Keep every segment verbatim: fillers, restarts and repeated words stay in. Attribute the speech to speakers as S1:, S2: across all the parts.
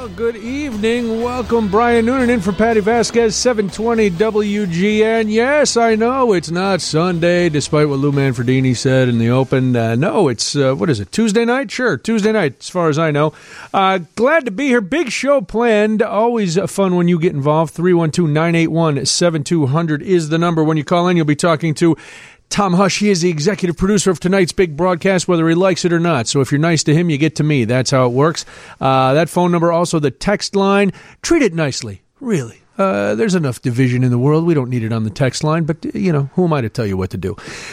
S1: Well, good evening. Welcome, Brian Noonan in for Patty Vasquez, seven twenty W G N. Yes, I know it's not Sunday, despite what Lou Manfredini said in the open. Uh, no, it's, uh, what is it, Tuesday night? Sure, Tuesday night, as far as I know. Uh, glad to be here. Big show planned. Always fun when you get involved. three one two, nine eight one, seven two zero zero is the number. When you call in, you'll be talking to Tom Hush. He is the executive producer of tonight's big broadcast, whether he likes it or not. So if you're nice to him, you get to me. That's how it works. Uh, that phone number, also the text line. Treat it nicely, really. Uh, there's enough division in the world. We don't need it on the text line, but, you know, who am I to tell you what to do?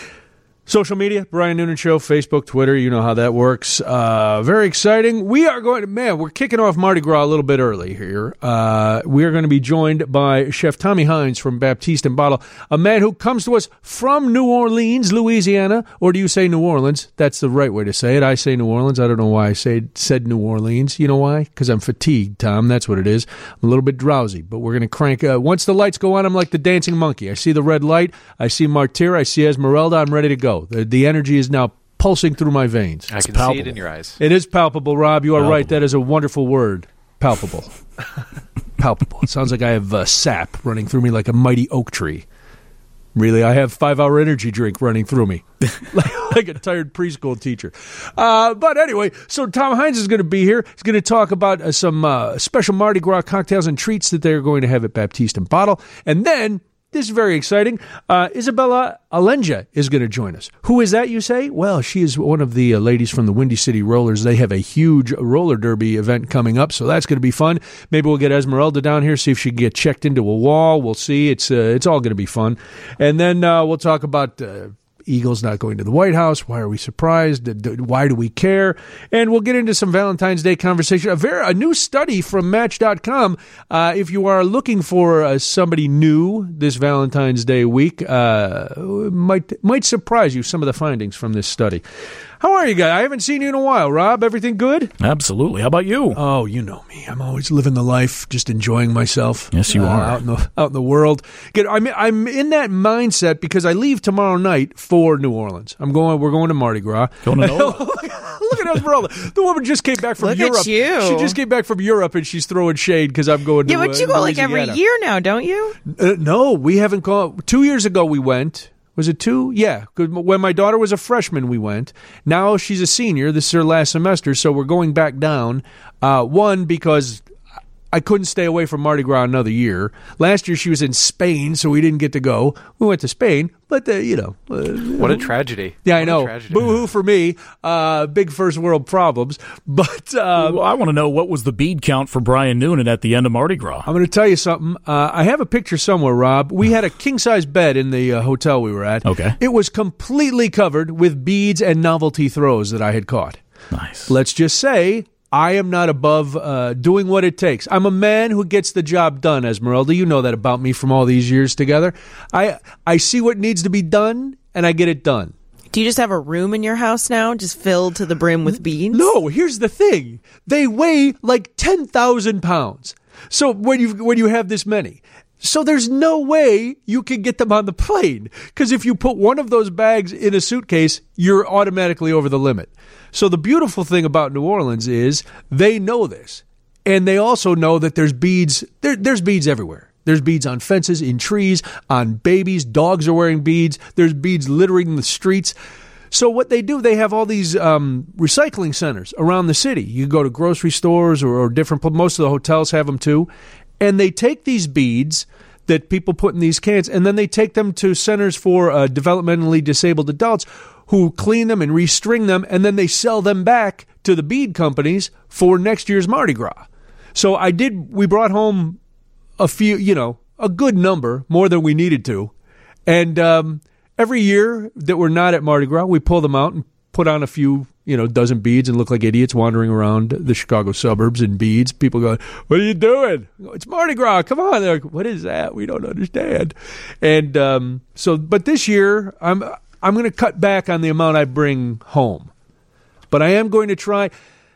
S1: Social media, Brian Noonan Show, Facebook, Twitter, you know how that works. Uh, very exciting. We are going to, man, we're kicking off Mardi Gras a little bit early here. Uh, we are going to be joined by Chef Tommy Hines from Baptiste and Bottle, a man who comes to us from New Orleans, Louisiana. Or do you say New Orleans? That's the right way to say it. I say New Orleans. I don't know why I say said New Orleans. You know why? Because I'm fatigued, Tom. That's what it is. I'm a little bit drowsy, but we're going to crank. Uh, once the lights go on, I'm like the dancing monkey. I see the red light. I see Martyr. I see Esmeralda. I'm ready to go. The, the energy is now pulsing through my veins.
S2: I
S1: it's
S2: can
S1: palpable.
S2: see it in your eyes.
S1: It is palpable, Rob. You are
S2: palpable.
S1: right. That is a wonderful word. Palpable. Palpable. It sounds like I have uh, sap running through me like a mighty oak tree. Really, I have five-hour energy drink running through me like, like a tired preschool teacher. Uh, but anyway, so Tom Hines is going to be here. He's going to talk about uh, some uh, special Mardi Gras cocktails and treats that they're going to have at Baptiste and Bottle. And then, this is very exciting, uh, Isabella Alenja is going to join us. Who is that, you say? Well, she is one of the uh, ladies from the Windy City Rollers. They have a huge roller derby event coming up, so that's going to be fun. Maybe we'll get Esmeralda down here, see if she can get checked into a wall. We'll see. It's uh, it's all going to be fun. And then uh, we'll talk about Uh, Eagles not going to the White House. Why are we surprised? Why do we care? And we'll get into some Valentine's Day conversation. A, very, a new study from Match dot com. Uh, if you are looking for uh, somebody new this Valentine's Day week, uh, might might surprise you some of the findings from this study. How are you guys? I haven't seen you in a while, Rob. Everything good?
S3: Absolutely. How about you?
S1: Oh, you know me. I'm always living the life, just enjoying myself.
S3: Yes, you
S1: uh,
S3: are.
S1: Out in the, out in the world. Get, I'm, I'm in that mindset because I leave tomorrow night for New Orleans. I'm going. We're going to Mardi Gras.
S3: Going to Nola.
S1: Look at Esmeralda. The woman just came back from
S4: Look
S1: Europe.
S4: at you.
S1: She just came back from Europe, and she's throwing shade because I'm going to
S4: Yeah, but you
S1: uh,
S4: go like every
S1: Louisiana.
S4: year now, don't you?
S1: Uh, no, we haven't gone. Two years ago we went. Was it two? Yeah. When my daughter was a freshman, we went. Now she's a senior. This is her last semester, so we're going back down. Uh, one, because I couldn't stay away from Mardi Gras another year. Last year she was in Spain, so we didn't get to go. We went to Spain, but, uh, you know. Uh,
S2: what a tragedy.
S1: Yeah,
S2: what
S1: I know. Boo-hoo for me. Uh, big first world problems. But uh,
S3: well, I want to know, what was the bead count for Brian Noonan at the end of Mardi Gras?
S1: I'm going to tell you something. Uh, I have a picture somewhere, Rob. We had a king-size bed in the uh, hotel we were at.
S3: Okay.
S1: It was completely covered with beads and novelty throws that I had caught.
S3: Nice.
S1: Let's just say I am not above uh, doing what it takes. I'm a man who gets the job done, Esmeralda. You know that about me from all these years together. I I see what needs to be done, and I get it done.
S4: Do you just have a room in your house now, just filled to the brim with beads?
S1: No, here's the thing. They weigh like ten thousand pounds. So when you when you have this many. So there's no way you can get them on the plane. Because if you put one of those bags in a suitcase, you're automatically over the limit. So the beautiful thing about New Orleans is they know this. And they also know that there's beads. There, there's beads everywhere. There's beads on fences, in trees, on babies. Dogs are wearing beads. There's beads littering the streets. So what they do, they have all these um, recycling centers around the city. You go to grocery stores or, or different, most of the hotels have them too. And they take these beads that people put in these cans, and then they take them to centers for uh, developmentally disabled adults who clean them and restring them, and then they sell them back to the bead companies for next year's Mardi Gras. So I did, we brought home a few, you know, a good number, more than we needed to. And um, every year that we're not at Mardi Gras, we pull them out and put on a few, you know, dozen beads and look like idiots wandering around the Chicago suburbs in beads. People go, "What are you doing?" "It's Mardi Gras. Come on." They're like, "What is that? We don't understand." And um, so, but this year, I'm I'm going to cut back on the amount I bring home. But I am going to try.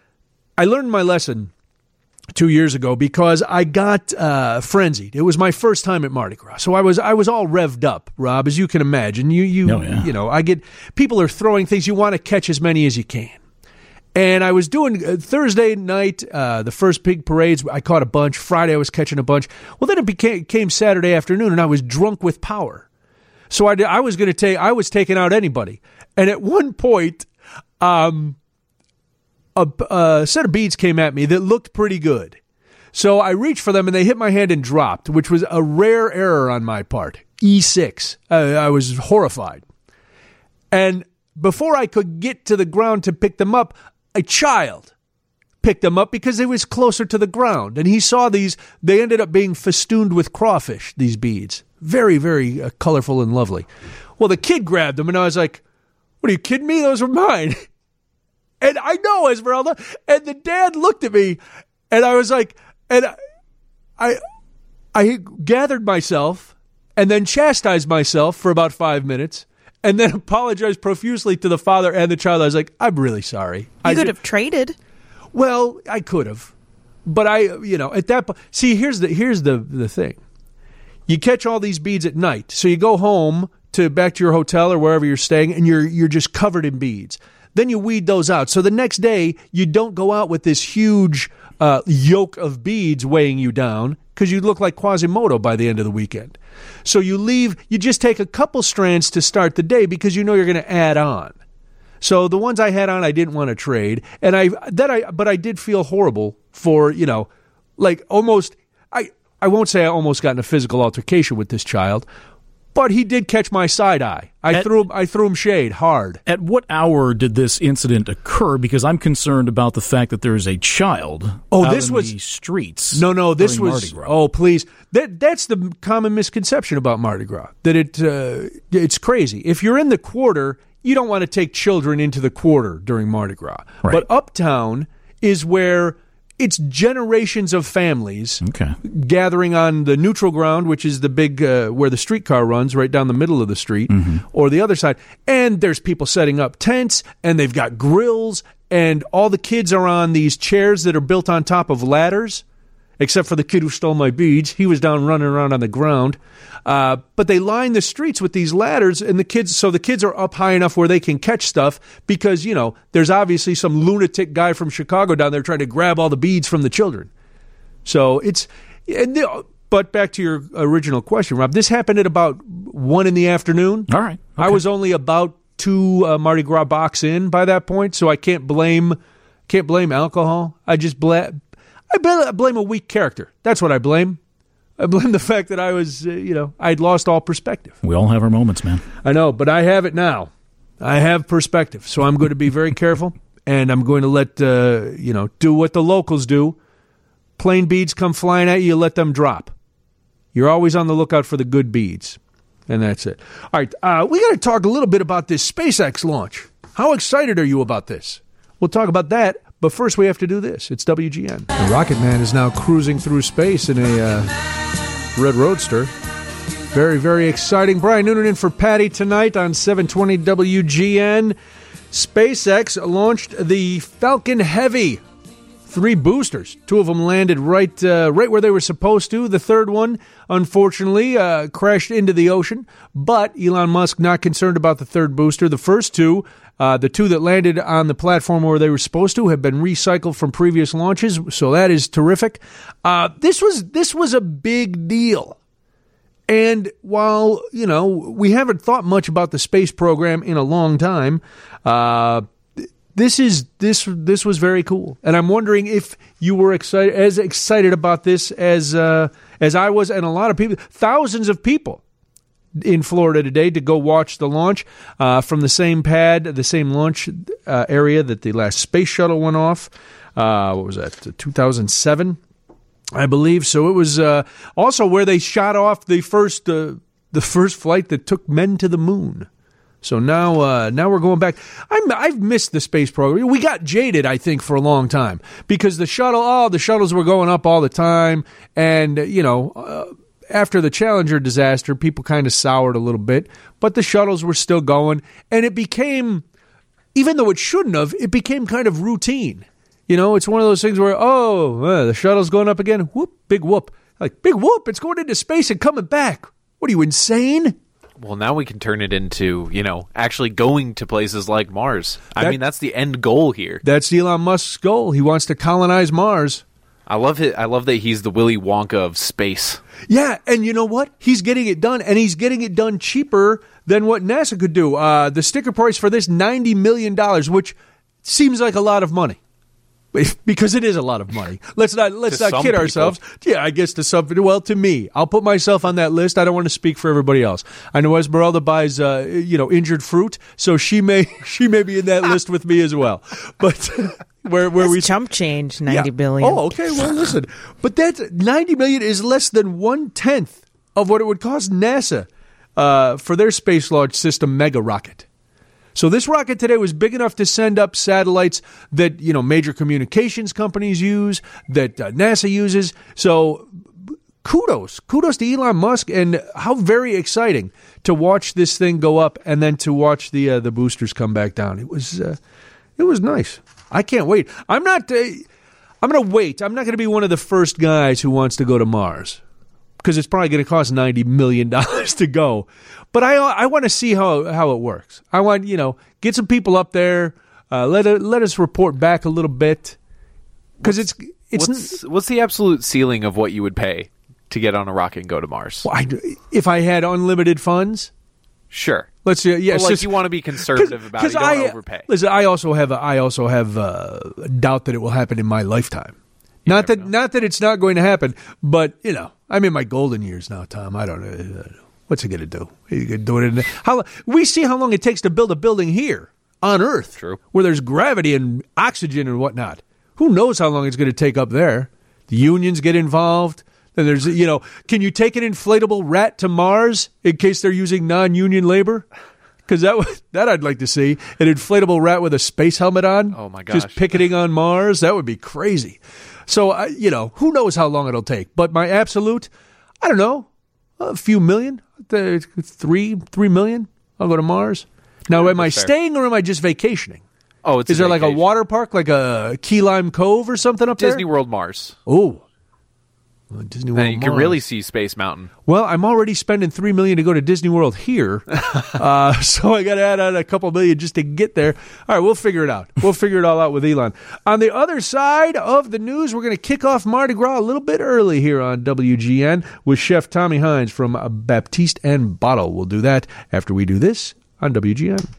S1: I learned my lesson two years ago because I got uh, frenzied. It was my first time at Mardi Gras, so I was I was all revved up, Rob, as you can imagine. You you
S3: oh, yeah.
S1: you know, I get people are throwing things. You want to catch as many as you can, And I was doing uh, Thursday night, uh, the first pig parades. I caught a bunch. Friday, I was catching a bunch. Well, then it became came Saturday afternoon, and I was drunk with power. So I, I was going to take. I was taking out anybody. And at one point, um, a, a set of beads came at me that looked pretty good. So I reached for them, and they hit my hand and dropped, which was a rare error on my part. E six. Uh, I was horrified. And before I could get to the ground to pick them up, a child picked them up because it was closer to the ground. And he saw these. They ended up being festooned with crawfish, these beads. Very, very uh, colorful and lovely. Well, the kid grabbed them, and I was like, what, are you kidding me? Those were mine. And I know, Esmeralda. And the dad looked at me, and I was like, and I, I, I gathered myself and then chastised myself for about five minutes and then apologized profusely to the father and the child. I was like, I'm really sorry.
S4: You
S1: I
S4: could
S1: ju-
S4: have traded.
S1: Well, I could have. But I, you know, at that point, see, here's the, here's the, the thing. You catch all these beads at night. So you go home to back to your hotel or wherever you're staying, and you're, you're just covered in beads. Then you weed those out. So the next day, you don't go out with this huge uh, yoke of beads weighing you down because you look like Quasimodo by the end of the weekend. So you leave, you just take a couple strands to start the day because you know you're going to add on. So the ones I had on, I didn't want to trade. And I, that I, but I did feel horrible for, you know, like almost, I, I won't say I almost got in a physical altercation with this child, but he did catch my side eye. I at, threw him, I threw him shade hard.
S3: At what hour did this incident occur? Because I'm concerned about the fact that there is a child
S1: oh,
S3: out
S1: this
S3: in
S1: was,
S3: the streets.
S1: No, no, this was.
S3: Mardi Gras.
S1: Oh, please. That that's the common misconception about Mardi Gras. That it uh, it's crazy. If you're in the quarter, you don't want to take children into the quarter during Mardi Gras.
S3: Right.
S1: But uptown is where it's generations of families
S3: okay.
S1: gathering on the neutral ground, which is the big, uh, where the streetcar runs, right down the middle of the street, mm-hmm. or the other side. And there's people setting up tents, and they've got grills, and all the kids are on these chairs that are built on top of ladders, except for the kid who stole my beads. He was down running around on the ground. Uh, but they line the streets with these ladders, and the kids, so the kids are up high enough where they can catch stuff because, you know, there's obviously some lunatic guy from Chicago down there trying to grab all the beads from the children. So it's, and the, but back to your original question, Rob, this happened at about one in the afternoon.
S3: All right. Okay.
S1: I was only about two uh, Mardi Gras box in by that point, so I can't blame, can't blame alcohol. I just blame, I blame a weak character. That's what I blame. I blame the fact that I was, uh, you know, I'd lost all perspective.
S3: We all have our moments, man.
S1: I know, but I have it now. I have perspective, so I'm going to be very careful, and I'm going to let, uh, you know, do what the locals do. Plain beads come flying at you, you let them drop. You're always on the lookout for the good beads, and that's it. All right, uh, we got to talk a little bit about this SpaceX launch. How excited are you about this? We'll talk about that. But first, we have to do this. It's W G N. The Rocket Man is now cruising through space in a uh, red roadster. Very, very exciting. Brian Noonan in for Patty tonight on seven twenty W G N. SpaceX launched the Falcon Heavy. Three boosters. Two of them landed right uh, right where they were supposed to. The third one, unfortunately, uh, crashed into the ocean. But Elon Musk not concerned about the third booster. The first two, uh, the two that landed on the platform where they were supposed to, have been recycled from previous launches. So that is terrific. Uh, this was this was a big deal. And while, you know, we haven't thought much about the space program in a long time, uh, This is this this was very cool, and I'm wondering if you were excited as excited about this as uh, as I was, and a lot of people, thousands of people in Florida today to go watch the launch uh, from the same pad, the same launch uh, area that the last space shuttle went off. Uh, what was that? two thousand seven, I believe. So it was uh, also where they shot off the first uh, the first flight that took men to the moon. So now, uh, now we're going back. I'm, I've missed the space program. We got jaded, I think, for a long time because the shuttle, oh, the shuttles were going up all the time. And, you know, uh, after the Challenger disaster, people kind of soured a little bit, but the shuttles were still going. And it became, even though it shouldn't have, it became kind of routine. You know, it's one of those things where, oh, uh, the shuttle's going up again. Whoop, big whoop. Like, big whoop, it's going into space and coming back. What are you, insane?
S2: Well, now we can turn it into, you know, actually going to places like Mars. I
S1: That-
S2: mean, that's the end goal here.
S1: That's Elon Musk's goal. He wants to colonize Mars.
S2: I love it. I love that he's the Willy Wonka of space.
S1: Yeah, and you know what? He's getting it done, and he's getting it done cheaper than what NASA could do. Uh, the sticker price for this, ninety million dollars, which seems like a lot of money. Because it is a lot of money. Let's not let's
S2: To
S1: not
S2: some
S1: kid
S2: people.
S1: ourselves. Yeah, I guess to some. Well, to me, I'll put myself on that list. I don't want to speak for everybody else. I know Esmeralda buys, uh, you know, injured fruit, so she may she may be in that list with me as well. But where where
S4: That's
S1: we
S4: chump change, ninety
S1: Yeah.
S4: billion.
S1: Oh, okay. Well, listen, but that ninety million is less than one tenth of what it would cost NASA uh, for their space launch system mega rocket. So this rocket today was big enough to send up satellites that, you know, major communications companies use, that uh, NASA uses. So kudos, kudos to Elon Musk, and how very exciting to watch this thing go up and then to watch the uh, the boosters come back down. It was uh, it was nice. I can't wait. I'm not. Uh, I'm going to wait. I'm not going to be one of the first guys who wants to go to Mars, because it's probably going to cost ninety million dollars to go. But I I want to see how how it works. I want, you know, get some people up there, uh, let it, let us report back a little bit, because it's it's
S2: What's, what's the absolute ceiling of what you would pay to get on a rocket and go to Mars?
S1: well, I, if I had unlimited funds,
S2: Sure.
S1: let's uh, yeah,
S2: But, like,
S1: just-
S2: you want to be conservative about it. You don't
S1: I,
S2: want to overpay.
S1: Listen, I also have a, I also have uh, a doubt that it will happen in my lifetime. Not that
S2: never know.
S1: not that it's not going to happen, but you know, I'm in my golden years now, Tom. I don't know. What's it going to do? You can do it in how we see how long it takes to build a building here on Earth,
S2: True.
S1: where there's gravity and oxygen and whatnot. Who knows how long it's going to take up there? The unions get involved. Then there's, you know, can you take an inflatable rat to Mars in case they're using non-union labor? Because that would- that I'd like to see, an inflatable rat with a space helmet on.
S2: Oh, my
S1: Just
S2: gosh.
S1: picketing on Mars. That would be crazy. So uh, you know, who knows how long it'll take? But my absolute, I don't know, a few million, th- three three million. I'll go to Mars. Now, am I
S2: That's fair.
S1: staying or am I just vacationing?
S2: Oh, it's
S1: Is
S2: a
S1: there like a
S2: vacation.
S1: water park, like a Key Lime Cove or something up
S2: Disney
S1: there?
S2: World Mars?
S1: Oh, well, Disney World.
S2: Then you can
S1: Mars.
S2: really see Space Mountain.
S1: Well, I'm already spending three million to go to Disney World here, uh, so I got to add on a couple million just to get there. All right, we'll figure it out. We'll figure it all out with Elon. On the other side of the news, we're going to kick off Mardi Gras a little bit early here on W G N with Chef Tommy Hines from uh, Baptiste and Bottle. We'll do that after we do this on W G N.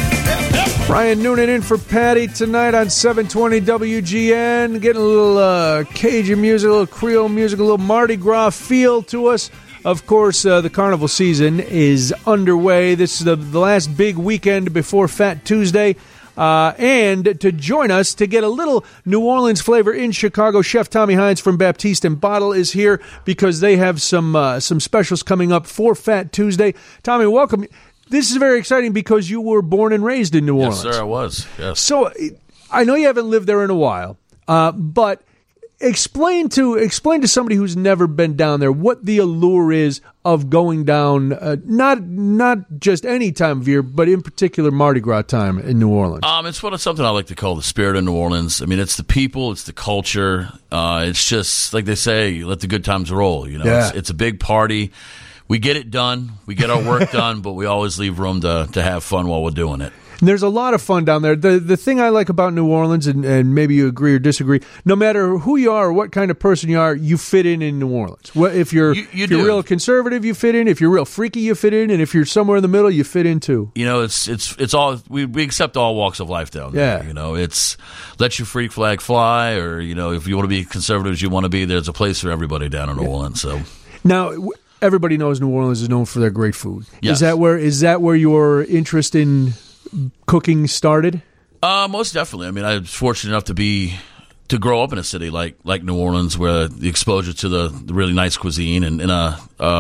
S1: Brian Noonan in for Patty tonight on seven twenty W G N. Getting a little uh, Cajun music, a little Creole music, a little Mardi Gras feel to us. Of course, uh, the carnival season is underway. This is the, the last big weekend before Fat Tuesday. Uh, and to join us to get a little New Orleans flavor in Chicago, Chef Tommy Hines from Baptiste and Bottle is here because they have some uh, some specials coming up for Fat Tuesday. Tommy, welcome. This is very exciting because you were born and raised in New Orleans.
S5: Yes, sir, I was. Yes.
S1: So I know you haven't lived there in a while, uh, but explain to explain to somebody who's never been down there what the allure is of going down, uh, not not just any time of year, but in particular Mardi Gras time in New Orleans.
S5: Um, it's what something I like to call the spirit of New Orleans. I mean, it's the people, it's the culture. Uh, it's just like they say, let the good times roll. You know,
S1: Yeah.
S5: it's, it's a big party. We get it done. We get our work done, but we always leave room to to have fun while we're doing it.
S1: And there's a lot of fun down there. The the thing I like about New Orleans, and, and maybe you agree or disagree, no matter who you are or what kind of person you are, you fit in in New Orleans. Well, if you're,
S5: You- you
S1: if you're
S5: do.
S1: real conservative, you fit in. If you're real freaky, you fit in. And if you're somewhere in the middle, you fit in too.
S5: You know, it's it's it's all we we accept all walks of life down there.
S1: Yeah.
S5: You know, it's let your freak flag fly, or you know, if you want to be conservative as you want to be, there's a place for everybody down in New Orleans. So.
S1: Now, w- everybody knows New Orleans is known for their great food.
S5: Yes.
S1: Is that where is that where your interest in cooking started?
S5: Uh, most definitely. I mean, I was fortunate enough to be to grow up in a city like like New Orleans, where the exposure to the, the really nice cuisine and in a uh,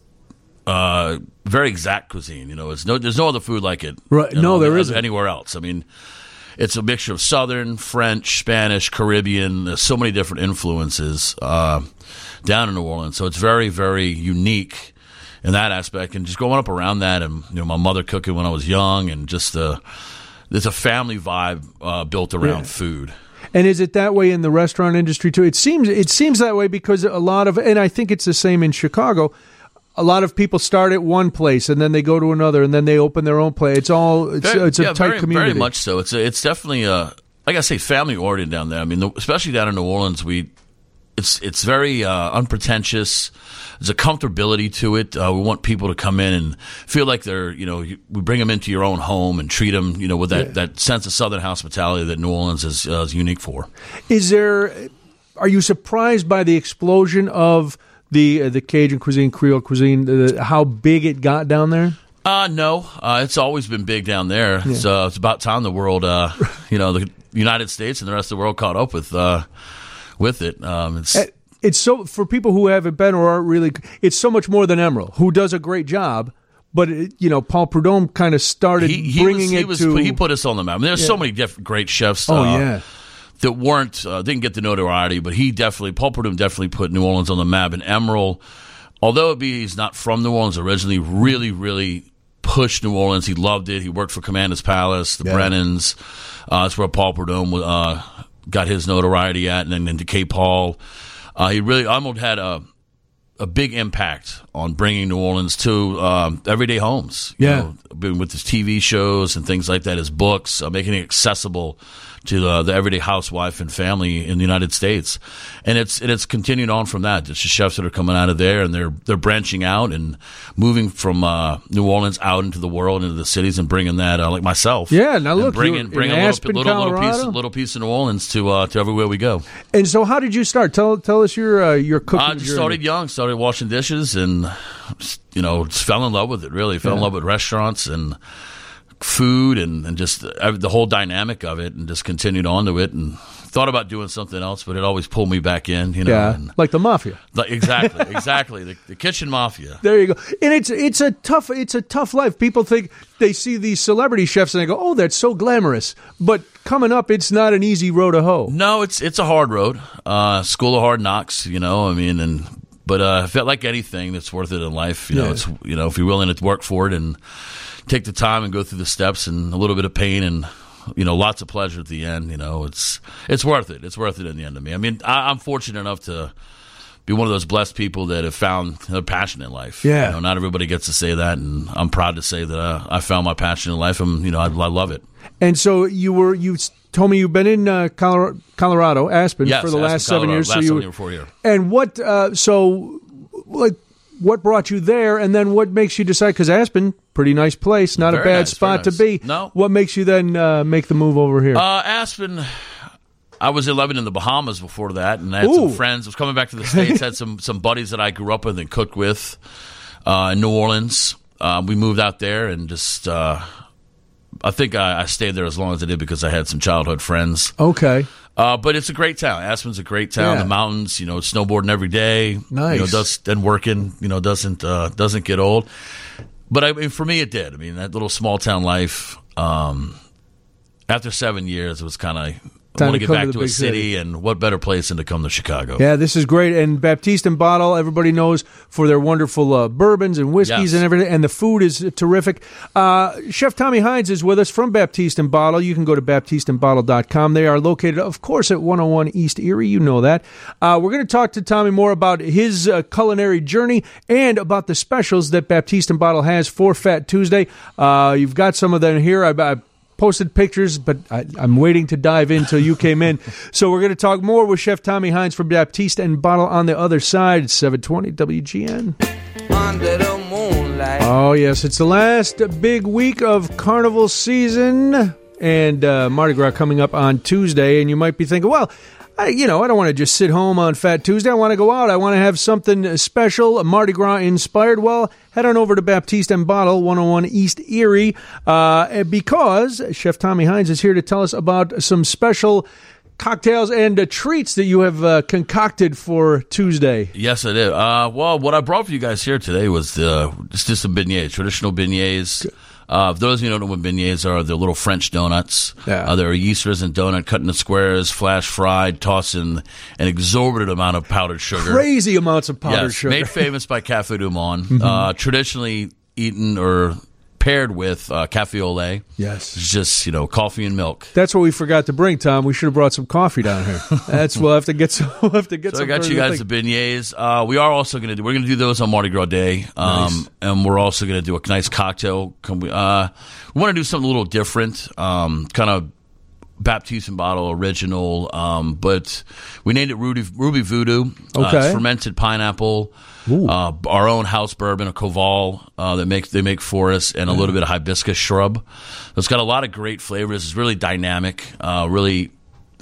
S5: uh, very exact cuisine. You know, it's no there's no other food like it.
S1: Right.
S5: you
S1: No,
S5: know,
S1: there
S5: uh,
S1: isn't.
S5: anywhere else. I mean, it's a mixture of Southern, French, Spanish, Caribbean. There's so many different influences uh, down in New Orleans, so it's very very unique in that aspect. And just growing up around that, and you know, my mother cooking when I was young, and just the there's a family vibe uh, built around
S1: Yeah.
S5: food.
S1: And is it that way in the restaurant industry too? It seems it seems that way because a lot of, and I think it's the same in Chicago. a lot of people start at one place and then they go to another and then they open their own place. It's all it's,
S5: Very,
S1: it's a
S5: yeah,
S1: tight
S5: very,
S1: community.
S5: Very much so. It's a, it's definitely a like I say family oriented down there. I mean, the, especially down in New Orleans, we it's it's very uh, unpretentious. There's a comfortability to it. Uh, we want people to come in and feel like they're, you know, you, we bring them into your own home and treat them, you know, with that,
S1: Yeah.
S5: that sense of Southern hospitality that New Orleans is, uh, is unique for.
S1: Is there? Are you surprised by the explosion of the uh, the Cajun cuisine, Creole cuisine, uh, how big it got down there?
S5: Uh, no, uh, it's always been big down there. Yeah. So it's about time the world, uh, you know, the United States and the rest of the world caught up with uh, with it. Um, it's.
S1: Uh, It's so for people who haven't been or aren't really. It's so much more than Emeril, who does a great job. But it, you know, Paul Prudhomme kind of started
S5: he, he
S1: bringing
S5: was, he
S1: it
S5: was,
S1: to.
S5: He put us on the map. I mean, there's
S1: Yeah.
S5: so many different great chefs.
S1: Oh
S5: uh,
S1: yeah.
S5: That weren't uh, didn't get the notoriety, but he definitely Paul Prudhomme definitely put New Orleans on the map. And Emeril, although it be he's not from New Orleans originally, really really pushed New Orleans. He loved it. He worked for Commander's Palace, the
S1: Yeah.
S5: Brennans. Uh, that's where Paul Prudhomme uh, got his notoriety at, and then into K. Paul. Uh, he really almost had a a big impact on bringing New Orleans to um, everyday homes. You
S1: Yeah.
S5: know, with his T V shows and things like that, his books, uh, making it accessible to uh, the everyday housewife and family in the United States, and it's and it's continued on from that. It's the chefs that are coming out of there, and they're they're branching out and moving from uh, New Orleans out into the world, into the cities, and bringing that, uh, like myself.
S1: Yeah, now look,
S5: and bringing
S1: you're in
S5: bring a
S1: Aspen,
S5: little, little, little piece
S1: Colorado.
S5: little piece of New Orleans to uh, to everywhere we go.
S1: And so, how did you start? Tell tell us your uh, your cooking
S5: I just
S1: journey.
S5: started young, started washing dishes, and you know, just fell in love with it. Really, fell in
S1: Yeah.
S5: love with restaurants and food, and, and just uh, the whole dynamic of it, and just continued on to it, and thought about doing something else, but it always pulled me back in. You know,
S1: Yeah,
S5: and,
S1: like the mafia.
S5: like, exactly, exactly, the, the kitchen mafia.
S1: There you go. And it's it's a tough it's a tough life. People think they see these celebrity chefs and they go, "Oh, that's so glamorous." But coming up, it's not an easy road to hoe.
S5: No, it's it's a hard road. Uh, school of hard knocks, you know. I mean, and but uh, I felt like anything that's worth it in life, you know,
S1: Yeah.
S5: it's you know, if you're willing to work for it and take the time and go through the steps and a little bit of pain and you know, lots of pleasure at the end. You know, it's it's worth it. It's worth it in the end of me. I mean, I, I'm fortunate enough to be one of those blessed people that have found their passion in life.
S1: Yeah.
S5: You know, not everybody gets to say that, and I'm proud to say that uh, I found my passion in life. And you know, I, I love it.
S1: And so you were you told me you've been in uh, Colorado, Colorado, Aspen,
S5: Yes,
S1: for the
S5: Aspen,
S1: last seven
S5: Colorado,
S1: years.
S5: last
S1: so you
S5: seven years before here.
S1: And what? Uh, so, like, what brought you there? And then what makes you decide? Because Aspen, pretty nice place, not
S5: Very
S1: a bad
S5: nice,
S1: spot
S5: very
S1: to be.
S5: nice. No.
S1: What makes you then uh, make the move over here?
S5: Uh, Aspen. I was living in the Bahamas before that, and I had
S1: Ooh.
S5: some friends. I was coming back to the States. Had some some buddies that I grew up with and cooked with uh, in New Orleans. Uh, we moved out there, and just uh, I think I, I stayed there as long as I did because I had some childhood friends.
S1: Okay.
S5: Uh, but it's a great town. Aspen's a great town.
S1: Yeah.
S5: The mountains, you know, snowboarding every day.
S1: Nice.
S5: You know, does and working. You know, doesn't uh, doesn't get old. But I mean, for me, it did. I mean, that little small town life. Um, after seven years, it was kind of. I
S1: Time
S5: want
S1: to
S5: to get
S1: come
S5: back
S1: to
S5: to,
S1: the
S5: a
S1: big
S5: city,
S1: city.
S5: and what better place than to come to Chicago?
S1: Yeah, this is great. And Baptiste and Bottle, everybody knows for their wonderful uh, bourbons and whiskeys
S5: Yes.
S1: and everything. And the food is terrific. Uh, Chef Tommy Hines is with us from Baptiste and Bottle. You can go to baptiste and bottle dot com. They are located, of course, at one oh one East Erie. You know that. Uh, we're going to talk to Tommy more about his uh, culinary journey and about the specials that Baptiste and Bottle has for Fat Tuesday. Uh, you've got some of them here. I, I posted pictures, but I, I'm waiting to dive in till you came in. So we're going to talk more with Chef Tommy Hines from Baptiste and Bottle on the other side. It's seven twenty W G N.
S6: Under the moonlight.
S1: Oh, yes. It's the last big week of carnival season and uh, Mardi Gras coming up on Tuesday. And you might be thinking, well, I, you know, I don't want to just sit home on Fat Tuesday. I want to go out. I want to have something special, Mardi Gras inspired. Well, head on over to Baptiste and Bottle, one oh one East Erie, uh, because Chef Tommy Hines is here to tell us about some special cocktails and uh, treats that you have uh, concocted for Tuesday.
S5: Yes, I did. Uh, well, what I brought for you guys here today was the, just, just some beignets, traditional beignets. Uh, for those of you who don't know what beignets are, they're little French donuts.
S1: Yeah.
S5: Uh, they're a yeast-risen donut cut into squares, flash fried, tossed in an exorbitant amount of powdered sugar.
S1: Crazy amounts of powdered
S5: yes,
S1: sugar.
S5: made famous by Café du Monde. Uh, traditionally eaten or paired with uh, cafe au lait.
S1: Yes.
S5: It's just, you know, coffee and milk.
S1: That's what we forgot to bring, Tom. We should have brought some coffee down here. That's we'll have to get some. We'll have to get
S5: So
S1: some.
S5: I got you guys the beignets. Uh, we are also going to do. We're going to do those on Mardi Gras Day, um,
S1: Nice.
S5: and we're also going to do a nice cocktail. Can we, uh, we want to do something a little different, um, kind of Baptiste and Bottle original, um, but we named it Ruby, Ruby Voodoo. Uh,
S1: Okay.
S5: it's fermented pineapple. Uh, our own house bourbon, a Koval uh, that make they make for us, and a little bit of hibiscus shrub. It's got a lot of great flavors. It's really dynamic, uh, really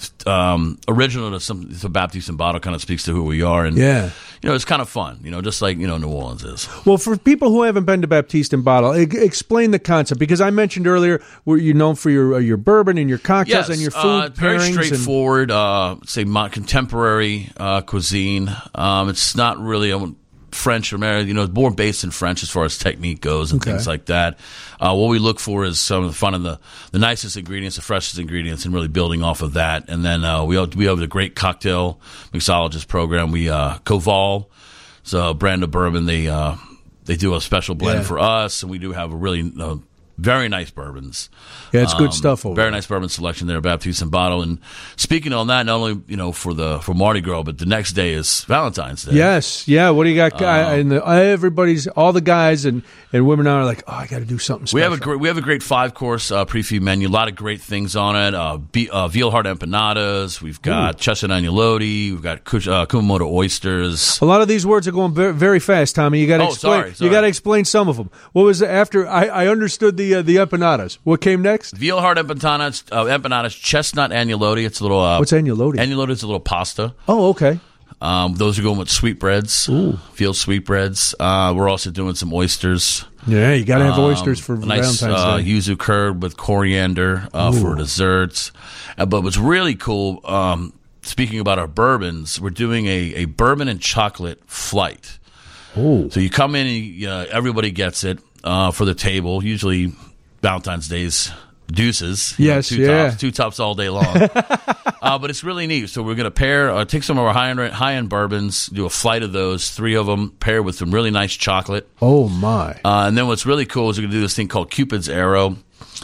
S5: um, original to some. To Baptiste and Bottle kind of speaks to who we are, and
S1: Yeah.
S5: you know, it's kind of fun. You know, just like you know, New Orleans is.
S1: Well, for people who haven't been to Baptiste and Bottle, e- explain the concept, because I mentioned earlier where you're known for your uh, your bourbon and your cocktails
S5: Yes,
S1: and your food
S5: uh, very
S1: pairings. and-
S5: straightforward. Uh, say mo- contemporary uh, cuisine. Um, it's not really a French or American. You know, it's more based in French as far as technique goes and
S1: Okay.
S5: things like that. Uh, what we look for is some of the fun of the, the nicest ingredients, the freshest ingredients, and really building off of that. And then uh, we we have a great cocktail mixologist program. We uh, Koval, it's a brand of bourbon. They uh, they do a special blend
S1: Yeah.
S5: for us, and we do have a really uh, very nice bourbons.
S1: Yeah, it's good
S5: Um,
S1: stuff over
S5: Very
S1: there.
S5: nice bourbon selection there, Baptiste and Bottle. And speaking on that, not only you know for the for Mardi Gras, but the next day is Valentine's Day.
S1: Yes, yeah. What do you got?
S5: Uh,
S1: I, and the, everybody's, all the guys and, and women are like, oh, I got to do something special.
S5: We have a great we have a great five course uh, pre-feed menu. A lot of great things on it. Uh, be, uh, veal heart empanadas. We've got chestnut agnolotti. We've got kush, uh, Kumamoto oysters.
S1: A lot of these words are going very, very fast, Tommy. You got to
S5: Oh,
S1: explain.
S5: sorry, sorry.
S1: You got to explain some of them. What was it after? I, I understood the uh, the empanadas. What came next?
S5: Veal heart empanadas. Uh, empanadas. Chestnut agnolotti. It's a little. Uh,
S1: What's agnolotti?
S5: Agnolotti is a little pasta.
S1: Oh, okay.
S5: Um, those are going with sweetbreads. Veal sweetbreads. Uh, we're also doing some oysters.
S1: Yeah, you got to have
S5: Um,
S1: oysters for
S5: a nice
S1: Valentine's
S5: uh,
S1: Day.
S5: yuzu curd with coriander uh, for desserts. Uh, but what's really cool, um, speaking about our bourbons, we're doing a, a bourbon and chocolate flight.
S1: Oh,
S5: So you come in, and you, uh, everybody gets it uh, for the table. Usually Valentine's Day's deuces. you know,
S1: Yes,
S5: two
S1: yeah.
S5: tops, two tops all day long. uh, but it's really neat. So we're going to pair, uh, take some of our high end high end bourbons, do a flight of those, three of them, pair with some really nice chocolate.
S1: oh my.
S5: Uh, and then what's really cool is we're going to do this thing called Cupid's Arrow.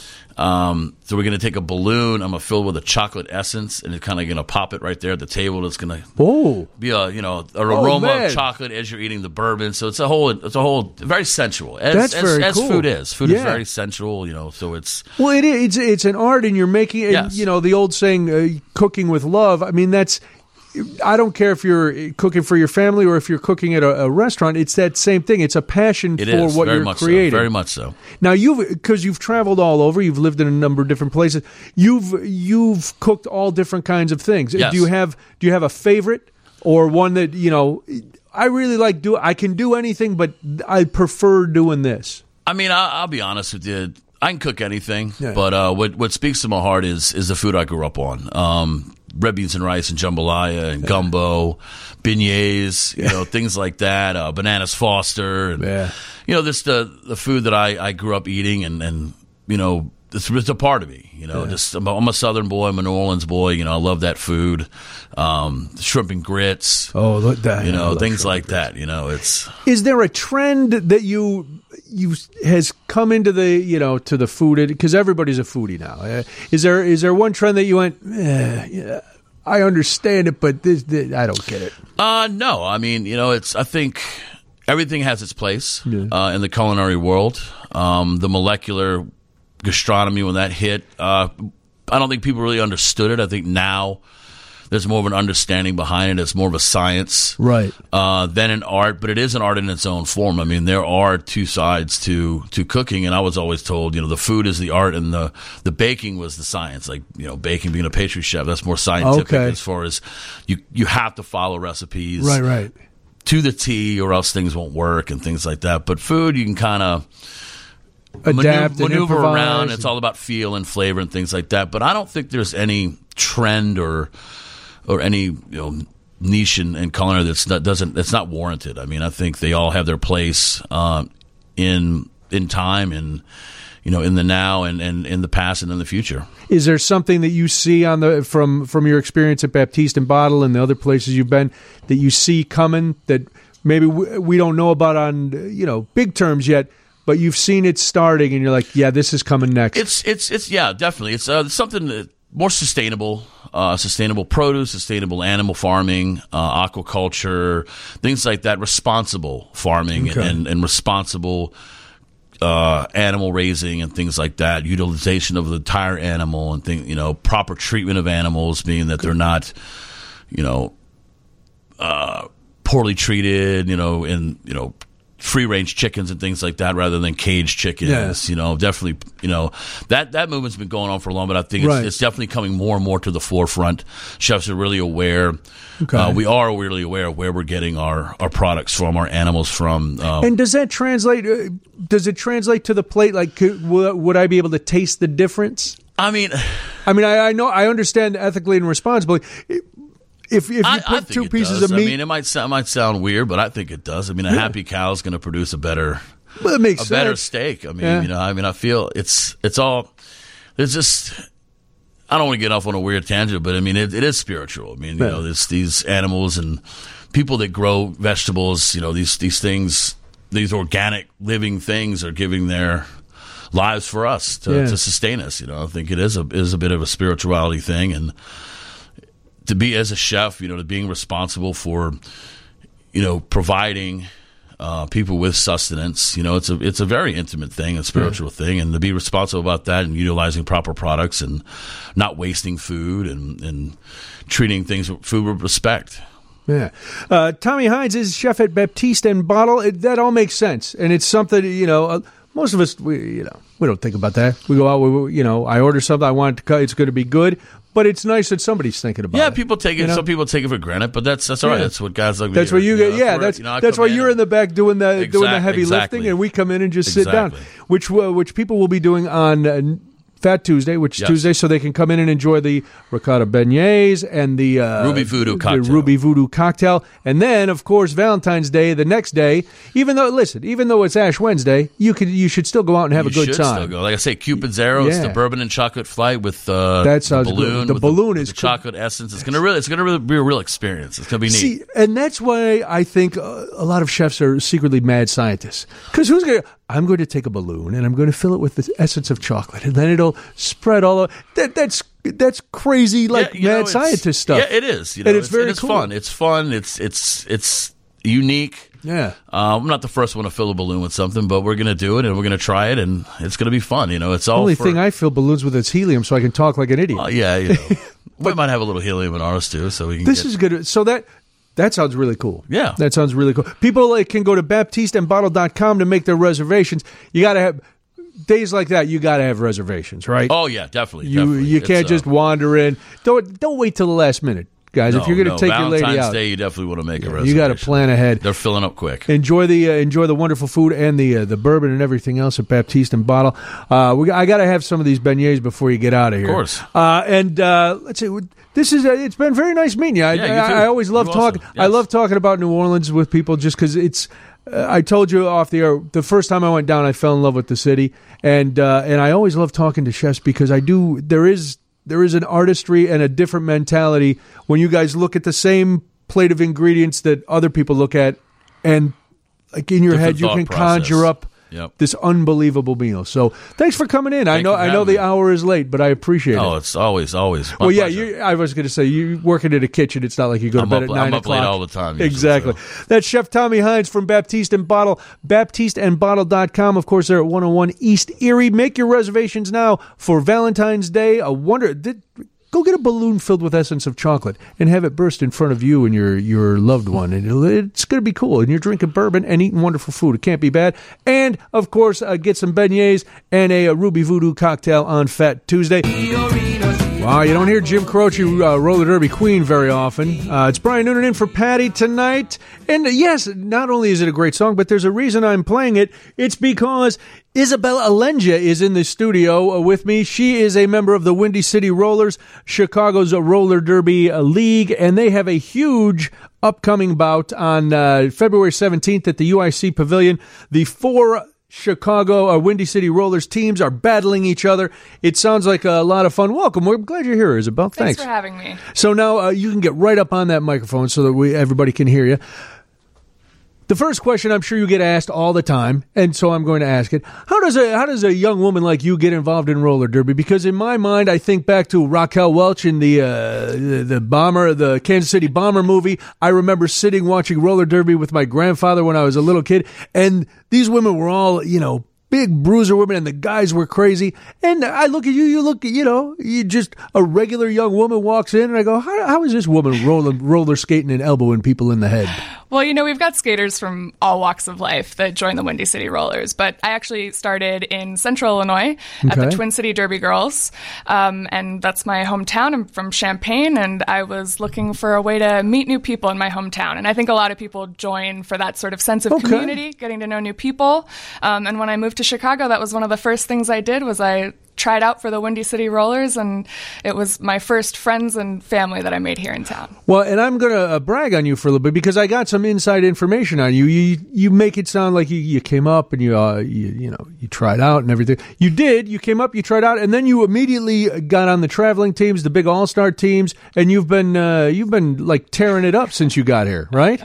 S5: Um, so we're going to take a balloon. I'm going to fill it with a chocolate essence, and it's kind of going to pop it right there at the table. It's going to
S1: Oh,
S5: be a you know an aroma
S1: man.
S5: of chocolate as you're eating the bourbon. So it's a whole it's a whole very sensual. As,
S1: That's
S5: as,
S1: very
S5: as
S1: cool.
S5: food is. Food is
S1: Yeah.
S5: very sensual. You know, so it's
S1: well, it is. It's, it's an art, and you're making. And,
S5: Yes.
S1: You know the old saying, uh, "Cooking with love." I mean, that's. I don't care if you're cooking for your family or if you're cooking at a, a restaurant. It's that same thing. It's a passion
S5: it
S1: for
S5: is
S1: what
S5: very
S1: you're
S5: much
S1: creating.
S5: so. Very much so.
S1: Now you've because you've traveled all over. You've lived in a number of different places. You've you've cooked all different kinds of things.
S5: Yes.
S1: Do you have Do you have a favorite or one that you know? I really like do. I can do anything, but I prefer doing this.
S5: I mean, I, I'll be honest with you. I can cook anything,
S1: Yeah.
S5: but uh, what what speaks to my heart is is the food I grew up on. Um, red beans and rice and jambalaya and gumbo, beignets, you know, things like that. Uh, bananas Foster, and,
S1: Yeah.
S5: you know, this the the food that I, I grew up eating, and, and you know, it's, it's a part of me. You know, just I'm a, I'm a Southern boy, I'm a New Orleans boy. You know, I love that food, um, shrimp and grits.
S1: Oh, look that
S5: You
S1: I
S5: know,
S1: love
S5: things
S1: shrimp
S5: like
S1: and grits.
S5: that. You know, it's
S1: Is there a trend that you you has come into the you know to the food because everybody's a foodie now? Uh, is there is there one trend that you went? Eh, yeah, I understand it, but this, this I don't get it.
S5: Uh, no, I mean, you know, it's. I think everything has its place uh, in the culinary world. Um, the molecular gastronomy, when that hit, uh, I don't think people really understood it. I think now there's more of an understanding behind it. It's more of a science,
S1: Right.
S5: uh, than an art. But it is an art in its own form. I mean, there are two sides to to cooking, and I was always told, you know, the food is the art, and the the baking was the science. Like, you know, baking, being a pastry chef, that's more scientific
S1: Okay.
S5: as far as you you have to follow recipes
S1: Right. Right.
S5: to the T, or else things won't work and things like that. But food, you can kind of
S1: Adapt and
S5: maneuver
S1: improvise
S5: around.
S1: and-
S5: It's all about feel and flavor and things like that. But I don't think there's any trend or or any you know niche in, in culinary that's not doesn't that's not warranted. I mean, I think they all have their place uh, in in time and you know in the now and, and in the past and in the future.
S1: Is there something that you see on the from from your experience at Baptiste and Bottle and the other places you've been that you see coming that maybe we, we don't know about on you know big terms yet, but you've seen it starting, and you're like, yeah, this is coming next.
S5: It's it's it's yeah, definitely. It's uh, something that, more sustainable, uh, sustainable produce, sustainable animal farming, uh, aquaculture, things like that. Responsible farming
S1: Okay.
S5: and, and responsible uh, animal raising and things like that. Utilization of the entire animal and thing, you know, proper treatment of animals, being that they're not, you know, uh, poorly treated, you know, in you know. free range chickens and things like that rather than caged chickens.
S1: Yeah.
S5: You know, definitely, you know, that, that movement's been going on for a long, but I think it's,
S1: Right.
S5: it's definitely coming more and more to the forefront. Chefs are really aware.
S1: Okay.
S5: Uh, we are really aware of where we're getting our, our products from, our animals from. Uh,
S1: And does that translate? Uh, does it translate to the plate? Like, could, would, would I be able to taste the difference?
S5: I mean,
S1: I mean, I, I know, I understand ethically and responsibly. If if you
S5: I,
S1: put
S5: I think
S1: two
S5: it
S1: pieces
S5: does.
S1: of meat,
S5: I mean, it might sound, might sound weird, but I think it does. I mean, a happy cow is going to produce a better,
S1: well, it makes
S5: a
S1: sense.
S5: better steak. I mean,
S1: Yeah.
S5: you know, I mean, I feel it's it's all. There's just. I don't want to get off on a weird tangent, but I mean, it, it is spiritual. I mean, you
S1: Yeah.
S5: know, there's these animals and people that grow vegetables. You know, these these things, these organic living things, are giving their lives for us to,
S1: Yeah.
S5: to sustain us. You know, I think it is a is a bit of a spirituality thing, and to be as a chef, you know, to being responsible for, you know, providing uh, people with sustenance. You know, it's a it's a very intimate thing, a spiritual thing, and to be responsible about that and utilizing proper products and not wasting food and, and treating things food with respect.
S1: Yeah. Uh, Tommy Hines is chef at Baptiste and Bottle. It, that all makes sense. And it's something, you know, uh, most of us, we, you know, we don't think about that. We go out, we, we- you know, I order something, I want it to cut, it's going to be good. But it's nice that somebody's thinking about
S5: Yeah,
S1: it.
S5: people take it.
S1: You know?
S5: Some people take it for granted, but that's that's all right.
S1: Yeah.
S5: That's what guys like. me
S1: That's
S5: are.
S1: where you
S5: know,
S1: get. Yeah,
S5: where,
S1: that's
S5: you know, I
S1: that's
S5: come
S1: why
S5: in
S1: you're
S5: and-
S1: in the back doing the doing the
S5: Exact-
S1: heavy
S5: exactly.
S1: lifting, and we come in and just sit down,
S5: Exactly.
S1: which uh, which people will be doing on uh, Fat Tuesday, which is
S5: Yes.
S1: Tuesday, so they can come in and enjoy the ricotta beignets and the uh,
S5: Ruby Voodoo
S1: the
S5: cocktail.
S1: Ruby Voodoo cocktail, and then of course Valentine's Day, the next day. Even though, listen, even though it's Ash Wednesday, you could you should still go out and have
S5: you
S1: a good
S5: should
S1: time.
S5: Still go. Like I say, Cupid's Arrow. It's
S1: Yeah.
S5: the bourbon and chocolate flight with uh,
S1: That sounds
S5: the
S1: good.
S5: balloon.
S1: The
S5: with
S1: balloon
S5: with
S1: is
S5: the
S1: cool.
S5: chocolate essence. It's gonna really, it's gonna really be a real experience. It's gonna be neat.
S1: See, and that's why I think uh, a lot of chefs are secretly mad scientists. Because who's going to... I'm going to take a balloon and I'm going to fill it with the essence of chocolate, and then it'll spread all over. That, that's that's crazy, like
S5: Yeah, you know,
S1: mad
S5: it's-
S1: scientist stuff.
S5: Yeah, it is. You know,
S1: And it's very
S5: it's
S1: cool.
S5: fun. It's fun. It's it's it's unique.
S1: Yeah.
S5: Uh, I'm not the first one to fill a balloon with something, but we're gonna do it and we're gonna try it, and it's gonna be fun. You know, it's all
S1: Only
S5: for,
S1: thing I fill balloons with is helium, so I can talk like an idiot.
S5: Uh, yeah, you know, we might have a little helium in ours too, so we can.
S1: This
S5: get,
S1: is good. So that that sounds really cool.
S5: Yeah.
S1: That sounds really cool. People like, can go to baptiste and bottle dot com to make their reservations. You got to have days like that. You got to have reservations, right?
S5: Oh yeah, definitely.
S1: you
S5: definitely.
S1: you
S5: It's,
S1: can't
S5: uh,
S1: just wander in. Don't don't wait till the last minute, guys.
S5: no,
S1: if you're going to
S5: no,
S1: take your lady
S5: Valentine's
S1: out,
S5: Day, you definitely want to make a reservation.
S1: you got to plan ahead.
S5: They're filling up quick.
S1: Enjoy the uh, enjoy the wonderful food and the uh, the bourbon and everything else at Baptiste and Bottle. Uh, we, I got to have some of these beignets before you get out of here.
S5: Of course.
S1: Uh, and uh, let's see. This is uh, it's been very nice meeting you. I,
S5: Yeah, you
S1: I,
S5: too.
S1: I always love
S5: You
S1: talking.
S5: also.
S1: I
S5: Yes.
S1: love talking about New Orleans with people just because it's. Uh, I told you off the air the first time I went down, I fell in love with the city, and uh, and I always love talking to chefs because I do. There is there is an artistry and a different mentality when you guys look at the same plate of ingredients that other people look at, and like in your
S5: Different
S1: head you
S5: thought
S1: can
S5: process.
S1: conjure up
S5: Yep.
S1: this unbelievable meal. So thanks for coming in. I
S5: Thank
S1: know
S5: you for
S1: I know
S5: having
S1: the
S5: me.
S1: hour is late, but I appreciate
S5: Oh,
S1: it.
S5: it's always always. My
S1: Well, yeah,
S5: pleasure.
S1: you, I was going to say you working in a kitchen. It's not like you go to
S5: I'm
S1: bed
S5: up-
S1: at nine
S5: I'm up
S1: o'clock.
S5: late all the time usually,
S1: Exactly.
S5: so.
S1: That's Chef Tommy Hines from Baptiste and Bottle, baptiste and bottle dot com. Of course, they're at one oh one East Erie. Make your reservations now for Valentine's Day. A wonder. Did, Go get a balloon filled with essence of chocolate and have it burst in front of you and your, your loved one. And it'll, it's going to be cool. And you're drinking bourbon and eating wonderful food. It can't be bad. And, of course, uh, get some beignets and a, a Ruby Voodoo cocktail on Fat Tuesday. Wow, you don't hear Jim Croce uh, roller derby queen very often. Uh, it's Brian Noonan in for Patty tonight. And uh, yes, not only is it a great song, but there's a reason I'm playing it. It's because Isabella Alenja is in the studio uh, with me. She is a member of the Windy City Rollers, Chicago's uh, roller derby uh, league, and they have a huge upcoming bout on uh, February seventeenth at the U I C Pavilion. The four Chicago uh, Windy City Rollers teams are battling each other. It sounds like a lot of fun. Welcome. We're glad you're here, Isabel.
S7: Thanks,
S1: Thanks.
S7: for having me.
S1: So now uh, you can get right up on that microphone so that we everybody can hear you. The first question I'm sure you get asked all the time, and so I'm going to ask it. How does a how does a young woman like you get involved in roller derby? Because in my mind, I think back to Raquel Welch in the uh, the, the bomber, the Kansas City Bomber movie. I remember sitting watching roller derby with my grandfather when I was a little kid, and these women were all, you know, big bruiser women, and the guys were crazy. And I look at you, you look, you know, you just a regular young woman walks in, and I go, how, how is this woman roller roller skating and elbowing people in the head?
S7: Well, you know, we've got skaters from all walks of life that join the Windy City Rollers, but I actually started in Central Illinois at
S1: Okay.
S7: the Twin City Derby Girls, um, and that's my hometown. I'm from Champaign, and I was looking for a way to meet new people in my hometown, and I think a lot of people join for that sort of sense of
S1: Okay.
S7: community, getting to know new people, um, and when I moved to Chicago, that was one of the first things I did was I tried out for the Windy City Rollers, and it was my first friends and family that I made here in town.
S1: Well, and I'm going to uh, brag on you for a little bit because I got some inside information on you. You you make it sound like you, you came up and you, uh, you you know you tried out and everything. You did. You came up, you tried out, and then you immediately got on the traveling teams, the big all-star teams, and you've been uh, you've been like tearing it up since you got here, right?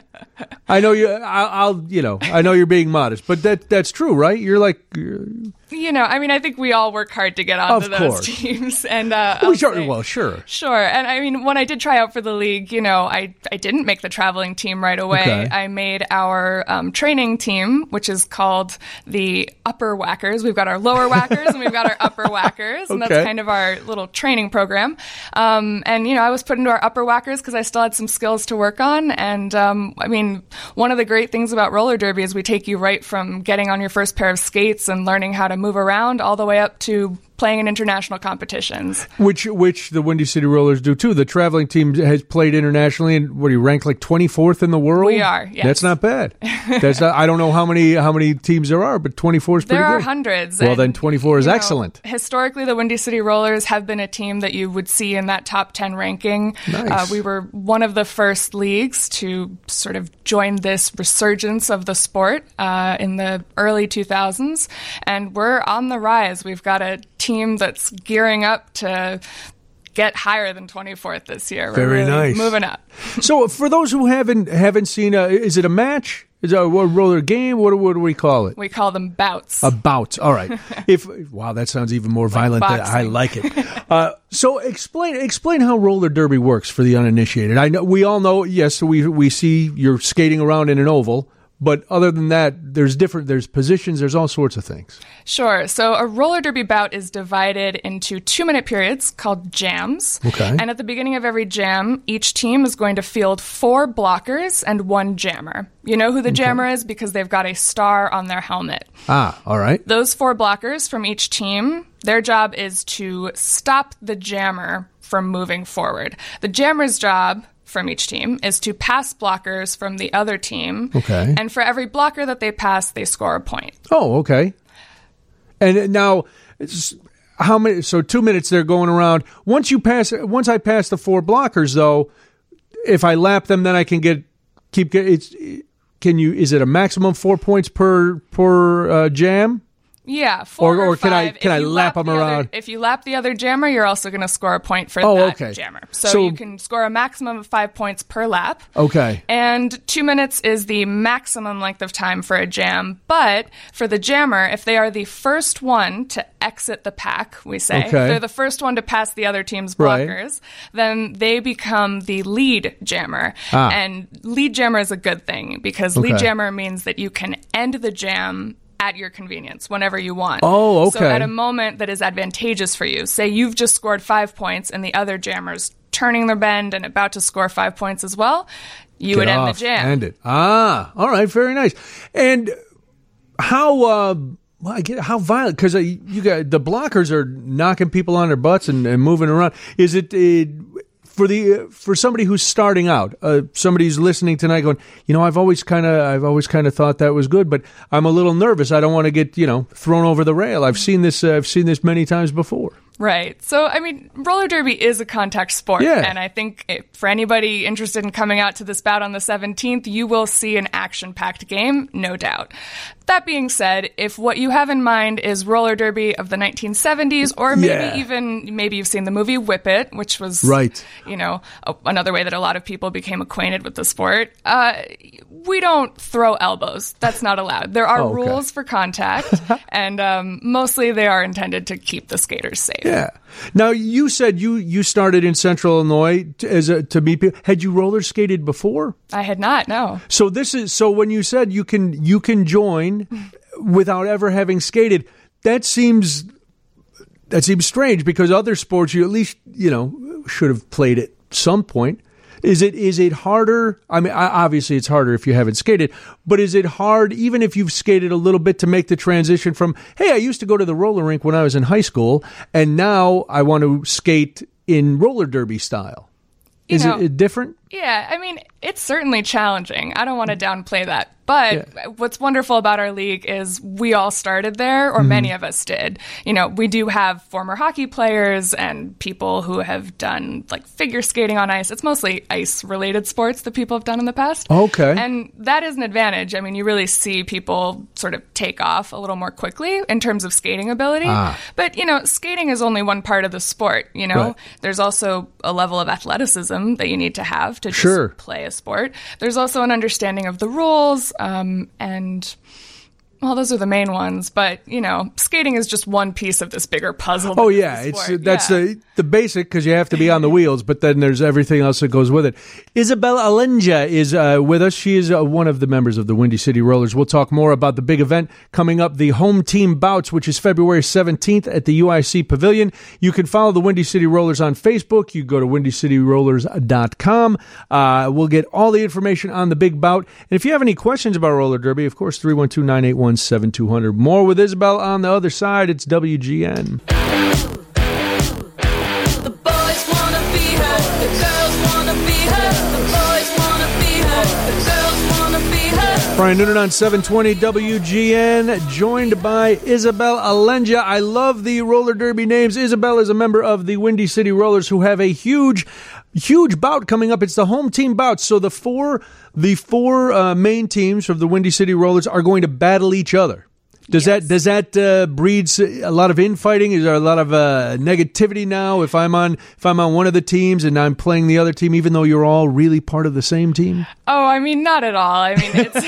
S1: I know you. I'll, I'll you know I know you're being modest, but that that's true, right? You're like. You're,
S7: You know, I mean, I think we all work hard to get onto
S1: Of
S7: those
S1: course.
S7: teams. And uh,
S1: well,
S7: I'll
S1: sure,
S7: say-
S1: well, sure.
S7: Sure. And I mean, when I did try out for the league, you know, I, I didn't make the traveling team right away.
S1: Okay.
S7: I made our um, training team, which is called the Upper Whackers. We've got our lower whackers and we've got our upper whackers. And
S1: Okay.
S7: that's kind of our little training program. Um, and, you know, I was put into our upper whackers because I still had some skills to work on. And, um, I mean, one of the great things about roller derby is we take you right from getting on your first pair of skates and learning how to move around all the way up to playing in international competitions.
S1: Which which the Windy City Rollers do too. The traveling team has played internationally, and what do you rank like twenty-fourth in the world?
S7: We are, yes.
S1: That's not bad. That's not, I don't know how many how many teams there are, but twenty-four is pretty
S7: There are
S1: good.
S7: hundreds.
S1: Well,
S7: and,
S1: then twenty-four is
S7: you know,
S1: excellent.
S7: Historically, the Windy City Rollers have been a team that you would see in that top ten ranking.
S1: Nice.
S7: Uh, we were one of the first leagues to sort of join this resurgence of the sport uh, in the early two thousands, and we're on the rise. We've got a team that's gearing up to get higher than twenty-fourth this year. We're
S1: Very
S7: really
S1: nice.
S7: moving up.
S1: So, for those who haven't haven't seen, uh, is it a match? Is it a roller game? What, what do we call it?
S7: We call them bouts.
S1: A bout. All right. If wow, that sounds even more violent. Than, I
S7: boxing.
S1: like it. Uh, so explain explain how roller derby works for the uninitiated. I know we all know. Yes, we we see you're skating around in an oval, but other than that, there's different. There's positions. There's all sorts of things.
S7: Sure. So a roller derby bout is divided into two-minute periods called jams.
S1: Okay.
S7: And at the beginning of every jam, each team is going to field four blockers and one jammer. You know who the jammer is because they've got a star on their helmet.
S1: Ah, all right.
S7: Those four blockers from each team, their job is to stop the jammer from moving forward. The jammer's job from each team is to pass blockers from the other team.
S1: Okay.
S7: And for every blocker that they pass, they score a point.
S1: Oh, okay. And now, it's- how many? So two minutes they're going around. Once you pass, once I pass the four blockers, though, if I lap them, then I can get keep get. It's can you? Is it a maximum four points per per uh, jam?
S7: Yeah, four
S1: Or-
S7: or,
S1: or can I-
S7: five.
S1: can
S7: If
S1: I
S7: you
S1: lap
S7: lap
S1: 'em
S7: the other-
S1: around?
S7: If you lap the other jammer, you're also going to score a point for
S1: Oh,
S7: that
S1: okay.
S7: jammer. So,
S1: So-
S7: you can score a maximum of five points per lap.
S1: Okay.
S7: And two minutes is the maximum length of time for a jam. But for the jammer, if they are the first one to exit the pack, we say,
S1: Okay.
S7: if they're the first one to pass the other team's
S1: Right.
S7: blockers, then they become the lead jammer.
S1: Ah.
S7: And lead jammer is a good thing because
S1: Okay.
S7: lead jammer means that you can end the jam at your convenience, whenever you want.
S1: Oh,
S7: So
S1: okay.
S7: at a moment that is advantageous for you, say you've just scored five points and the other jammer's turning their bend and about to score five points as well, you would
S1: Get
S7: end
S1: off,
S7: the jam.
S1: End it. Ah, all right, very nice. And how uh, well, I get how violent because uh, you got the blockers are knocking people on their butts and, and moving around. Is it uh, for the uh, for somebody who's starting out? Uh, somebody who's listening tonight, going, you know, I've always kind of I've always kind of thought that was good, but I'm a little nervous. I don't want to get you know thrown over the rail. I've seen this. Uh, I've seen this many times before.
S7: Right. So, I mean, roller derby is a contact sport.
S1: Yeah.
S7: And I think it, for anybody interested in coming out to this bout on the seventeenth, you will see an action-packed game, no doubt. That being said, if what you have in mind is roller derby of the nineteen seventies, or maybe
S1: Yeah.
S7: even, maybe you've seen the movie Whip It, which was,
S1: Right.
S7: you know, a, another way that a lot of people became acquainted with the sport, uh, we don't throw elbows. That's not allowed. There are
S1: Oh, okay.
S7: rules for contact, and um, mostly they are intended to keep the skaters safe.
S1: Yeah. Now, you said you, you started in Central Illinois to, as a, to meet people. Had you roller skated before?
S7: I had not, no.
S1: So this is so when you said you can you can join without ever having skated, that seems that seems strange because other sports you at least, you know, should have played at some point. Is it is it harder? I mean, obviously it's harder if you haven't skated, but is it hard even if you've skated a little bit to make the transition from, hey, I used to go to the roller rink when I was in high school, and now I want to skate in roller derby style?
S7: You
S1: Is
S7: know,
S1: it different?
S7: Yeah, I mean, it's certainly challenging. I don't want to downplay that. But
S1: Yeah.
S7: what's wonderful about our league is we all started there, or
S1: Mm-hmm.
S7: many of us did. You know, we do have former hockey players and people who have done like figure skating on ice. It's mostly ice-related sports that people have done in the past.
S1: Okay.
S7: And that is an advantage. I mean, you really see people sort of take off a little more quickly in terms of skating ability.
S1: Ah.
S7: But, you know, skating is only one part of the sport, you know?
S1: Right.
S7: There's also a level of athleticism that you need to have to just
S1: Sure.
S7: play a sport. There's also an understanding of the rules, um, and well, those are the main ones. But you know, skating is just one piece of this bigger puzzle. that
S1: Oh
S7: is
S1: yeah,
S7: the
S1: it's
S7: sport.
S1: that's
S7: Yeah.
S1: the the basic because you have to be on the wheels, but then there's everything else that goes with it. Isabel Alenja is uh, with us. She is uh, one of the members of the Windy City Rollers. We'll talk more about the big event coming up, the home team bouts, which is February seventeenth at the U I C Pavilion. You can follow the Windy City Rollers on Facebook. You go to windy city rollers dot com. Uh, we'll get all the information on the big bout. And if you have any questions about roller derby, of course, three one two, nine eight one, seven two zero zero. More with Isabel on the other side. It's W G N.
S6: The boys wanna be her, the girls wanna be her, the boys wanna be her, the girls wanna be her.
S1: Brian Noonan on seven twenty W G N, joined by Isabel Alenja. I love the roller derby names. Isabel is a member of the Windy City Rollers who have a huge, huge bout coming up. It's the home team bout. So the four, the four uh, main teams of the Windy City Rollers are going to battle each other. Does
S7: Yes.
S1: that does that uh, breeds a lot of infighting? Is there a lot of uh, negativity now? If I'm on if I'm on one of the teams and I'm playing the other team, even though you're all really part of the same team?
S7: Oh, I mean, not at all. I mean, it's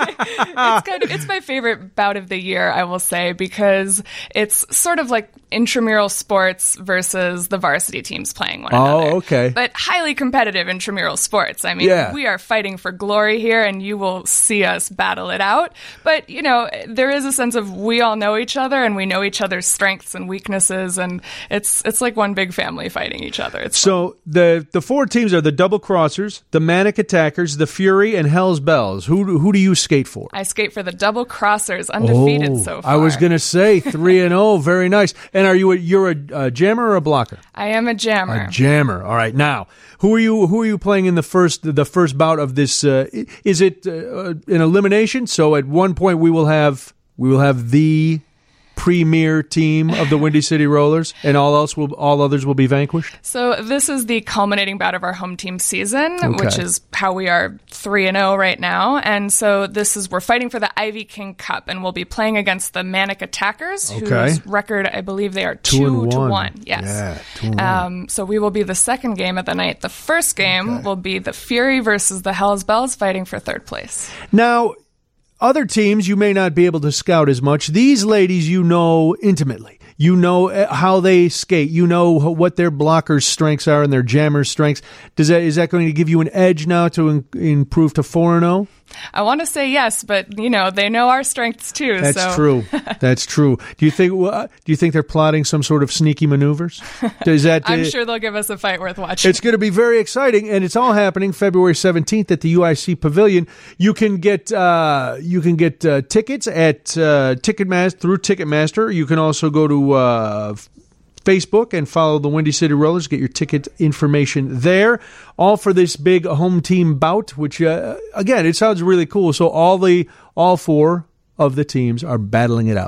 S7: it's kind of it's my favorite bout of the year, I will say, because it's sort of like intramural sports versus the varsity teams playing one
S1: Oh,
S7: another.
S1: okay.
S7: But highly competitive intramural sports. I mean,
S1: Yeah.
S7: we are fighting for glory here, and you will see us battle it out. But you know, there is a sense of we all know each other, and we know each other's strengths and weaknesses, and it's it's like one big family fighting each other. It's
S1: So the the four teams are the Double Crossers, the Manic Attackers, the Fury, and Hell's Bells. Who who do you skate for?
S7: I skate for the Double Crossers, undefeated
S1: Oh,
S7: so far.
S1: I was gonna say three and zero. Very nice. And are you a, you're a, a jammer or a blocker?
S7: I am a jammer.
S1: A jammer. All right. Now, who are you? Who are you playing in the first the first bout of this? Uh, i- is it uh, an elimination? So at one point we will have we will have the premier team of the Windy City Rollers, and all else will all others will be vanquished.
S7: So this is the culminating bout of our home team season,
S1: Okay.
S7: which is how we are three and zero right now. And so this is we're fighting for the Ivy King Cup, and we'll be playing against the Manic Attackers,
S1: Okay.
S7: whose record I believe they are
S1: Two
S7: two,
S1: and
S7: to
S1: one.
S7: one. Yes.
S1: Yeah, two and one.
S7: Um, so we will be the second game of the night. The first game will be the Fury versus the Hell's Bells, fighting for third place.
S1: Now, other teams you may not be able to scout as much. These ladies you know intimately. You know uh, how they skate. You know wh- what their blockers' strengths are and their jammers' strengths. Does that is that going to give you an edge now to in, improve to four and zero?
S7: I want to say yes, but you know they know our strengths too.
S1: That's
S7: so.
S1: true. That's true. Do you think? Uh, do you think they're plotting some sort of sneaky maneuvers? Does that?
S7: I'm
S1: uh,
S7: sure they'll give us a fight worth watching.
S1: It's going to be very exciting, and it's all happening February seventeenth at the U I C Pavilion. You can get uh, you can get uh, tickets at uh, Ticketmaster through Ticketmaster. You can also go to uh, Facebook and follow the Windy City Rollers. Get your ticket information there. All for this big home team bout, which uh, again, it sounds really cool. So all the all four of the teams are battling it out.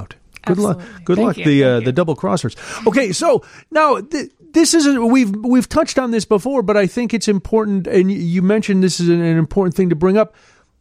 S1: Good luck.
S7: Absolutely.
S1: Good
S7: Thank
S1: luck.
S7: you.
S1: The uh,
S7: Thank
S1: the
S7: you.
S1: double crossers. Okay, so now th- this is a, we've we've touched on this before, but I think it's important, and you- you mentioned this is an, an important thing to bring up.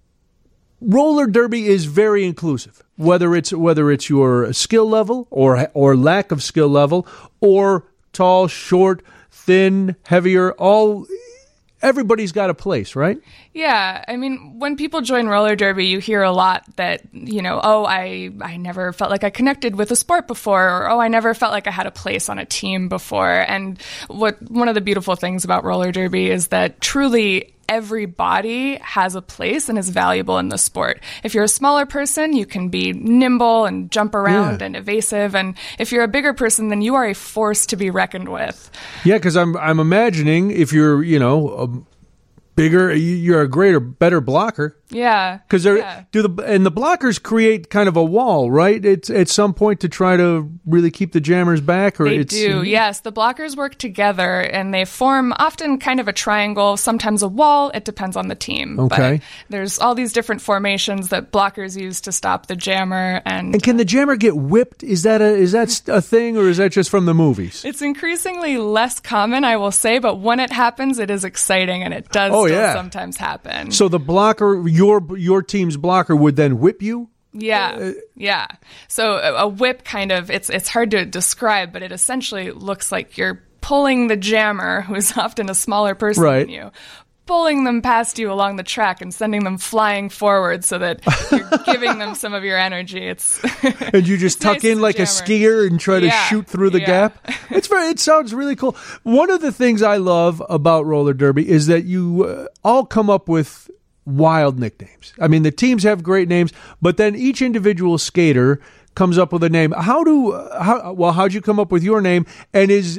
S1: Roller derby is very inclusive. Whether it's whether it's your skill level or or lack of skill level, or tall, short, thin, heavier, all everybody's got a place, right?
S7: Yeah, I mean, when people join roller derby, you hear a lot that, you know, oh, I, I never felt like I connected with a sport before, or oh, I never felt like I had a place on a team before. And what one of the beautiful things about roller derby is that truly every body has a place and is valuable in the sport. If you're a smaller person, you can be nimble and jump around
S1: Yeah.
S7: and evasive. And if you're a bigger person, then you are a force to be reckoned with.
S1: Yeah, because I'm I'm imagining if you're you know a bigger, you're a greater, better blocker.
S7: Yeah.
S1: Because they're
S7: yeah.
S1: do the and the blockers create kind of a wall, right? It's at some point to try to really keep the jammers back, or
S7: They
S1: it's
S7: do, yes. The blockers work together and they form often kind of a triangle, sometimes a wall. It depends on the team.
S1: Okay.
S7: But there's all these different formations that blockers use to stop the jammer. And,
S1: And can the jammer get whipped? Is that a is that a thing, or is that just from the movies?
S7: it's increasingly less common, I will say, but when it happens, it is exciting and it does
S1: Oh,
S7: still
S1: yeah.
S7: sometimes happen.
S1: So the blocker, your your team's blocker, would then whip you.
S7: Yeah, yeah. So a, a whip kind of, it's it's hard to describe, but it essentially looks like you're pulling the jammer, who's often a smaller person
S1: Right.
S7: than you, pulling them past you along the track and sending them flying forward so that you're giving them some of your energy. It's
S1: And you just
S7: It's
S1: tuck
S7: nice
S1: in
S7: as a
S1: like a
S7: jammer.
S1: skier and try to
S7: Yeah,
S1: shoot through the
S7: yeah.
S1: gap. It's very. It sounds really cool. One of the things I love about roller derby is that you uh, all come up with wild nicknames. I mean, the teams have great names, but then each individual skater comes up with a name. How do uh, how well? How'd you come up with your name? And is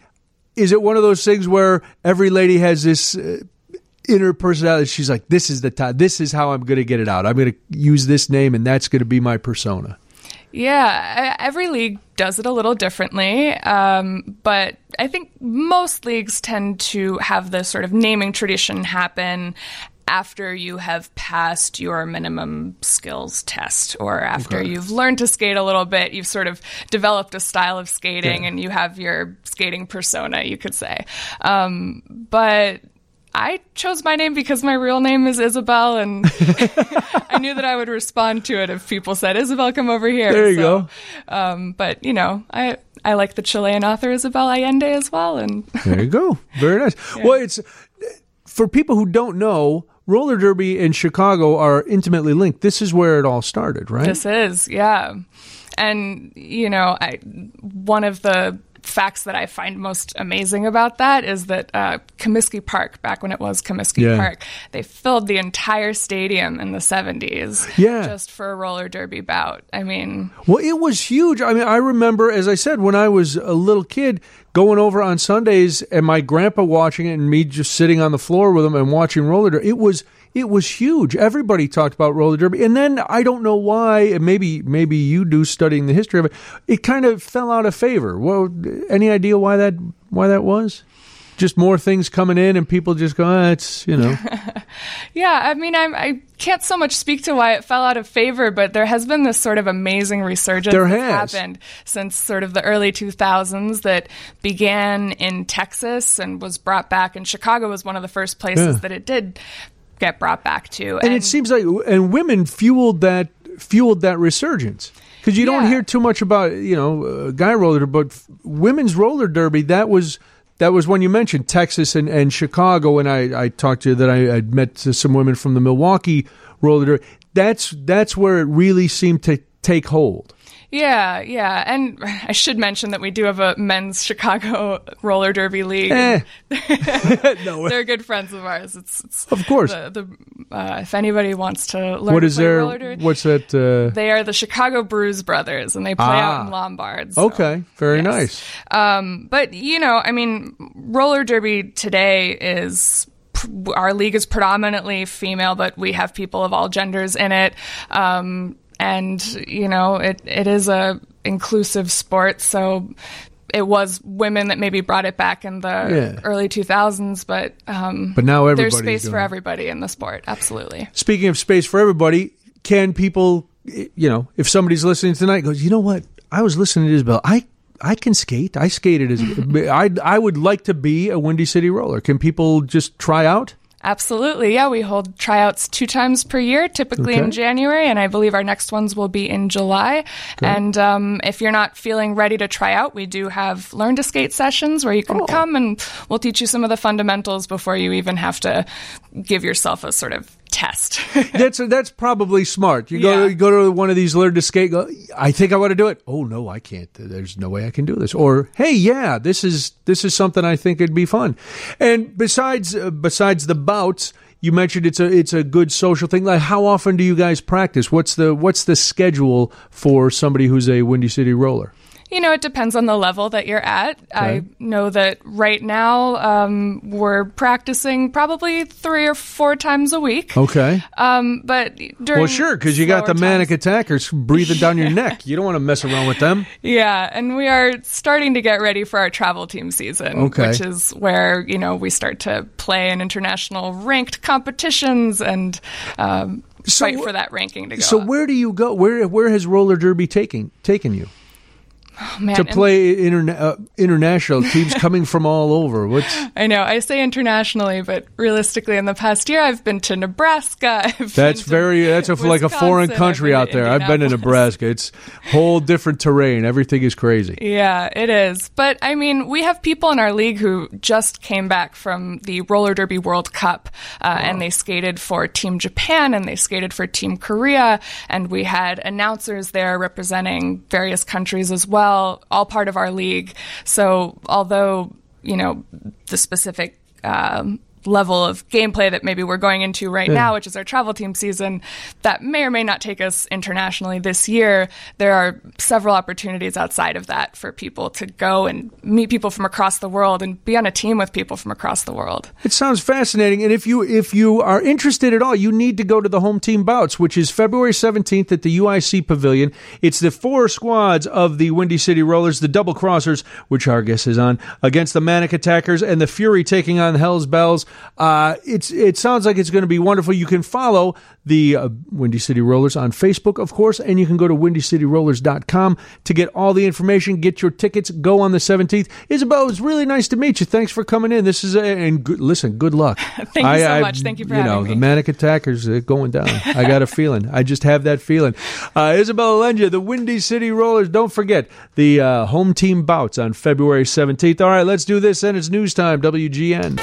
S1: is it one of those things where every lady has this Uh, inner personality? She's like, this is the time. This is how I'm going to get it out. I'm going to use this name, and that's going to be my persona.
S7: Yeah, e- every league does it a little differently, um, but I think most leagues tend to have this sort of naming tradition happen after you have passed your minimum skills test, or after
S1: Okay.
S7: you've learned to skate a little bit, you've sort of developed a style of skating,
S1: Yeah.
S7: and you have your skating persona, you could say. Um, but I chose my name because my real name is Isabel, and I knew that I would respond to it if people said, Isabel, come over here.
S1: There you
S7: So,
S1: go.
S7: Um, but, you know, I I like the Chilean author Isabel Allende as well. And
S1: There you go. Very nice. Well, it's for people who don't know, roller derby and Chicago are intimately linked. This is where it all started, right?
S7: this is, yeah. And, you know, I one of the facts that I find most amazing about that is that uh, Comiskey Park, back when it was Comiskey
S1: Yeah.
S7: Park, they filled the entire stadium in the seventies
S1: Yeah.
S7: just for a roller derby bout. I mean,
S1: Well, it was huge. I mean, I remember, as I said, when I was a little kid, going over on Sundays and my grandpa watching it and me just sitting on the floor with him and watching roller derby. It was it was huge. Everybody talked about roller derby. And then I don't know why, and maybe maybe you do studying the history of it, it kind of fell out of favor. Well, any idea why that why that was? Just more things coming in and people just go, ah, it's, you know.
S7: yeah, I mean, I'm, I can't so much speak to why it fell out of favor, but there has been this sort of amazing resurgence
S1: There
S7: that's
S1: has.
S7: happened since sort of the early two thousands that began in Texas and was brought back. And Chicago was one of the first places
S1: Yeah.
S7: that it did get brought back to.
S1: And it seems like, and women fueled that fueled that resurgence, because you don't
S7: Yeah.
S1: hear too much about, you know, uh, guy roller derby, but f- women's roller derby. That was that was when you mentioned Texas and, and Chicago, and I, I talked to you that I I'd met some women from the Milwaukee roller derby. That's that's where it really seemed to take hold.
S7: Yeah, yeah. And I should mention that we do have a men's Chicago roller derby league.
S1: Eh.
S7: and
S1: No,
S7: They're good friends of ours. It's, it's
S1: of course.
S7: the, the uh, if anybody wants to learn
S1: What
S7: to
S1: is
S7: play
S1: there?
S7: roller derby,
S1: What's that? Uh,
S7: they are the Chicago Bruise Brothers, and they play
S1: Ah.
S7: out in Lombard. so-
S1: okay, very
S7: yes.
S1: nice.
S7: Um, but you know, I mean, roller derby today is. Our league is predominantly female, but we have people of all genders in it. Um, and you know, it it is a inclusive sport, so it was women that maybe brought it back in the
S1: Yeah.
S7: early two thousands, but um,
S1: But now
S7: there's
S1: everybody's
S7: space for
S1: doing it.
S7: everybody in the sport. Absolutely.
S1: Speaking of space for everybody, can people, you know, if somebody's listening tonight goes, you know what, I was listening to Isabel. I I can skate. I skated as I I would like to be a Windy City Roller. Can people just try out?
S7: Absolutely. Yeah, we hold tryouts two times per year, typically
S1: Okay.
S7: in January, and I believe our next ones will be in July. And um, if you're not feeling ready to try out, we do have learn to skate sessions where you can
S1: Oh.
S7: come and we'll teach you some of the fundamentals before you even have to give yourself a sort of test.
S1: That's that's probably smart. You go
S7: Yeah.
S1: you go to one of these learn to skate. Go, I think I want to do it. Oh no, I can't. There's no way I can do this. Or hey, yeah, this is this is something I think it'd be fun. And besides uh, besides the bouts, you mentioned it's a it's a good social thing. Like how often do you guys practice? What's the what's the schedule for somebody who's a Windy City Roller?
S7: You know, it depends on the level that you're at. I know that right now um, we're practicing probably three or four times a week.
S1: Okay.
S7: Um, but during
S1: Well, sure, because you got the
S7: slower
S1: manic
S7: times-
S1: attackers breathing down your neck. You don't want to mess around with them.
S7: Yeah, and we are starting to get ready for our travel team season,
S1: Okay.
S7: which is where, you know, we start to play in international ranked competitions and um,
S1: So
S7: fight
S1: wh-
S7: for that ranking to go
S1: So
S7: up.
S1: where do you go? Where where has roller derby taken taken you?
S7: Oh, man,
S1: To
S7: and-
S1: play interna- uh, international teams coming from all over. What's
S7: I know, I say internationally, but realistically in the past year I've been to Nebraska. I've been
S1: that's
S7: to
S1: very that's a, like a foreign
S7: Wisconsin,
S1: country
S7: I've
S1: out
S7: been to
S1: there. I've been to
S7: Indianapolis.
S1: Nebraska. It's whole different terrain. Everything is crazy.
S7: Yeah, it is. But I mean, we have people in our league who just came back from the Roller Derby World Cup, uh, and they skated for Team Japan and they skated for Team Korea, and we had announcers there representing various countries as well, all part of our league. So although, you know, the specific um, level of gameplay that maybe we're going into right now, which is our travel team season, that may or may not take us internationally this year. There are several opportunities outside of that for people to go and meet people from across the world and be on a team with people from across the world.
S1: It sounds fascinating, and if you if you are interested at all, you need to go to the home team bouts, which is February seventeenth at the U I C Pavilion. It's the four squads of the Windy City Rollers, the Double Crossers, which our guest is on, against the Manic Attackers, and the Fury taking on Hell's Bells. Uh, it's it sounds like it's going to be wonderful. You can follow the uh, Windy City Rollers on Facebook, of course, and you can go to windy city rollers dot com to get all the information, get your tickets, go on the seventeenth. Isabel, it was really nice to meet you. Thanks for coming in. This is a, and good, listen, good luck.
S7: Thank you so much. Thank you for
S1: you
S7: having
S1: know,
S7: me.
S1: the Manic Attackers are going down. I got a feeling. I just have that feeling. Uh, Isabel Alenja, the Windy City Rollers. Don't forget the uh, home team bouts on February seventeenth. All right, let's do this, and it's news time, W G N.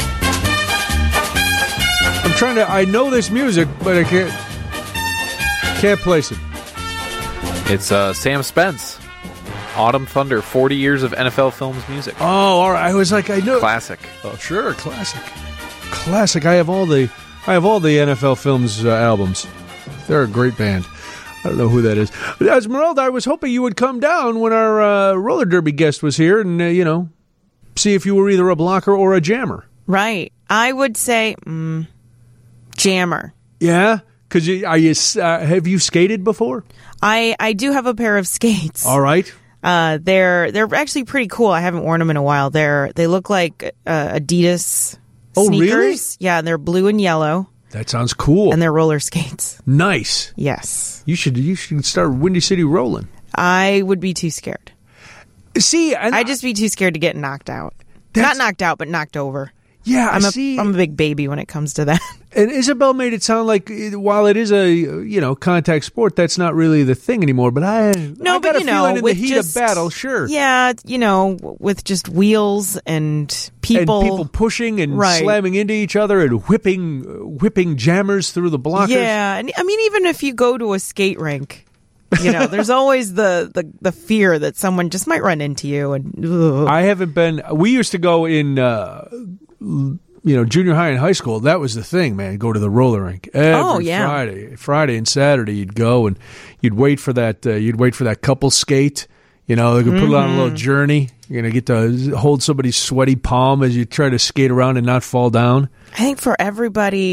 S1: I'm trying to, I know this music, but I can't, can't place it.
S2: It's uh, Sam Spence. Autumn Thunder, forty years of N F L Films music.
S1: Oh, all right. I was like, I know.
S2: Classic.
S1: Oh, sure, classic, classic. I have all the, I have all the N F L Films uh, albums. They're a great band. I don't know who that is. Esmeralda, I was hoping you would come down when our uh, roller derby guest was here, and uh, you know, see if you were either a blocker or a jammer.
S4: Right. I would say mm, jammer.
S1: Yeah, because are you? Uh, have you skated before?
S4: I, I do have a pair of skates.
S1: All right.
S4: Uh, they're they're actually pretty cool. I haven't worn them in a while. They're they look like uh, Adidas
S1: Oh,
S4: sneakers.
S1: really?
S4: Yeah, they're blue and yellow,
S1: That sounds cool.
S4: and they're roller skates.
S1: Nice.
S4: Yes,
S1: You should you should start Windy City rolling.
S4: I would be too scared.
S1: See, and
S4: I'd just be too scared to get knocked out.
S1: That's-
S4: Not knocked out, but knocked over.
S1: yeah,
S4: I'm
S1: I
S4: a
S1: see.
S4: am a big baby when it comes to that.
S1: And Isabel made it sound like uh, while it is a you know contact sport, that's not really the thing anymore. But I
S4: No,
S1: I
S4: but
S1: got a
S4: you know,
S1: feeling in the
S4: with
S1: heat
S4: just,
S1: of battle, sure.
S4: Yeah, you know, with just wheels and people,
S1: and people pushing and
S4: Right.
S1: slamming into each other and whipping whipping jammers through the blockers.
S4: Yeah, and I mean, even if you go to a skate rink, you know, there's always the, the, the fear that someone just might run into you. And ugh.
S1: I haven't been. We used to go in, uh, you know, junior high and high school. That was the thing, man. Go to the roller rink every
S4: Oh, yeah.
S1: Friday, Friday and Saturday. You'd go and you'd wait for that. Uh, you'd wait for that couple skate. You know, they could put it on a little journey. You're gonna get to hold somebody's sweaty palm as you try to skate around and not fall down.
S4: I think for everybody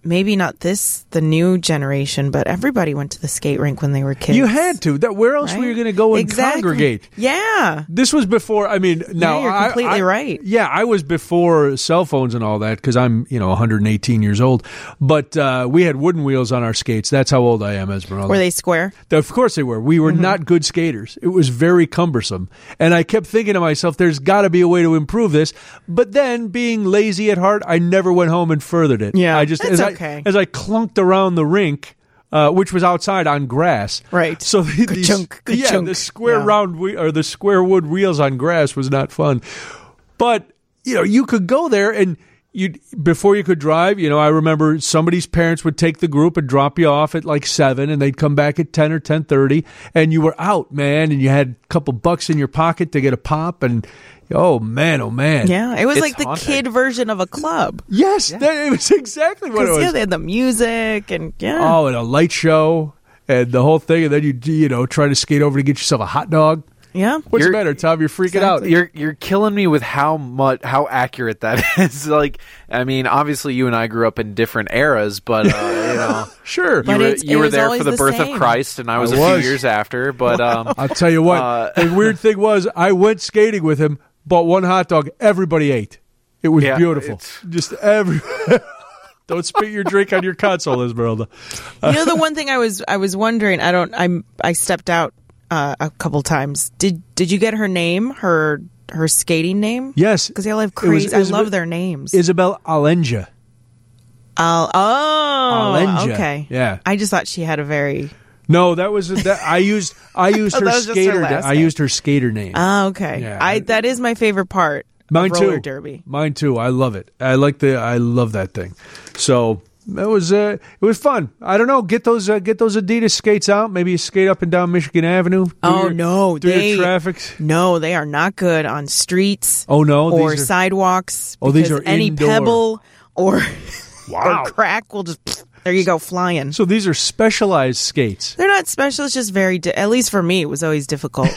S4: maybe not this, the new generation, but everybody went to the skate rink when they were kids.
S1: You had to. That where else
S4: right?
S1: were you going to go and
S4: exactly.
S1: congregate?
S4: Yeah.
S1: This was before. I mean, now
S4: yeah, you're
S1: I-
S4: completely
S1: I-
S4: right.
S1: Yeah, I was before cell phones and all that because I'm, you know, one hundred eighteen years old. But uh, we had wooden wheels on our skates. That's how old I am, Esmeralda.
S4: Were they square?
S1: Of course they were. We were not good skaters. It was very cumbersome. And I kept thinking to myself, there's got to be a way to improve this. But then, being lazy at heart, I never went home and furthered it.
S4: Yeah,
S1: I just
S4: that's
S1: as
S4: okay.
S1: I, as I clunked around the rink, uh, which was outside on grass.
S4: Right.
S1: So the, these,
S4: Ka-chunk,
S1: yeah,
S4: ka-chunk.
S1: the square
S4: Yeah.
S1: round whe- or the square wood wheels on grass was not fun. But you know, you could go there and you before you could drive. You know, I remember somebody's parents would take the group and drop you off at like seven, and they'd come back at ten or ten thirty, and you were out, man, and you had a couple bucks in your pocket to get a pop, and oh man, oh man,
S4: Yeah, it was
S2: It's
S4: like the
S2: haunting.
S4: kid version of a club.
S1: yes, that, it was exactly what it
S4: Because
S1: was.
S4: yeah, they had the music and yeah.
S1: Oh, and a light show and the whole thing, and then you you know try to skate over to get yourself a hot dog.
S4: yeah.
S1: What's the
S2: You're-
S1: matter, Tom? You're freaking out.
S4: Exactly.
S2: You're you're killing me with how much how accurate that is. Like, I mean, obviously you and I grew up in different eras, but uh, you know,
S1: Sure.
S2: you
S4: But
S2: were,
S4: it's-
S2: you
S4: it
S2: were
S4: was
S2: there
S4: always
S2: for the
S4: the
S2: birth
S4: same.
S2: of Christ, and I was
S1: I
S2: a
S1: was.
S2: few years after. But um,
S1: I'll tell you what.
S2: Uh,
S1: the weird thing was, I went skating with him, bought one hot dog. Everybody ate. It was
S2: Yeah,
S1: beautiful.
S2: it's-
S1: Just every. Don't spit your drink on your console, Esmeralda.
S4: You know, the one thing I was I was wondering. I don't. I'm. I stepped out uh, a couple times. Did Did you get her name? Her her skating name?
S1: Yes,
S4: Because they all have
S1: It was
S4: crazy. I
S1: Isabel-
S4: love their names.
S1: Isabel Alenja.
S4: Al- oh,
S1: Alenja.
S4: okay.
S1: Yeah.
S4: I just thought she had a very.
S1: No, that was that. I used I used
S4: Oh,
S1: her
S4: that was just her
S1: skater.
S4: last
S1: I
S4: name.
S1: used her skater name.
S4: Oh, okay.
S1: Yeah.
S4: I that is my favorite part.
S1: Mine
S4: of roller
S1: too.
S4: derby.
S1: Mine too. I love it. I like the. I love that thing. So it was. Uh, it was fun. I don't know. Get those. Uh, get those Adidas skates out. Maybe you skate up and down Michigan Avenue. Do
S4: Oh
S1: your-
S4: no,
S1: Do
S4: they
S1: your traffic.
S4: no, they are not good on streets.
S1: Oh no.
S4: or
S1: these are,
S4: sidewalks.
S1: Oh, these
S4: because
S1: are
S4: any
S1: indoor.
S4: pebble or
S1: Wow.
S4: or crack will just there you go flying.
S1: So these are specialized skates.
S4: They're not special. It's just very. Di- at least for me, it was always difficult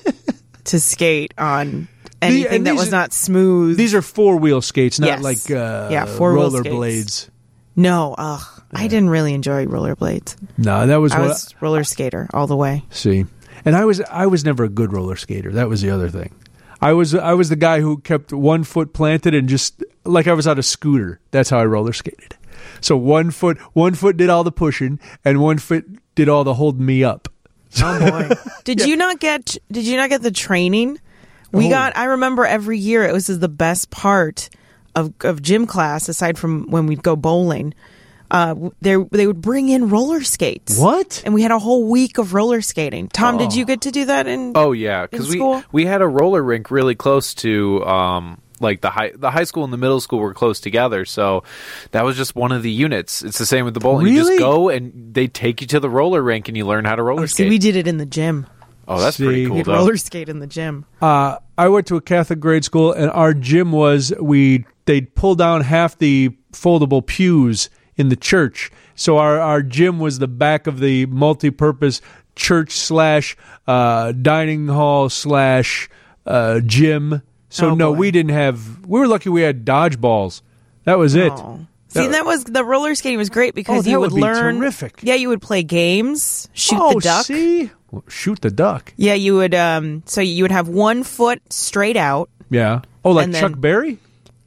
S4: to skate on anything
S1: and
S4: that
S1: these
S4: was
S1: are-
S4: not smooth.
S1: These are four wheel skates, not
S4: Yes.
S1: like uh,
S4: Yeah, four-wheel
S1: roller
S4: skates.
S1: blades.
S4: no, ugh, I didn't really enjoy rollerblades.
S1: No, that was
S4: I
S1: what.
S4: was roller skater all the way.
S1: See, and I was I was never a good roller skater. That was the other thing. I was I was the guy who kept one foot planted and just like I was on a scooter. That's how I roller skated. So one foot one foot did all the pushing, and one foot did all the holding me up.
S4: Oh boy! Did you not get? Did you not get the training? We
S1: Oh.
S4: got. I remember every year it was the best part of of gym class, aside from when we'd go bowling. Uh, they they would bring in roller skates.
S1: What?
S4: And we had a whole week of roller skating. Tom, did
S1: Oh.
S4: you get to do that? In
S2: oh yeah, because
S4: In
S2: we
S4: school?
S2: we had a roller rink really close to um like the high the high school and the middle school were close together, so that was just one of the units. It's the same with the bowling. You
S1: Really?
S2: just go and they take you to the roller rink and you learn how to roller
S4: oh,
S2: skate.
S4: see, we did it in the gym.
S2: oh, that's
S1: See.
S2: pretty cool.
S4: We'd
S2: Though.
S4: roller skate in the gym.
S1: Uh, I went to a Catholic grade school, and our gym was we they'd pull down half the foldable pews in the church. So our, our gym was the back of the multi-purpose church slash uh, dining hall slash uh, gym. So
S4: Oh,
S1: no,
S4: boy.
S1: we didn't have. We were lucky we had dodgeballs. That was it.
S4: Oh. See, that was the roller skating was great because
S1: Oh, that
S4: you would,
S1: would be
S4: learn.
S1: terrific.
S4: Yeah, you would play games, shoot
S1: oh,
S4: the duck.
S1: see, Well, shoot the duck.
S4: Yeah, you would. Um, so you would have one foot straight out.
S1: Yeah. Oh, like
S4: And then-
S1: Chuck Berry.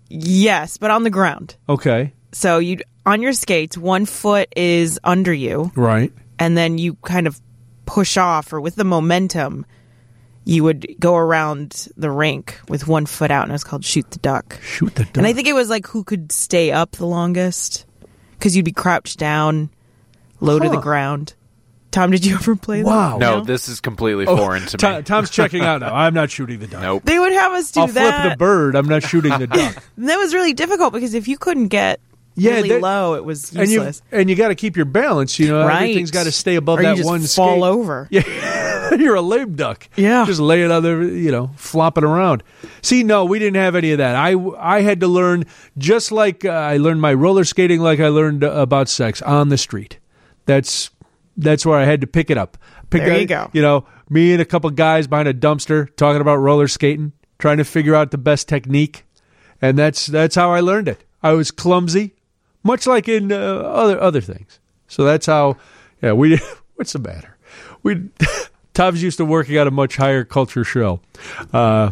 S4: Yes, but on the ground.
S1: Okay.
S4: So you on your skates, one foot is under you,
S1: Right.
S4: and then you kind of push off, or with the momentum, you would go around the rink with one foot out, and it was called shoot the duck.
S1: Shoot the duck.
S4: And I think it was like who could stay up the longest, because you'd be crouched down, low to the
S1: Huh.
S4: ground. Tom, did you ever play that?
S1: Wow.
S2: No, this is completely foreign to me.
S1: Tom, Tom's checking out now. I'm not shooting the duck.
S2: Nope.
S4: They would have us do
S1: I'll
S4: that.
S1: flip the bird. I'm not shooting the duck.
S4: And that was really difficult because if you couldn't get
S1: Yeah,
S4: really
S1: that-
S4: low, it was
S1: and you
S4: useless.
S1: and you got to keep your balance. You know,
S4: Right.
S1: everything's got to stay above
S4: or
S1: that
S4: you just
S1: one
S4: fall
S1: skate.
S4: over.
S1: Yeah, you're a lame duck.
S4: Yeah.
S1: just laying on there, you know, flopping around. See, no, we didn't have any of that. I I had to learn just like uh, I learned my roller skating, like I learned uh, about sex on the street. That's that's where I had to pick it up. Pick
S4: There
S1: up,
S4: you go.
S1: You know, me and a couple guys behind a dumpster talking about roller skating, trying to figure out the best technique, and that's that's how I learned it. I was clumsy. much like in uh, other other things. So that's how. Yeah, we. What's the matter? We. Tom's used to working on a much higher culture show. Uh,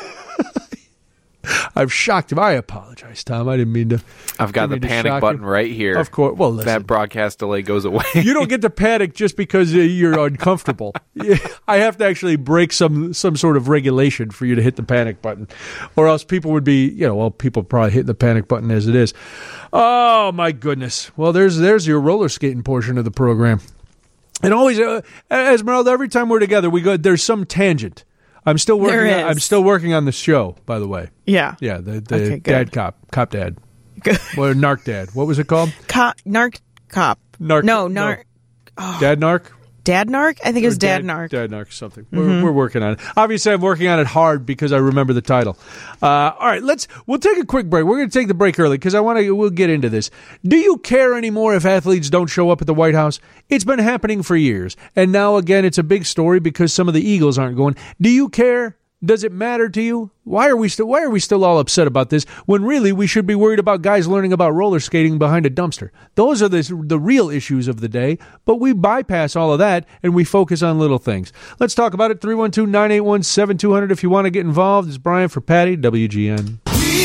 S1: I've shocked him. I apologize, Tom. I didn't mean to.
S2: I've got the
S1: didn't mean to
S2: panic
S1: shock
S2: button
S1: you.
S2: right here.
S1: Of course. Well, listen.
S2: That broadcast delay goes away.
S1: You don't get to panic just because uh, you're uncomfortable. I have to actually break some some sort of regulation for you to hit the panic button, or else people would be, you know, well, people probably hit the panic button as it is. Oh my goodness. Well, there's there's your roller skating portion of the program, and always, uh, Esmeralda. Every time we're together, we go. There's some tangent. I'm still working.
S4: There
S1: On,
S4: is.
S1: I'm still working on the show, by the way.
S4: Yeah.
S1: Yeah, the, the
S4: Okay, good.
S1: dad cop, cop dad,
S4: Good.
S1: or narc dad. What was it called?
S4: Co- narc cop.
S1: Narc.
S4: No, narc.
S1: Dad narc.
S4: Dad narc? I think it was
S1: Or
S4: Dad, narc.
S1: Dad narc something. We're, we're working on it. Obviously, I'm working on it hard because I remember the title. Uh, all right, let's. We'll take a quick break. We're going to take the break early because I want to. We'll get into this. Do you care anymore if athletes don't show up at the White House? It's been happening for years, and now again, it's a big story because some of the Eagles aren't going. Do you care? Does it matter to you? Why are we still Why are we still all upset about this when really we should be worried about guys learning about roller skating behind a dumpster? Those are the the real issues of the day, but we bypass all of that and we focus on little things. Let's talk about it. three one two, nine eight one, seven two zero zero if you want to get involved. It's Brian for Patty, W G N.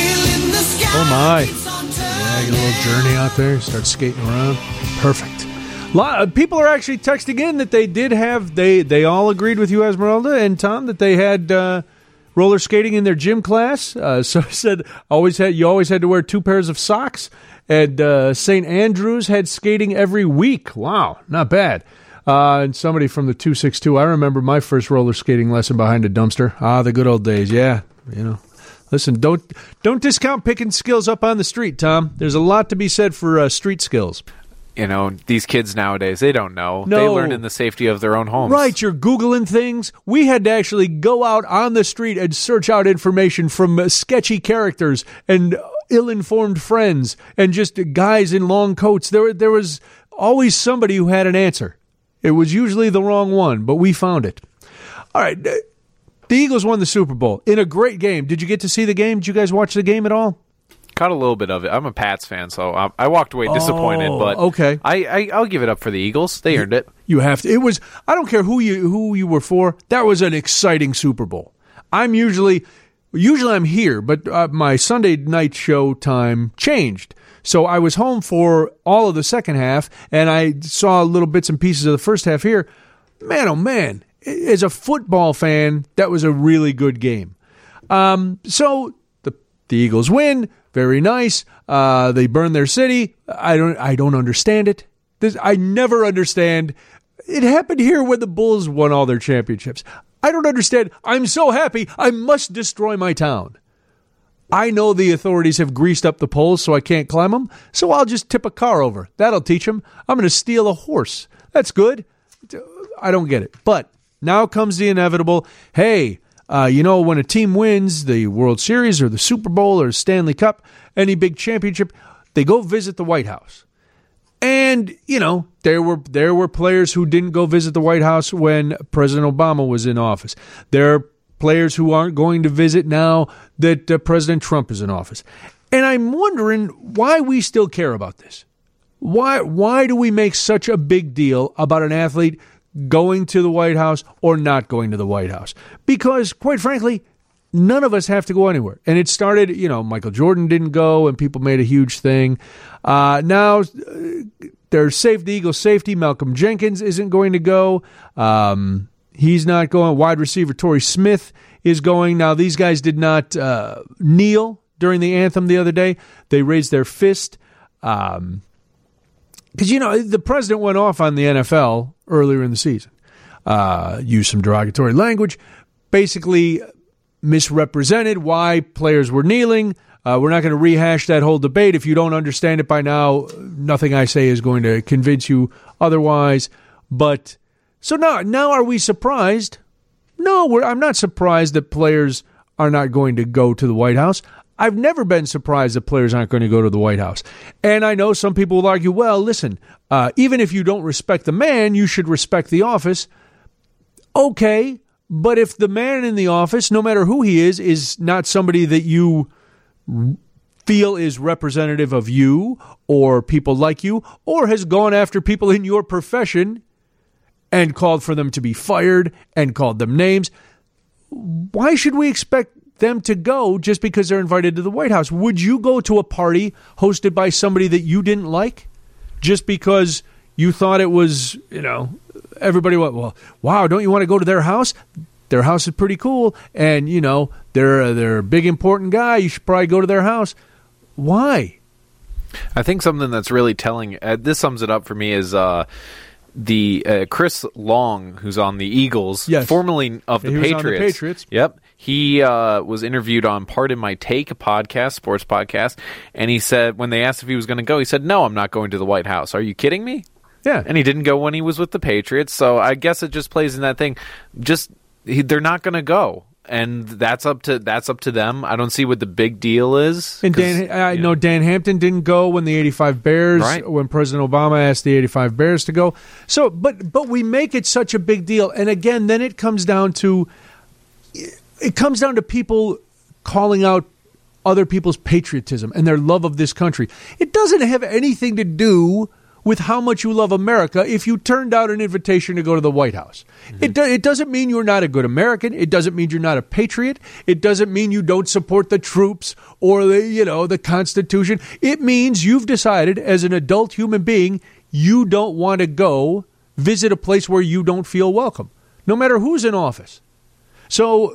S1: Oh my. Yeah, get a little journey out there, start skating around. Perfect. Lot of people are actually texting in that they did have, they, they all agreed with you, Esmeralda and Tom, that they had uh, roller skating in their gym class. Uh, so said always had you always had to wear two pairs of socks. And uh, Saint Andrews had skating every week. Wow, not bad. Uh, and somebody from the two six two, I remember my first roller skating lesson behind a dumpster. Ah, the good old days, yeah, you know. Listen, don't don't discount picking skills up on the street, Tom. There's a lot to be said for uh, street skills.
S2: You know, these kids nowadays, they don't know.
S1: No.
S2: They learn in the safety of their own homes.
S1: Right, you're Googling things. We had to actually go out on the street and search out information from uh, sketchy characters and ill-informed friends and just guys in long coats. There, there was always somebody who had an answer. It was usually the wrong one, but we found it. All right, uh, the Eagles won the Super Bowl in a great game. Did you get to see the game? Did you guys watch the game at all?
S2: Caught a little bit of it. I'm a Pats fan, so I, I walked away disappointed.
S1: Oh,
S2: but
S1: okay.
S2: I, I I'll give it up for the Eagles. They earned it.
S1: You have to. It was. I don't care who you who you were for. That was an exciting Super Bowl. I'm usually usually I'm here, but uh, my Sunday night show time changed. So I was home for all of the second half, and I saw little bits and pieces of the first half here. Man, oh man! As a football fan, that was a really good game. Um, so the the Eagles win. Very nice. Uh, they burn their city. I don't. I don't understand it. This, I never understand. It happened here when the Bulls won all their championships. I don't understand. I'm so happy. I must destroy my town. I know the authorities have greased up the poles so I can't climb them. So I'll just tip a car over. That'll teach them. I'm going to steal a horse. That's good. I don't get it. But now comes the inevitable. Hey. Uh, you know, when a team wins the World Series or the Super Bowl or Stanley Cup, any big championship, they go visit the White House. And, you know, there were there were players who didn't go visit the White House when President Obama was in office. There are players who aren't going to visit now that uh, President Trump is in office. And I'm wondering why we still care about this. Why why do we make such a big deal about an athlete going to the White House or not going to the White House? Because, quite frankly, none of us have to go anywhere. And it started, you know, Michael Jordan didn't go and people made a huge thing. Uh, now, uh, there's safe, the Eagles' safety. Malcolm Jenkins isn't going to go. Um, he's not going. Wide receiver Torrey Smith is going. Now, these guys did not uh, kneel during the anthem the other day. They raised their fist. Um Because, you know, the president went off on the N F L earlier in the season, uh, used some derogatory language, basically misrepresented why players were kneeling. Uh, we're not going to rehash that whole debate. If you don't understand it by now, nothing I say is going to convince you otherwise. But so now, now are we surprised? No, we're, I'm not surprised that players are not going to go to the White House. I've never been surprised that players aren't going to go to the White House. And I know some people will argue, well, listen, uh, even if you don't respect the man, you should respect the office. Okay, but if the man in the office, no matter who he is, is not somebody that you feel is representative of you or people like you, or has gone after people in your profession and called for them to be fired and called them names. Why should we expect them to go just because they're invited to the White House? Would you go to a party hosted by somebody that you didn't like just because you thought it was, you know, everybody went, well, wow, don't you want to go to their house? Their house is pretty cool, and, you know, they're, they're a big, important guy. You should probably go to their house. Why?
S2: I think something that's really telling, uh, this sums it up for me, is uh, the uh, Chris Long, who's on the Eagles,
S1: yes.
S2: formerly of the
S1: he was
S2: Patriots.
S1: on the Patriots.
S2: Yep. He uh, was interviewed on Pardon My Take, a podcast, sports podcast, and he said, when they asked if he was going to go, he said, no, I'm not going to the White House. Are you kidding me?
S1: Yeah.
S2: And he didn't go when he was with the Patriots, so I guess it just plays in that thing. Just, he, they're not going to go. And that's up to that's up to them. I don't see what the big deal is.
S1: And Dan, I know Dan Hampton didn't go when the eighty-five Bears,
S2: right.
S1: when President Obama asked the eighty-five Bears to go. So, but but we make it such a big deal, and again, then it comes down to it comes down to people calling out other people's patriotism and their love of this country. It doesn't have anything to do with how much you love America if you turned out an invitation to go to the White House. Mm-hmm. It, do, it doesn't mean you're not a good American. It doesn't mean you're not a patriot. It doesn't mean you don't support the troops or the, you know, the Constitution. It means you've decided as an adult human being you don't want to go visit a place where you don't feel welcome, no matter who's in office. So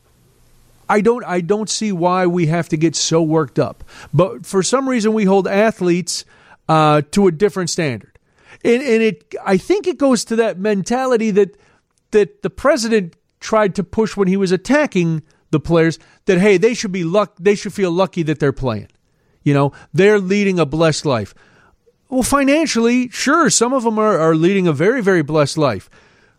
S1: I don't I don't see why we have to get so worked up. But for some reason we hold athletes Uh, to a different standard. And, and it, I think it goes to that mentality that that the president tried to push when he was attacking the players, that, hey, they should be luck, they should feel lucky that they're playing. You know, they're leading a blessed life. Well, financially, sure, some of them are, are leading a very, very blessed life.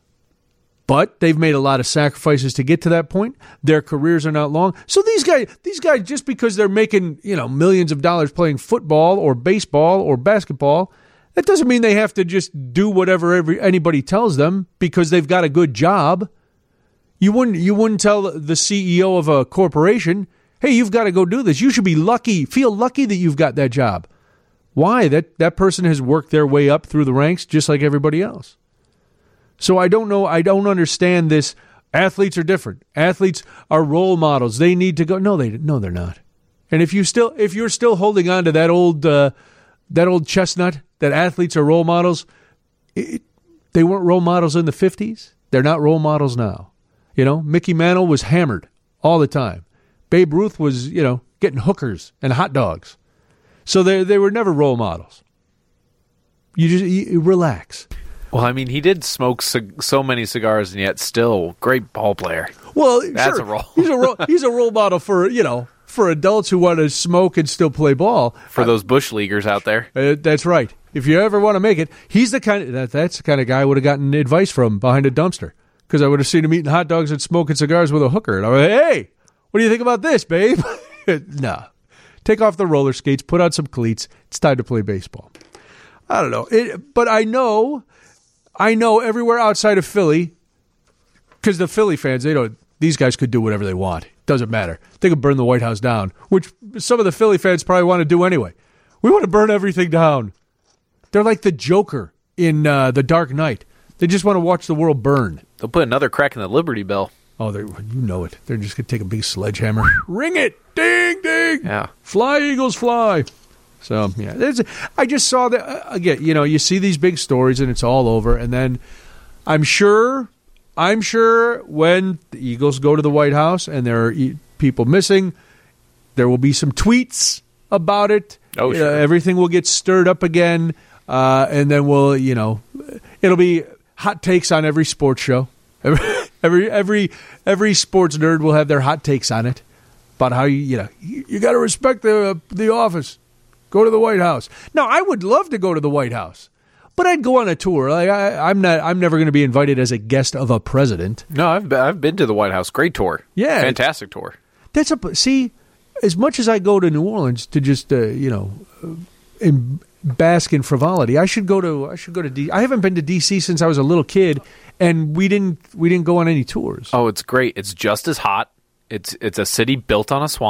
S1: But they've made a lot of sacrifices to get to that point. Their careers are not long. So these guys, these guys, just because they're making, you know, millions of dollars playing football or baseball or basketball, that doesn't mean they have to just do whatever every, anybody tells them because they've got a good job. You wouldn't, you wouldn't tell the C E O of a corporation, hey, you've got to go do this. You should be lucky, feel lucky that you've got that job. Why? That, that person has worked their way up through the ranks just like everybody else. So I don't know. I don't understand this. Athletes are different. Athletes are role models. They need to go. No, they no, they're not. And if you still, if you're still holding on to that old, uh, that old chestnut that athletes are role models, it, they weren't role models in the fifties. They're not role models now. You know, Mickey Mantle was hammered all the time. Babe Ruth was, you know, getting hookers and hot dogs. So they they were never role models. You just you, relax.
S2: Well, I mean, he did smoke cig- so many cigars, and yet still great ball player.
S1: Well,
S2: that's
S1: sure.
S2: a role.
S1: he's a role. He's a role model for you know for adults who want to smoke and still play ball.
S2: For those bush leaguers out there,
S1: uh, that's right. If you ever want to make it, he's the kind of that, that's the kind of guy I would have gotten advice from behind a dumpster because I would have seen him eating hot dogs and smoking cigars with a hooker, and I was like, hey, what do you think about this, babe? No, take off the roller skates, put on some cleats. It's time to play baseball. I don't know, it, but I know. I know everywhere outside of Philly, because the Philly fans, they don't, these guys could do whatever they want. Doesn't matter. They could burn the White House down, which some of the Philly fans probably want to do anyway. We want to burn everything down. They're like the Joker in uh, The Dark Knight. They just want to watch the world burn.
S2: They'll put another crack in the Liberty Bell.
S1: Oh, you know it. They're just going to take a big sledgehammer. Ring it. Ding, ding.
S2: Yeah.
S1: Fly, Eagles, fly. So, yeah, there's, I just saw that, uh, again, you know, you see these big stories and it's all over. And then I'm sure, I'm sure when the Eagles go to the White House and there are e- people missing, there will be some tweets about it.
S2: Oh, sure.
S1: Uh, everything will get stirred up again. Uh, and then we'll, you know, it'll be hot takes on every sports show. Every, every, every, every sports nerd will have their hot takes on it about how you, you know, you, you got to respect the, uh, the office. Go to the White House. Now, I would love to go to the White House, but I'd go on a tour. Like I, I'm not. I'm never going to be invited as a guest of a president.
S2: No, I've been, I've been to the White House. Great tour.
S1: Yeah,
S2: fantastic tour.
S1: That's a see. As much as I go to New Orleans to just uh, you know, in, bask in frivolity, I should go to. I should go to D. I haven't been to D C since I was a little kid, and we didn't. We didn't go on any tours.
S2: Oh, it's great. It's just as hot. It's it's a city built on a swamp.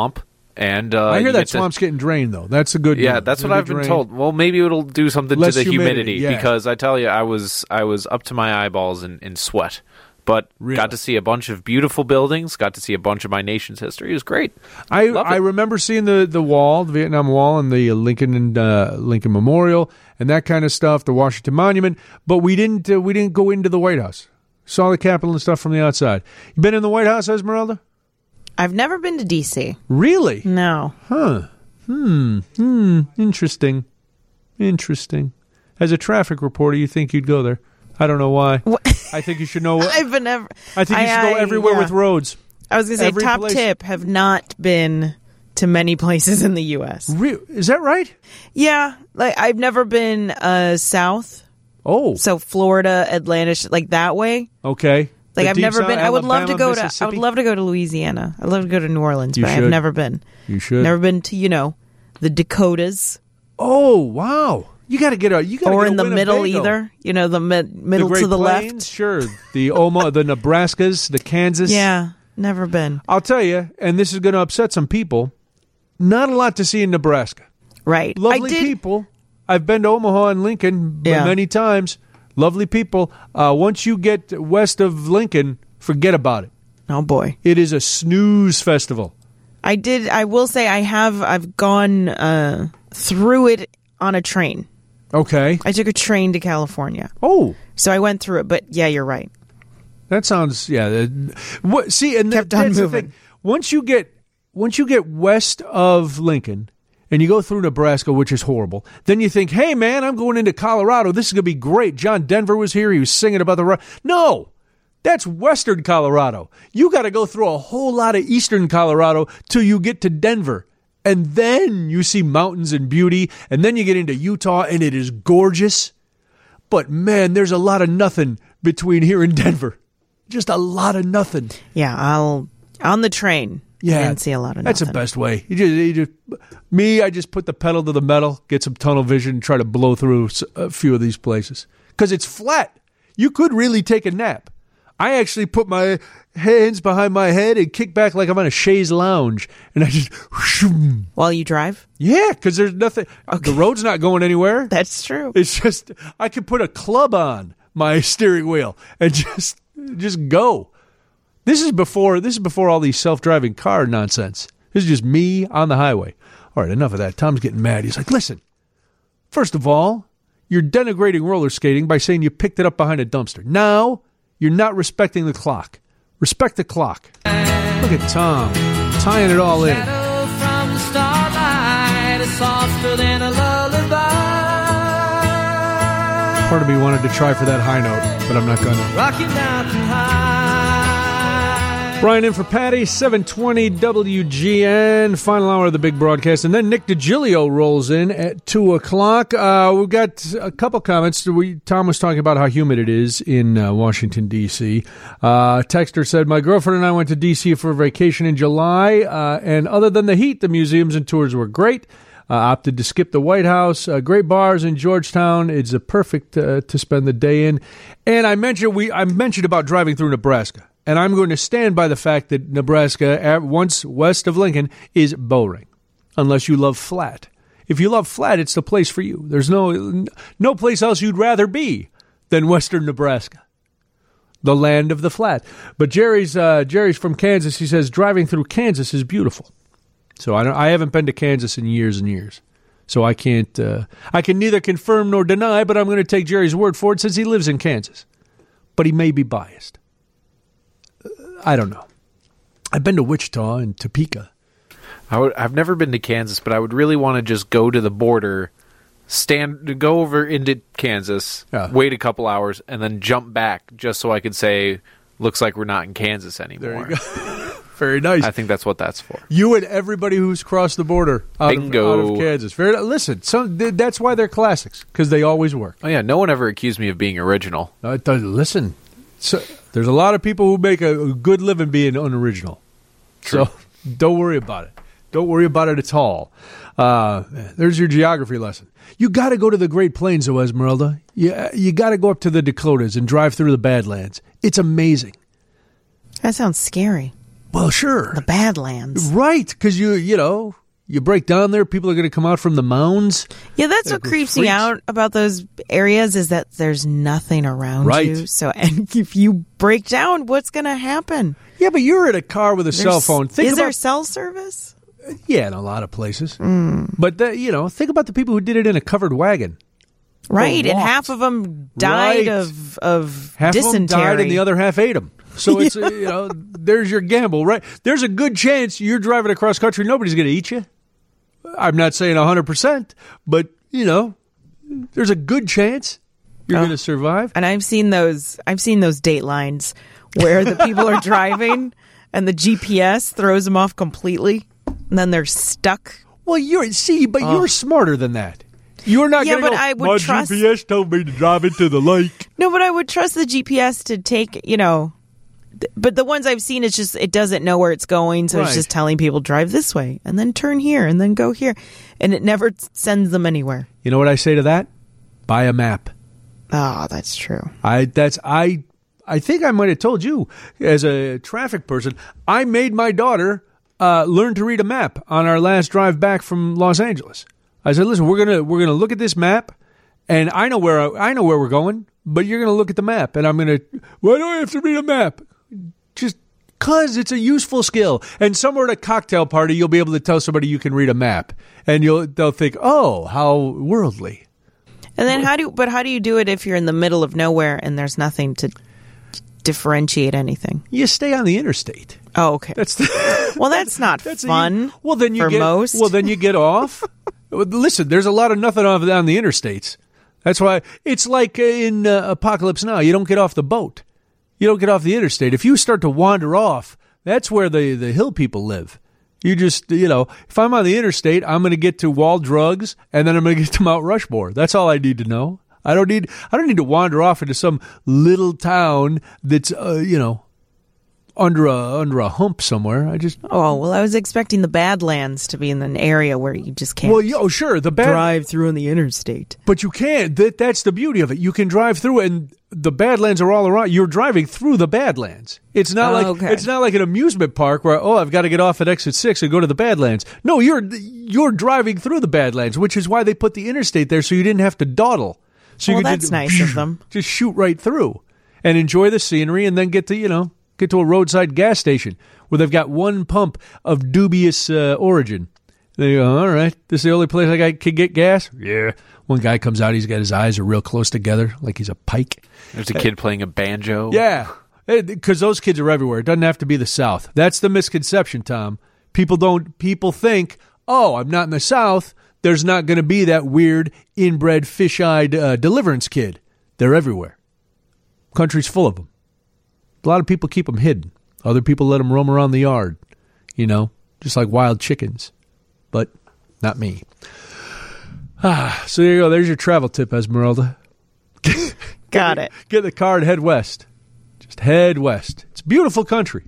S2: And uh,
S1: I hear
S2: you
S1: that
S2: get to-
S1: swamp's getting drained, though. That's a good
S2: Yeah,
S1: news.
S2: that's
S1: It'll
S2: what
S1: be
S2: I've been
S1: drained.
S2: told. Well, maybe it'll do something
S1: Less
S2: to the
S1: humidity,
S2: humidity,
S1: yeah.
S2: because I tell you, I was I was up to my eyeballs in, in sweat, but
S1: Really?
S2: got to see a bunch of beautiful buildings. Got to see a bunch of my nation's history. It was great.
S1: I
S2: Loved it.
S1: I remember seeing the, the wall, the Vietnam Wall, and the Lincoln and uh, Lincoln Memorial, and that kind of stuff. The Washington Monument, but we didn't uh, we didn't go into the White House. Saw the Capitol and stuff from the outside. You been in the White House, Esmeralda?
S4: I've never been to D C.
S1: Really?
S4: No.
S1: Huh. Hmm. Hmm. Interesting. Interesting. As a traffic reporter, you think you'd go there? I don't know why.
S4: What?
S1: I think you should know.
S4: I've been ever.
S1: I think you should go
S4: I-
S1: everywhere
S4: yeah.
S1: with roads.
S4: I was going to say,
S1: Every
S4: top
S1: place-
S4: tip, have not been to many places in the U S.
S1: Re- is that right?
S4: Yeah, like I've never been uh, south,
S1: Oh,
S4: so Florida, Atlanta, sh- like that way.
S1: okay.
S4: Like
S1: The
S4: I've
S1: deep
S4: never
S1: south,
S4: been. I would love to
S1: Alabama,
S4: go to. I
S1: Mississippi?
S4: would love to go to Louisiana. I'd love to go to New Orleans,
S1: You
S4: but
S1: should.
S4: I've never been.
S1: You should.
S4: Never been to you know the Dakotas
S1: Oh, wow. You got to get a. You got
S4: or
S1: get
S4: in
S1: a
S4: the middle
S1: Winnebago.
S4: either. You know the mid,
S1: The
S4: middle
S1: Great
S4: to the
S1: Plains,
S4: left.
S1: sure. The Omaha, the Nebraskas, the Kansas.
S4: Yeah, never been.
S1: I'll tell you, and this is going to upset some people. Not a lot to see in Nebraska.
S4: Right.
S1: Lovely
S4: I did,
S1: people. I've been to Omaha and Lincoln
S4: Yeah.
S1: many times. Lovely people. Uh, once you get west of Lincoln, forget about it.
S4: Oh boy.
S1: It is a snooze festival.
S4: I did. I will say I have. I've gone uh, through it on a train.
S1: Okay.
S4: I took a train to California,
S1: Oh,
S4: so I went through it. But yeah, you're right.
S1: that sounds yeah. uh, What? See, and
S4: Kept
S1: that,
S4: on
S1: that's the
S4: moving.
S1: thing. Once you get once you get west of Lincoln and you go through Nebraska, which is horrible, then you think, hey man, I'm going into Colorado. This is gonna be great. John Denver was here. He was singing about the ro-" no. That's western Colorado. You got to go through a whole lot of eastern Colorado till you get to Denver. And then you see mountains and beauty. And then you get into Utah and it is gorgeous. But man, there's a lot of nothing between here and Denver. Just a lot of nothing.
S4: Yeah, I'll on the train.
S1: Yeah.
S4: I didn't see a lot of.
S1: That's
S4: nothing.
S1: the best way. You just, you just, me, I just put the pedal to the metal, get some tunnel vision, and try to blow through s- a few of these places. Because it's flat. You could really take a nap. I actually put my hands behind my head and kick back like I'm on a chaise lounge. And I just, whoom.
S4: While you drive.
S1: Yeah, because there's nothing. The road's not going anywhere.
S4: That's true.
S1: It's just, I could put a club on my steering wheel and just just go. This is before this is before all these self-driving car nonsense. This is just me on the highway. All right, enough of that. Tom's getting mad. He's like, listen, first of all, you're denigrating roller skating by saying you picked it up behind a dumpster. Now, you're not respecting the clock. Respect the clock. Look at Tom tying it all in.
S6: Shadow from the starlight is softer than a lullaby.
S1: Part of me wanted to try for that high note, but I'm not going to.
S6: Rocky Mountain High.
S1: Brian in for Patty, seven twenty W G N, final hour of the big broadcast. And then Nick DiGilio rolls in at two o'clock. Uh, we've got a couple comments. We, Tom was talking about how humid it is in uh, Washington, D C. Uh, Texter said, my girlfriend and I went to D C for vacation in July, uh, and other than the heat, the museums and tours were great. Uh, opted to skip the White House. Uh, great bars in Georgetown. It's a perfect uh, to spend the day in. And I mentioned we I mentioned about driving through Nebraska. And I'm going to stand by the fact that Nebraska, once west of Lincoln, is boring, unless you love flat. If you love flat, it's the place for you. There's no no place else you'd rather be than western Nebraska, the land of the flat. But Jerry's uh, Jerry's from Kansas. He says driving through Kansas is beautiful. So I don't, I haven't been to Kansas in years and years. So I can't uh, I can neither confirm nor deny. But I'm going to take Jerry's word for it since he lives in Kansas. But he may be biased. I don't know. I've been to Wichita and Topeka.
S2: I would, I've never been to Kansas, but I would really want to just go to the border, stand, go over into Kansas,
S1: Yeah.
S2: wait a couple hours, and then jump back just so I could say, looks like we're not in Kansas anymore.
S1: There you go. Very nice.
S2: I think that's what that's for.
S1: You and everybody who's crossed the border out, of,
S2: Bingo.
S1: out of Kansas. Very, listen, so th- that's why they're classics, because they always work.
S2: Oh, yeah, no one ever accused me of being original.
S1: Uh, th- listen, so, there's a lot of people who make a, a good living being unoriginal.
S2: True.
S1: So don't worry about it. Don't worry about it at all. Uh, there's your geography lesson. You got to go to the Great Plains, though, Esmeralda. You, you got to go up to the Dakotas and drive through the Badlands. It's amazing.
S4: That sounds scary.
S1: Well, sure.
S4: The Badlands.
S1: Right, because you, you know, you break down there, people are going to come out from the mounds.
S4: Yeah, that's
S1: They're
S4: what creeps me
S1: freaks.
S4: out about those areas is that there's nothing around
S1: Right.
S4: you. So, and if you break down, what's going to happen?
S1: Yeah, but you're in a car with a cell
S4: There's-
S1: phone. Think
S4: is
S1: about,
S4: there cell service?
S1: Yeah, in a lot of places. But, the, you know, think about the people who did it in a covered wagon.
S4: Right, and
S1: walked.
S4: half of them died
S1: Right.
S4: of of
S1: Half
S4: dysentery.
S1: of them died and the other half ate them. So it's, uh, you know, there's your gamble, right? There's a good chance you're driving across country, nobody's going to eat you. I'm not saying one hundred percent, but, you know, there's a good chance you're
S4: Oh.
S1: going to survive.
S4: And I've seen those. I've seen those date lines where the people are driving and the G P S throws them off completely, and then they're stuck.
S1: Well, you're, see, but you're smarter than that. You're not
S4: Yeah,
S1: going to
S4: but
S1: go,
S4: I would
S1: my
S4: trust-
S1: G P S told me to drive into the lake.
S4: No, but I would trust the G P S to take, you know. th- But the ones I've seen, it's just it doesn't know where it's going, so
S1: Right.
S4: it's just telling people drive this way and then turn here and then go here, and it never t- sends them anywhere.
S1: You know what I say to that? Buy a map.
S4: Oh, that's true.
S1: I that's I I think I might have told you as a traffic person. I made my daughter uh, learn to read a map on our last drive back from Los Angeles. I said, "Listen, we're gonna we're gonna look at this map, and I know where I know where we're going, but you're gonna look at the map, and I'm gonna. Why do I have to read a map? Just cause it's a useful skill. And somewhere at a cocktail party, you'll be able to tell somebody you can read a map, and you'll they'll think, oh, how worldly."
S4: And then how do? But how do you do it if you're in the middle of nowhere and there's nothing to differentiate anything?
S1: You stay on the interstate.
S4: Oh, okay.
S1: That's the,
S4: Well, that's not
S1: that's a-
S4: fun.
S1: well, then you
S4: for
S1: get
S4: most.
S1: well, then you get off. Well, listen, there's a lot of nothing off on the interstates. That's why it's like in uh, Apocalypse Now. You don't get off the boat. You don't get off the interstate. If you start to wander off, that's where the the hill people live. You just, you know, if I'm on the interstate, I'm going to get to Wall Drugs, and then I'm going to get to Mount Rushmore. That's all I need to know. I don't need I don't need to wander off into some little town that's, uh, you know, under a under a hump somewhere. I just
S4: Oh, well, I was expecting the Badlands to be in an area where you just can't
S1: well, yeah, oh sure, the bad,
S4: drive through on the interstate.
S1: but you can't. That that's the beauty of it. You can drive through, and the Badlands are all around. You're driving through the Badlands. It's not
S4: Oh,
S1: like
S4: okay.
S1: it's not like an amusement park where oh, I've got to get off at exit six and go to the Badlands. No, you're you're driving through the Badlands, which is why they put the interstate there, so you didn't have to dawdle. So you
S4: Well,
S1: could
S4: that's
S1: just,
S4: nice of them.
S1: Just shoot right through and enjoy the scenery, and then get to you know get to a roadside gas station where they've got one pump of dubious uh, origin. They go, all right, this is the only place I got, can get gas? Yeah. One guy comes out, he's got his eyes are real close together, like he's a pike.
S2: There's a kid playing a banjo.
S1: Yeah, because those kids are everywhere. It doesn't have to be the South. That's the misconception, Tom. People don't. People think, oh, I'm not in the South. There's not going to be that weird, inbred, fish-eyed uh, deliverance kid. They're everywhere. Country's full of them. A lot of people keep them hidden. Other people let them roam around the yard, you know, just like wild chickens. But not me. Ah, so there you go. There's your travel tip, Esmeralda.
S4: Got it.
S1: Get in the car and head west. Just head west. It's a beautiful country.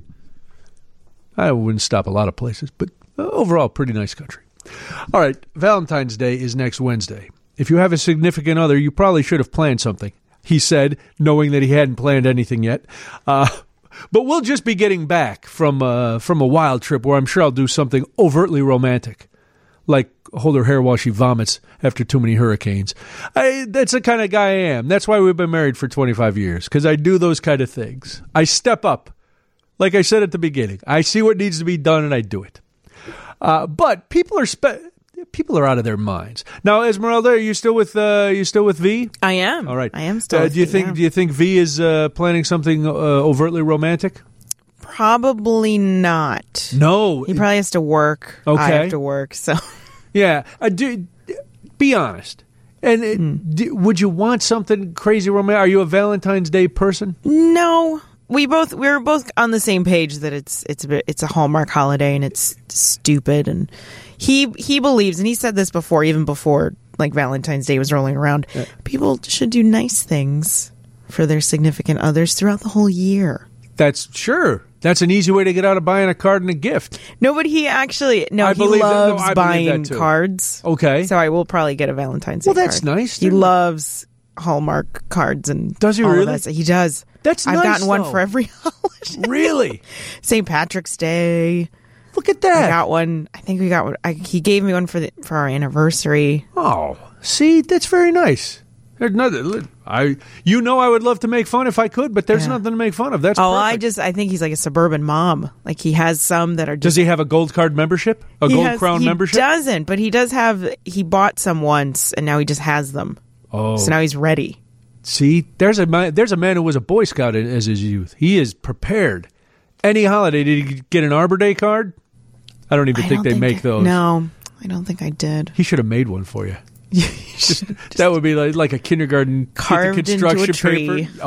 S1: I wouldn't stop a lot of places, but overall, pretty nice country. All right, Valentine's Day is next Wednesday. If you have a significant other, you probably should have planned something, he said, knowing that he hadn't planned anything yet. Uh, but we'll just be getting back from, uh, from a wild trip where I'm sure I'll do something overtly romantic, like hold her hair while she vomits after too many hurricanes. I, that's the kind of guy I am. That's why we've been married for twenty-five years, because I do those kind of things. I step up. Like I said at the beginning, I see what needs to be done and I do it. Uh, but people are spe- people are out of their minds now. Esmeralda, are you still with uh, you still with V?
S4: I am.
S1: All right.
S4: I am still.
S1: Uh,
S4: with
S1: do you
S4: you,
S1: think
S4: yeah.
S1: Do you think V is uh, planning something uh, overtly romantic?
S4: Probably not.
S1: No.
S4: He probably has to work. I
S1: Okay.
S4: have to work. So
S1: Yeah. Uh, do, be honest. And uh,
S4: Hmm.
S1: do, would you want something crazy romantic? Are you a Valentine's Day person?
S4: no, we both we were both on the same page that it's it's a bit, it's a Hallmark holiday and it's stupid. And he he believes, and he said this before, even before like Valentine's Day was rolling around. People should do nice things for their significant others throughout the whole year.
S1: That's sure. That's an easy way to get out of buying a card and a gift.
S4: No, but he actually no,
S1: I
S4: he
S1: believe that- no,
S4: loves
S1: I believe
S4: buying
S1: that too.
S4: cards.
S1: Okay.
S4: So I will probably get a Valentine's Day
S1: Well, that's
S4: card.
S1: nice.
S4: He
S1: They're-
S4: loves Hallmark cards and
S1: Does he
S4: all of
S1: really?
S4: that. He does.
S1: That's
S4: I've
S1: nice,
S4: gotten one
S1: though.
S4: for every holiday.
S1: Really?
S4: Saint Patrick's Day.
S1: Look at
S4: I
S1: that.
S4: got one. I think we got one. I, he gave me one for the, for our anniversary.
S1: Oh, see, that's very nice. There's nothing. I, you know, I would love to make fun if I could, but there's
S4: Yeah.
S1: nothing to make fun of. That's
S4: Oh,
S1: perfect.
S4: I just I think he's like a suburban mom. Like he has some that are. Just,
S1: Does he have a gold card membership? A
S4: he
S1: gold
S4: has-
S1: crown
S4: he
S1: membership?
S4: doesn't, but he does have. He bought some once, and now he just has them.
S1: Oh,
S4: So now he's ready.
S1: see, there's a man, there's a man who was a Boy Scout in, as his youth. He is prepared. Any holiday, did he get an Arbor Day card? I don't even
S4: I
S1: think
S4: don't
S1: they make
S4: I-
S1: those.
S4: No, I don't think I did.
S1: He should have made one for you. That would be like, like a kindergarten
S4: Carved into a
S1: construction
S4: tree.
S1: paper.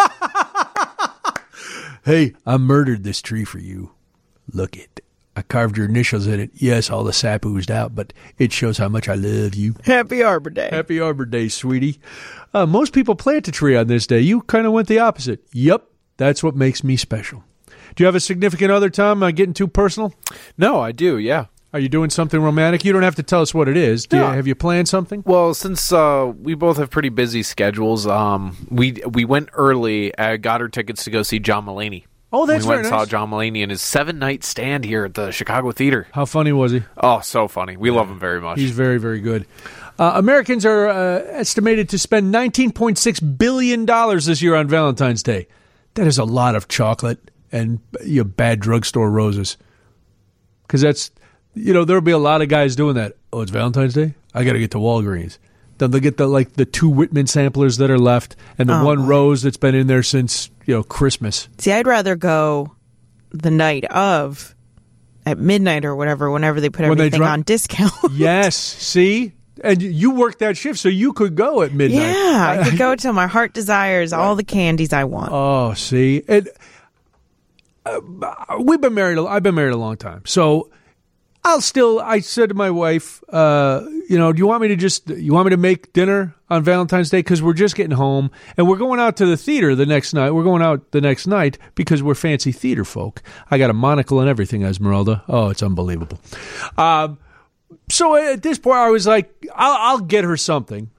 S1: Oh. Hey, I murdered this tree for you. Look it. I carved your initials in it. Yes, all the sap oozed out, but it shows how much I love you.
S4: Happy Arbor Day.
S1: Happy Arbor Day, sweetie. Uh, most people plant a tree on this day. You kind of went the opposite. Yep, that's what makes me special. Do you have a significant other, Tom? Am I getting too personal?
S2: No, I do. Yeah.
S1: Are you doing something romantic? You don't have to tell us what it is. Do you,
S2: No.
S1: have you planned something?
S2: Well, since uh, we both have pretty busy schedules, um, we we went early. I got her tickets to go see John Mulaney.
S1: Oh, that's
S2: we went
S1: very
S2: and
S1: nice.
S2: saw John Mulaney in his seven night stand here at the Chicago Theater.
S1: How funny was he?
S2: Oh, so funny. We love him very much.
S1: He's very, very good. Uh, Americans are uh, estimated to spend nineteen point six billion dollars this year on Valentine's Day. That is a lot of chocolate and you know, bad drugstore roses. Because that's, you know, there'll be a lot of guys doing that. Oh, it's Valentine's Day? I got to get to Walgreens. Then they'll get the like the two Whitman samplers that are left and the
S4: Oh,
S1: one
S4: boy.
S1: rose that's been in there since, you know, Christmas.
S4: See, I'd rather go the night of, at midnight or whatever, whenever they put
S1: When they
S4: everything
S1: drop-
S4: on discount.
S1: Yes, see? And you worked that shift, so you could go at midnight.
S4: Yeah, I could go till my heart desires all the candies I want.
S1: Oh, see, and uh, we've been married. I've been married a long time, so I'll still. I said to my wife, uh, you know, do you want me to just? You want me to make dinner on Valentine's Day because we're just getting home and we're going out to the theater the next night. We're going out the next night because we're fancy theater folk. I got a monocle and everything, Esmeralda. Oh, it's unbelievable. Um, so at this point, I was like, I'll, I'll get her something.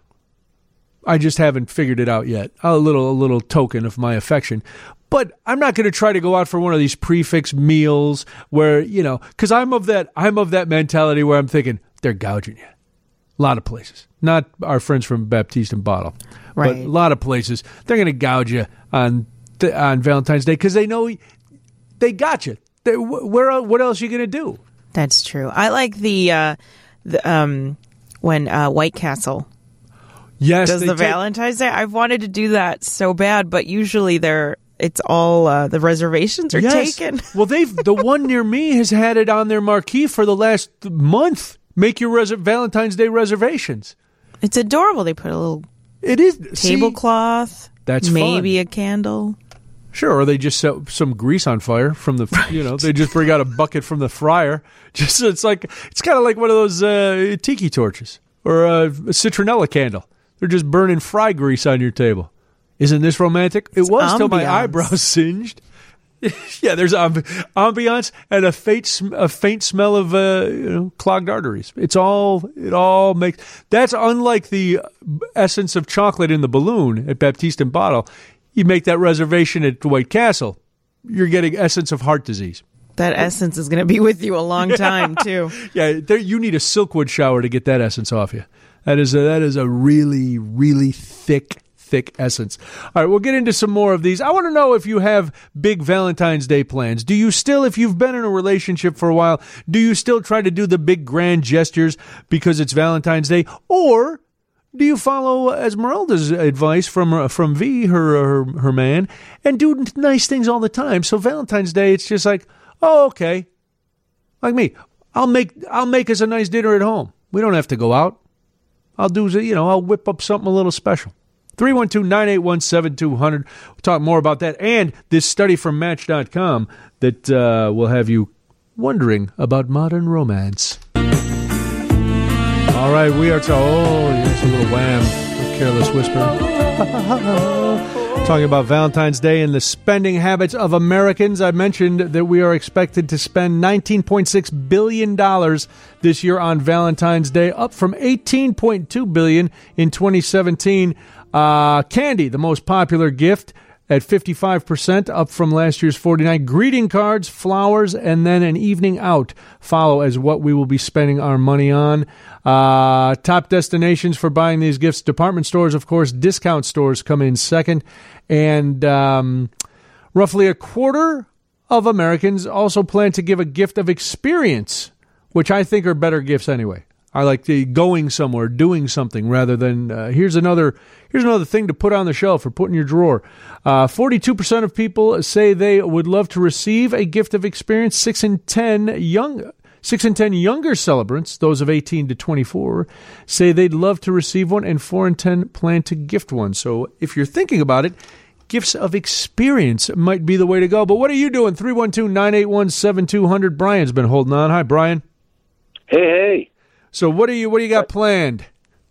S1: I just haven't figured it out yet. A little, a little token of my affection. But I'm not going to try to go out for one of these prefix meals where, you know, because I'm of that, I'm of that mentality where I'm thinking they're gouging you. A lot of places, not our friends from Baptiste and Bottle, but
S4: Right.
S1: a lot of places they're going to gouge you on th- on Valentine's Day because they know they got you. They, wh- where el- what else are you going to do?
S4: That's true. I like the, uh, the um, when uh, White Castle
S1: Yes,
S4: does
S1: they
S4: the
S1: take-
S4: Valentine's Day. I've wanted to do that so bad, but usually they're it's all uh, the reservations are
S1: Yes.
S4: taken.
S1: Well, they've the one near me has had it on their marquee for the last month. Make your res- Valentine's Day reservations.
S4: It's adorable. They put a little
S1: It is see,
S4: tablecloth.
S1: That's
S4: maybe
S1: fun.
S4: a candle.
S1: Sure, or they just set some grease on fire from the, you know, they just bring out a bucket from the fryer. Just it's like it's kind of like one of those uh, tiki torches or a, a citronella candle. They're just burning fry grease on your table. Isn't this romantic? It was till my
S4: ambiance.
S1: eyebrows singed. Yeah, there's amb- ambiance and a faint, sm- a faint smell of uh, you know, clogged arteries. It's all, it all makes. That's unlike the essence of chocolate in the balloon at Baptiste and Bottle. You make that reservation at White Castle, you're getting essence of heart disease.
S4: That essence is going to be with you a long time too.
S1: Yeah, there, you need a Silkwood shower to get that essence off you. That is a, that is a really, really thick, thick essence. All right, we'll get into some more of these. I want to know if you have big Valentine's Day plans. Do you still, if you've been in a relationship for a while, do you still try to do the big grand gestures because it's Valentine's Day? Or do you follow Esmeralda's advice from uh, from V, her, her her man, and do nice things all the time? So Valentine's Day, it's just like, oh, okay. Like me, I'll make I'll make us a nice dinner at home. We don't have to go out. I'll do, you know, I'll whip up something a little special. three one two, nine eight one, seven two zero zero. We'll talk more about that and this study from Match dot com that uh, will have you wondering about modern romance. All right, we are to, oh, yes, a little Wham, a Careless Whisper. Talking about Valentine's Day and the spending habits of Americans. I mentioned that we are expected to spend nineteen point six billion dollars this year on Valentine's Day, up from eighteen point two billion dollars in twenty seventeen. Uh, candy, the most popular gift, at fifty-five percent, up from last year's forty-nine. Greeting cards, flowers, and then an evening out follow as what we will be spending our money on. Uh, top destinations for buying these gifts, department stores, of course. Discount stores come in second. And um, roughly a quarter of Americans also plan to give a gift of experience, which I think are better gifts anyway. I like the going somewhere, doing something, rather than uh, here's another here's another thing to put on the shelf or put in your drawer. Uh, forty-two percent of people say they would love to receive a gift of experience. Six in ten young six in ten younger celebrants, those of eighteen to twenty-four, say they'd love to receive one, and four in ten plan to gift one. So if you're thinking about it, gifts of experience might be the way to go. But what are you doing? three one two, nine eight one, seven two zero zero. Brian's been holding on. Hi, Brian.
S8: Hey, hey.
S1: So what do you what do you got planned?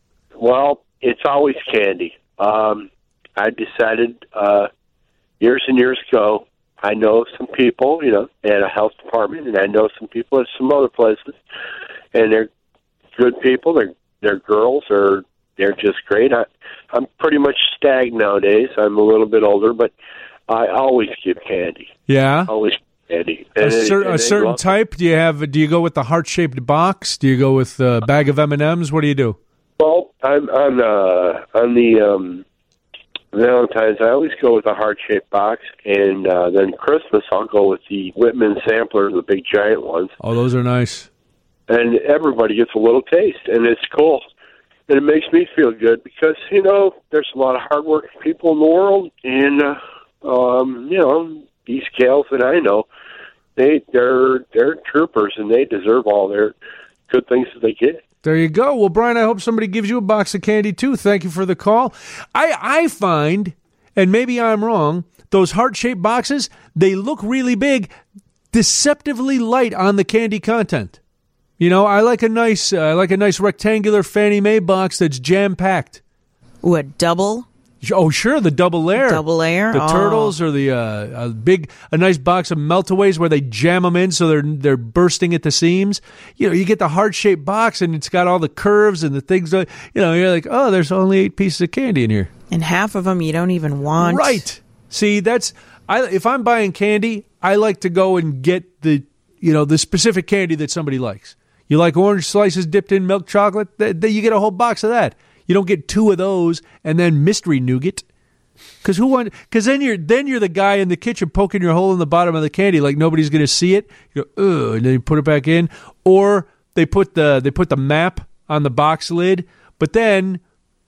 S8: Well, it's always candy. Um, I decided uh, years and years ago, I know some people, you know, at a health department, and I know some people at some other places, and they're good people. They're they're girls, or they're just great. I, I'm pretty much stag nowadays. I'm a little bit older, but I always give candy.
S1: Yeah,
S8: always. Candy.
S1: A,
S8: And
S1: cer-
S8: and
S1: a certain
S8: love-
S1: type? Do you have? Do you go with the heart-shaped box? Do you go with a bag of M and M's? What do you do?
S8: Well, I'm on uh, on the um, Valentine's. I always go with a heart-shaped box, and uh, then Christmas I'll go with the Whitman samplers, the big giant ones.
S1: Oh, those are nice.
S8: And everybody gets a little taste, and it's cool. And it makes me feel good because you know there's a lot of hardworking people in the world, and uh, um, you know these gals that I know. They they're they're troopers, and they deserve all their good things that they get.
S1: There you go. Well, Brian, I hope somebody gives you a box of candy too. Thank you for the call. I I find, and maybe I'm wrong, those heart-shaped boxes, they look really big, deceptively light on the candy content. You know, I like a nice uh, I like a nice rectangular Fannie Mae box that's jam-packed.
S4: Ooh, a double?
S1: Oh, sure, the double layer.
S4: Double layer?
S1: The
S4: Oh.
S1: turtles, or the uh, a big, a nice box of meltaways where they jam them in so they're they're bursting at the seams. You know, you get the heart-shaped box and it's got all the curves and the things. That, you know, you're like, oh, there's only eight pieces of candy in here.
S4: And half of them you don't even want.
S1: Right. See, that's I. If I'm buying candy, I like to go and get the you know the specific candy that somebody likes. You like orange slices dipped in milk chocolate? Th- th- you get a whole box of that. You don't get two of those and then mystery nougat. Because who want? Because then you're then you're the guy in the kitchen poking your hole in the bottom of the candy like nobody's going to see it. You go, ugh, and then you put it back in. Or they put the they put the map on the box lid, but then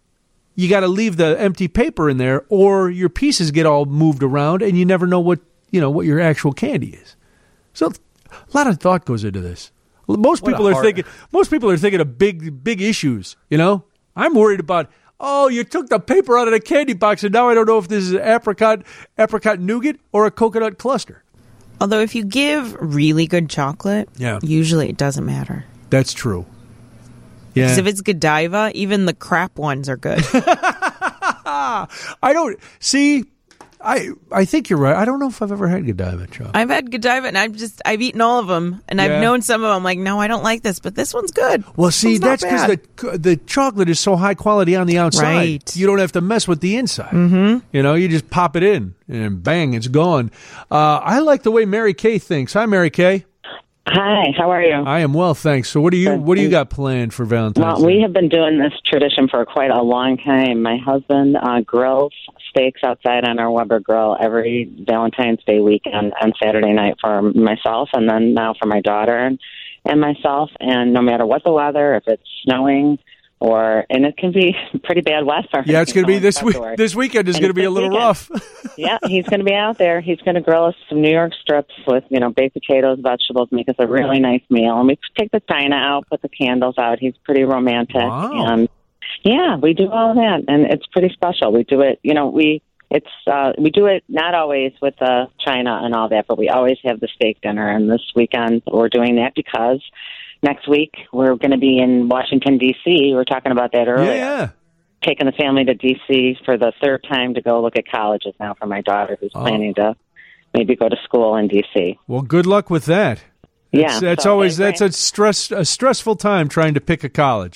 S1: you got to leave the empty paper in there, or your pieces get all moved around, and you never know what you know what your actual candy is. So a lot of thought goes into this. Most
S5: What a
S1: people are
S5: hard-
S1: thinking. Most people are thinking of big big issues. You know. I'm worried about, oh, you took the paper out of the candy box, and now I don't know if this is an apricot, apricot nougat or a coconut cluster.
S4: Although if you give really good chocolate,
S1: Yeah.
S4: usually it doesn't matter.
S1: That's true. Yeah.
S4: Because if it's Godiva, even the crap ones are good.
S1: I don't, see, I I think you're right. I don't know if I've ever had Godiva chocolate.
S4: I've had Godiva, and I've just I've eaten all of them, and
S1: Yeah.
S4: I've known some of them. Like, no, I don't like this, but this one's good.
S1: Well, see,
S4: This one's
S1: that's
S4: not
S1: because
S4: bad.
S1: the the chocolate is so high quality on the outside.
S4: Right.
S1: You don't have to mess with the inside. Mm-hmm. You know, you just pop it in, and bang, it's gone. Uh, I like the way Mary Kay thinks. Hi, Mary Kay.
S9: Hi, how are you?
S1: I am well, thanks. So, what do you what do you got planned for Valentine's
S9: Well, we
S1: Day?
S9: have been doing this tradition for quite a long time. My husband uh, grills steaks outside on our Weber grill every Valentine's Day weekend and Saturday night for myself, and then now for my daughter and, and myself. And no matter what the weather, if it's snowing or, and it can be pretty bad weather.
S1: Yeah, it's going to be
S9: in
S1: this week.
S9: February.
S1: This weekend is
S9: And
S1: going to
S9: it's
S1: be a
S9: this
S1: little
S9: weekend.
S1: rough.
S9: Yeah, he's going to be out there. He's going to grill us some New York strips with, you know, baked potatoes, vegetables, make us a really nice meal. And we take the china out, put the candles out. He's pretty romantic.
S1: Wow.
S9: And yeah, we do all that, and it's pretty special. We do it, you know, we it's uh, we do it not always with the china and all that, but we always have the steak dinner. And this weekend we're doing that because next week we're going to be in Washington, D C We were talking about that earlier.
S1: Yeah, yeah.
S9: Taking the family to D C for the third time to go look at colleges now for my daughter, who's
S1: Oh.
S9: planning to maybe go to school in D C
S1: Well, good luck with that.
S9: Yeah,
S1: That's, that's
S9: so
S1: always
S9: they-
S1: that's a stress a stressful time trying to pick a college.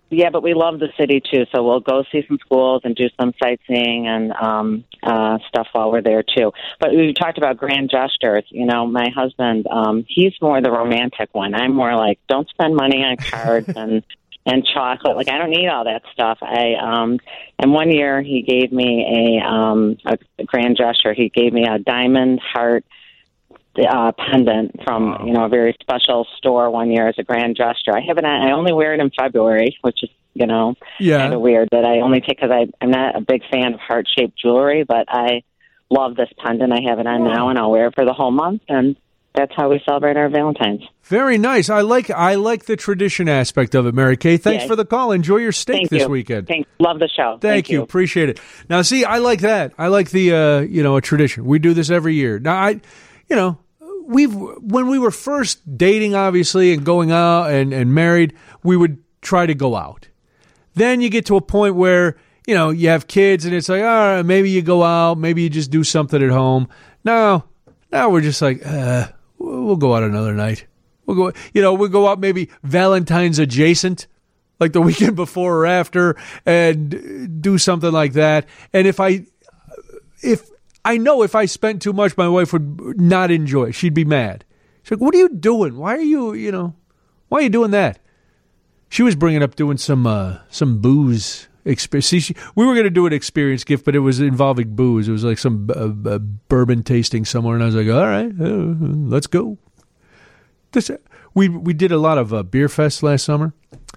S9: Yeah, but we love the city too, so we'll go see some schools and do some sightseeing and um, uh, stuff while we're there too. But we talked about grand gestures. You know, my husband, um, he's more the romantic one. I'm more like, don't spend money on cards and and chocolate. Like, I don't need all that stuff. I um, and one year he gave me a um, a grand gesture. He gave me a diamond heart Uh, pendant from you know a very special store one year as a grand gesture. I have it on, I only wear it in February, which is you know
S1: Yeah.
S9: kind of weird that I only take because I I'm not a big fan of heart shaped jewelry, but I love this pendant. I have it on now, and I'll wear it for the whole month, and that's how we celebrate our Valentine's.
S1: Very nice. I like I like the tradition aspect of it, Mary Kay. Thanks
S9: Yeah.
S1: for the call. Enjoy your steak
S9: Thank
S1: this
S9: you.
S1: weekend.
S9: Thanks. Love the show.
S1: Thank,
S9: Thank
S1: you.
S9: you.
S1: Appreciate it. Now, see, I like that. I like the uh, you know a tradition. We do this every year. Now, I, you know. We've when we were first dating, obviously, and going out and, and married, we would try to go out. Then you get to a point where, you know, you have kids and it's like, all right, maybe you go out, maybe you just do something at home. Now, now we're just like, uh, we'll go out another night. We'll go, you know, we'll go out maybe Valentine's adjacent, like the weekend before or after, and do something like that. And if I, if, I know if I spent too much, my wife would not enjoy it. She'd be mad. She's like, what are you doing? Why are you, you know, why are you doing that? She was bringing up doing some uh, some booze experience. See, she, we were going to do an experience gift, but it was involving booze. It was like some uh, uh, bourbon tasting somewhere, and I was like, all right, uh, let's go. This, we, we did a lot of uh, beer fests last summer.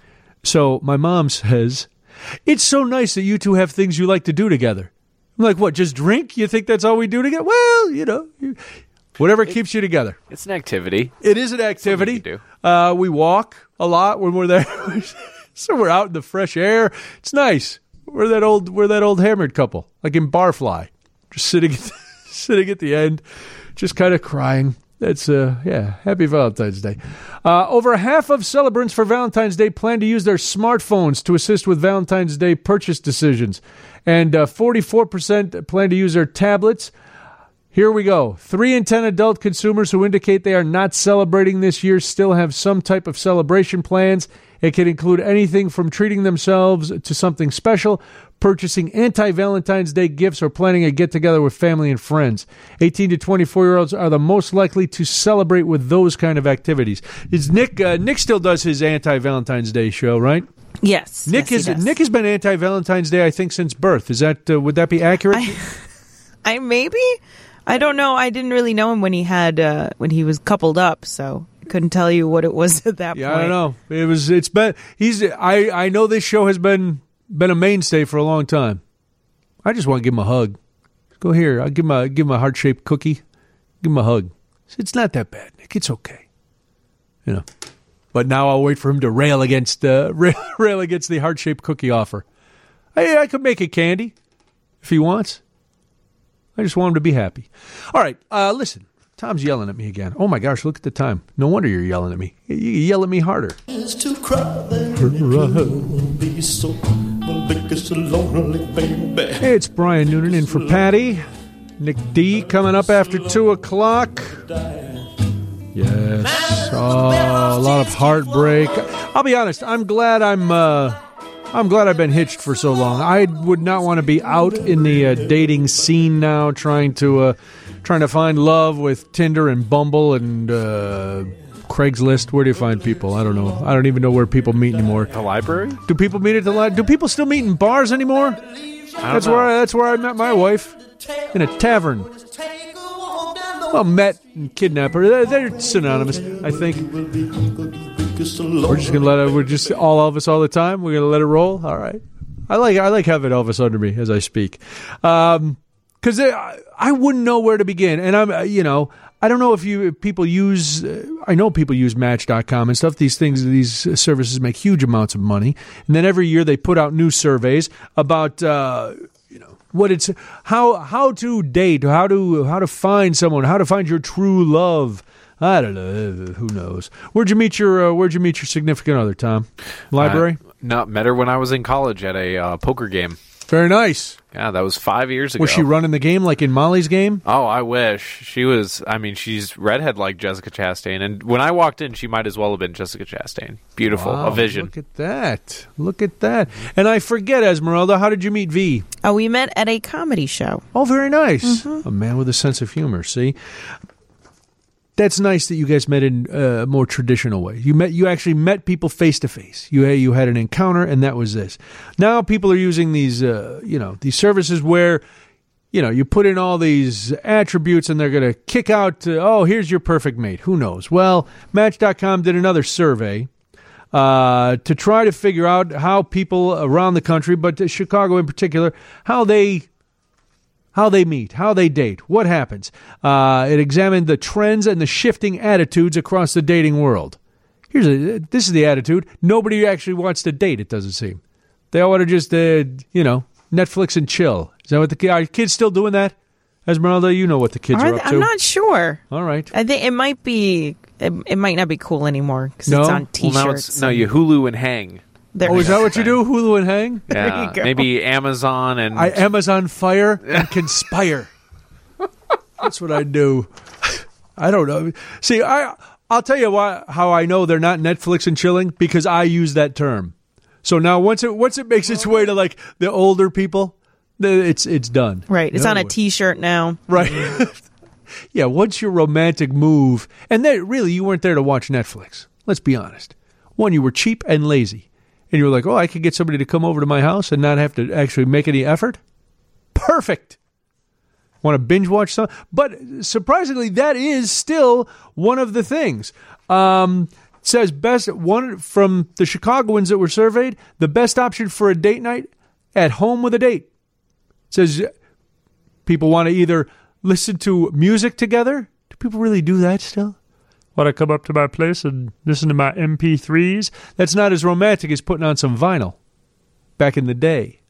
S1: So my mom says, it's so nice that you two have things you like to do together. I'm like, what, just drink? You think that's all we do together? Well, you know, whatever it, keeps you together.
S2: It's an activity.
S1: It is an activity.
S2: You do.
S1: Uh, we walk a lot when we're there. So we're out in the fresh air. It's nice. We're that old we're that old hammered couple, like in Barfly. Just sitting at the, sitting at the end, just kind of crying. That's, uh, yeah, happy Valentine's Day. Uh, over half of celebrants for Valentine's Day plan to use their smartphones to assist with Valentine's Day purchase decisions. And uh, forty-four percent plan to use their tablets. Here we go. Three in ten adult consumers who indicate they are not celebrating this year still have some type of celebration plans. It can include anything from treating themselves to something special, purchasing anti-Valentine's Day gifts, or planning a get-together with family and friends. eighteen to twenty-four-year-olds are the most likely to celebrate with those kind of activities. Is Nick? Uh, Nick still does his anti-Valentine's Day show, right?
S4: Yes.
S1: Nick
S4: yes,
S1: is Nick has been anti-Valentine's Day, I think, since birth. Is that uh, would that be accurate?
S4: I, I maybe. I don't know. I didn't really know him when he had uh, when he was coupled up, so couldn't tell you what it was at that
S1: yeah,
S4: point.
S1: I don't know. It was. It's been. He's. I. I know this show has been been a mainstay for a long time. I just want to give him a hug. Go here. I'll give him a give him a heart shaped cookie. Give him a hug. It's not that bad, Nick. It's okay. You know. But now I'll wait for him to rail against uh, rail, rail against the heart shaped cookie offer. I I could make it candy if he wants. I just want him to be happy. All right. Uh, listen. Tom's yelling at me again. Oh, my gosh, look at the time. No wonder you're yelling at me. You yell at me harder.
S10: To cry, be so, so lonely, baby.
S1: Hey, it's Brian Noonan in for Patty. Nick D coming up after two o'clock. Yes. Oh, a lot of heartbreak. I'll be honest. I'm glad I'm... Uh, I'm glad I've been hitched for so long. I would not want to be out in the uh, dating scene now, trying to uh, trying to find love with Tinder and Bumble and uh, Craigslist. Where do you find people? I don't know. I don't even know where people meet anymore.
S2: The library?
S1: Do people meet at the library? Do people still meet in bars anymore? That's
S2: know.
S1: where I, that's where I met my wife, in a tavern. Well, met and kidnap her. They're, they're synonymous, I think. We're just gonna let it. We're just all Elvis all the time. We're gonna let it roll. All right. I like. I like having Elvis under me as I speak, um, because I, I wouldn't know where to begin. And I'm, you know, I don't know if you if people use. Uh, I know people use Match dot com and stuff. These things, these services make huge amounts of money, and then every year they put out new surveys about. Uh, you know what it's how how to date, how to how to find someone, how to find your true love. I don't know. Who knows? Where'd you meet your uh, Where'd you meet your significant other, Tom? Library?
S2: Uh, no, met her when I was in college at a uh, poker game.
S1: Very nice.
S2: Yeah, that was five years ago.
S1: Was she running the game like in Molly's game?
S2: Oh, I wish. She was, I mean, she's redhead like Jessica Chastain. And when I walked in, she might as well have been Jessica Chastain. Beautiful.
S1: Wow,
S2: a vision.
S1: Look at that. Look at that. And I forget, Esmeralda, how did you meet V?
S4: Oh, we met at a comedy show.
S1: Oh, very nice.
S4: Mm-hmm.
S1: A man with a sense of humor, see? That's nice that you guys met in a more traditional way. You met, you actually met people face to face. You you had an encounter, and that was this. Now people are using these, uh, you know, these services where, you know, you put in all these attributes, and they're going to kick out. Uh, oh, here's your perfect mate. Who knows? Well, Match dot com did another survey uh, to try to figure out how people around the country, but Chicago in particular, how they. How they meet, how they date, what happens. Uh, it examined the trends and the shifting attitudes across the dating world. Here's a, this is the attitude. Nobody actually wants to date, it doesn't seem. They all want to just, uh, you know, Netflix and chill. Is that what the are kids still doing that? Esmeralda, you know what the kids are,
S4: are
S1: up
S4: they,
S1: to.
S4: I'm not sure.
S1: All right.
S4: I think it might be, it, it might not be cool anymore because
S1: No?
S4: it's on
S2: Well,
S4: T-shirts.
S2: now it's, no, you Hulu and hang.
S4: There
S1: Oh,
S4: we
S1: is
S4: go.
S1: that what you do? Hulu and hang?
S4: There
S2: Yeah,
S4: you go.
S2: maybe Amazon and
S1: I Amazon fire and conspire. That's what I do. I don't know. See, I I'll tell you why how I know they're not Netflix and chilling, because I use that term. So now once it once it makes its way to like the older people, then it's it's done.
S4: Right. It's
S1: No
S4: on a
S1: way.
S4: T-shirt now.
S1: Right. Yeah, once your romantic move, and then really you weren't there to watch Netflix. Let's be honest. One, you were cheap and lazy. And you were like, oh, I could get somebody to come over to my house and not have to actually make any effort? Perfect. Want to binge watch some? But surprisingly, that is still one of the things. Um, it says best one from the Chicagoans that were surveyed, the best option for a date night, at home with a date. It says people want to either listen to music together. Do people really do that still? Want to come up to my place and listen to my M P threes? That's not as romantic as putting on some vinyl back in the day.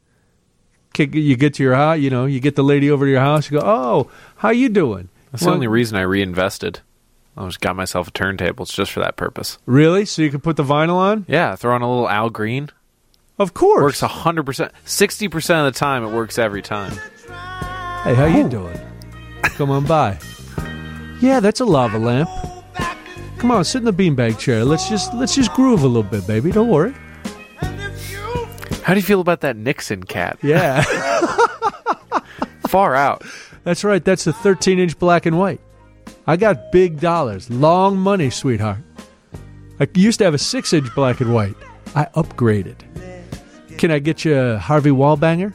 S1: You get to your house, you know, you get the lady over to your house, you go, oh, how you doing?
S2: That's
S1: Well,
S2: the only reason I reinvested. I just got myself a turntable. It's just for that purpose.
S1: Really? So you can put the vinyl on?
S2: Yeah, throw on a little Al Green.
S1: Of course.
S2: Works one hundred percent. sixty percent of the time, it works every time.
S1: Hey, how you doing? Come on by. Yeah, that's a lava lamp. Come on, sit in the beanbag chair. Let's just let's just groove a little bit, baby. Don't worry.
S2: How do you feel about that Nixon cat?
S1: Yeah.
S2: Far out.
S1: That's right. That's the thirteen-inch black and white. I got big dollars. Long money, sweetheart. I used to have a six-inch black and white. I upgraded. Can I get you a Harvey Wallbanger?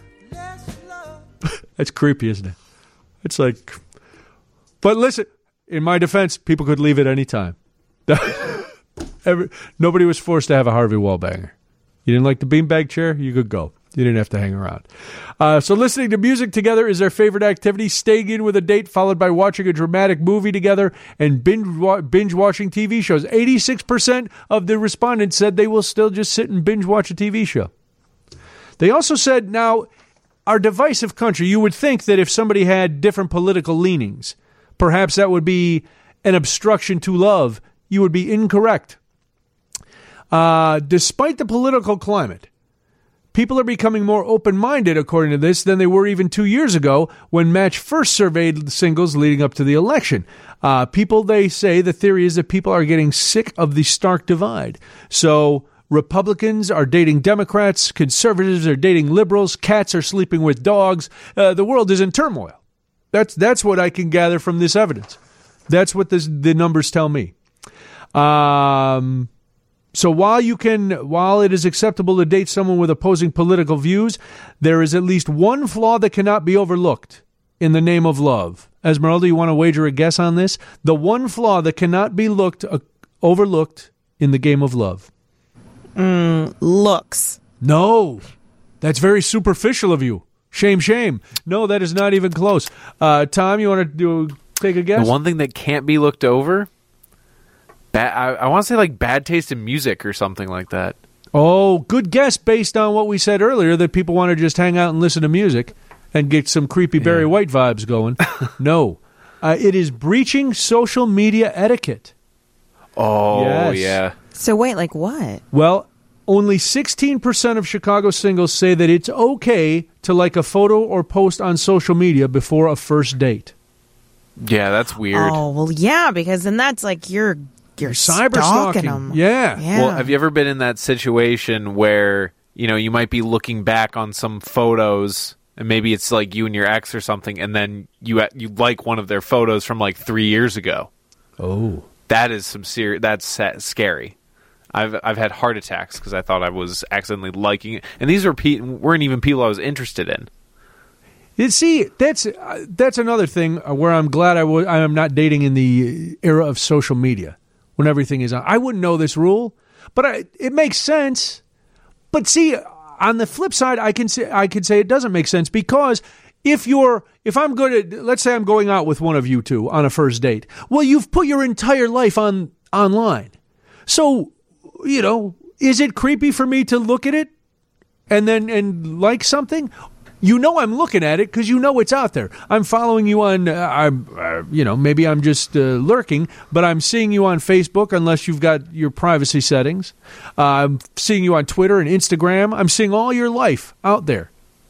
S1: That's creepy, isn't it? It's like... But listen, in my defense, people could leave at any time. Every, nobody was forced to have a Harvey Wallbanger. You didn't like the beanbag chair? You could go. You didn't have to hang around. Uh, so listening to music together is their favorite activity. Staying in with a date, followed by watching a dramatic movie together and binge, wa- binge watching T V shows. eighty-six percent of the respondents said they will still just sit and binge watch a T V show. They also said, now, our divisive country, you would think that if somebody had different political leanings, perhaps that would be an obstruction to love. You would be incorrect. Uh, despite the political climate, people are becoming more open-minded, according to this, than they were even two years ago when Match first surveyed singles leading up to the election. Uh, people, they say, the theory is that people are getting sick of the stark divide. So Republicans are dating Democrats, conservatives are dating liberals, cats are sleeping with dogs. Uh, the world is in turmoil. That's that's what I can gather from this evidence. That's what this, the numbers tell me. Um... So while you can, while it is acceptable to date someone with opposing political views, there is at least one flaw that cannot be overlooked in the name of love. Esmeralda, you want to wager a guess on this? The one flaw that cannot be looked uh, overlooked in the game of love.
S4: Mm, looks.
S1: No, that's very superficial of you. Shame, shame. No, that is not even close. Uh, Tom, you want to do take a guess?
S2: The one thing that can't be looked over. Bad, I, I want to say like bad taste in music or something like that.
S1: Oh, good guess based on what we said earlier, that people want to just hang out and listen to music and get some creepy Barry
S2: Yeah.
S1: White vibes going. No. Uh, it is breaching social media etiquette.
S2: Oh,
S1: Yes.
S2: yeah.
S4: So wait, like what?
S1: Well, only sixteen percent of Chicago singles say that it's okay to like a photo or post on social media before a first date.
S2: Yeah, that's weird.
S4: Oh, well, yeah, because then that's like you're you're
S1: cyber
S4: stalking
S1: stalking.
S4: them.
S1: Yeah.
S4: yeah.
S2: Well, have you ever been in that situation where, you know, you might be looking back on some photos and maybe it's like you and your ex or something, and then you you like one of their photos from like three years ago?
S1: Oh.
S2: That is some serious. That's sa- scary. I've I've had heart attacks because I thought I was accidentally liking it, and these were pe- weren't even people I was interested in.
S1: You see, that's uh, that's another thing where I'm glad I w- I am not dating in the era of social media when everything is on. I wouldn't know this rule, but I, it makes sense. But see, on the flip side, I can say I can say it doesn't make sense because if you're if I'm going to let's say I'm going out with one of you two on a first date, well, you've put your entire life on online, so you know, is it creepy for me to look at it and then and like something? You know I'm looking at it because you know it's out there. I'm following you on, uh, I'm, uh, you know, maybe I'm just uh, lurking, but I'm seeing you on Facebook unless you've got your privacy settings. Uh, I'm seeing you on Twitter and Instagram. I'm seeing all your life out there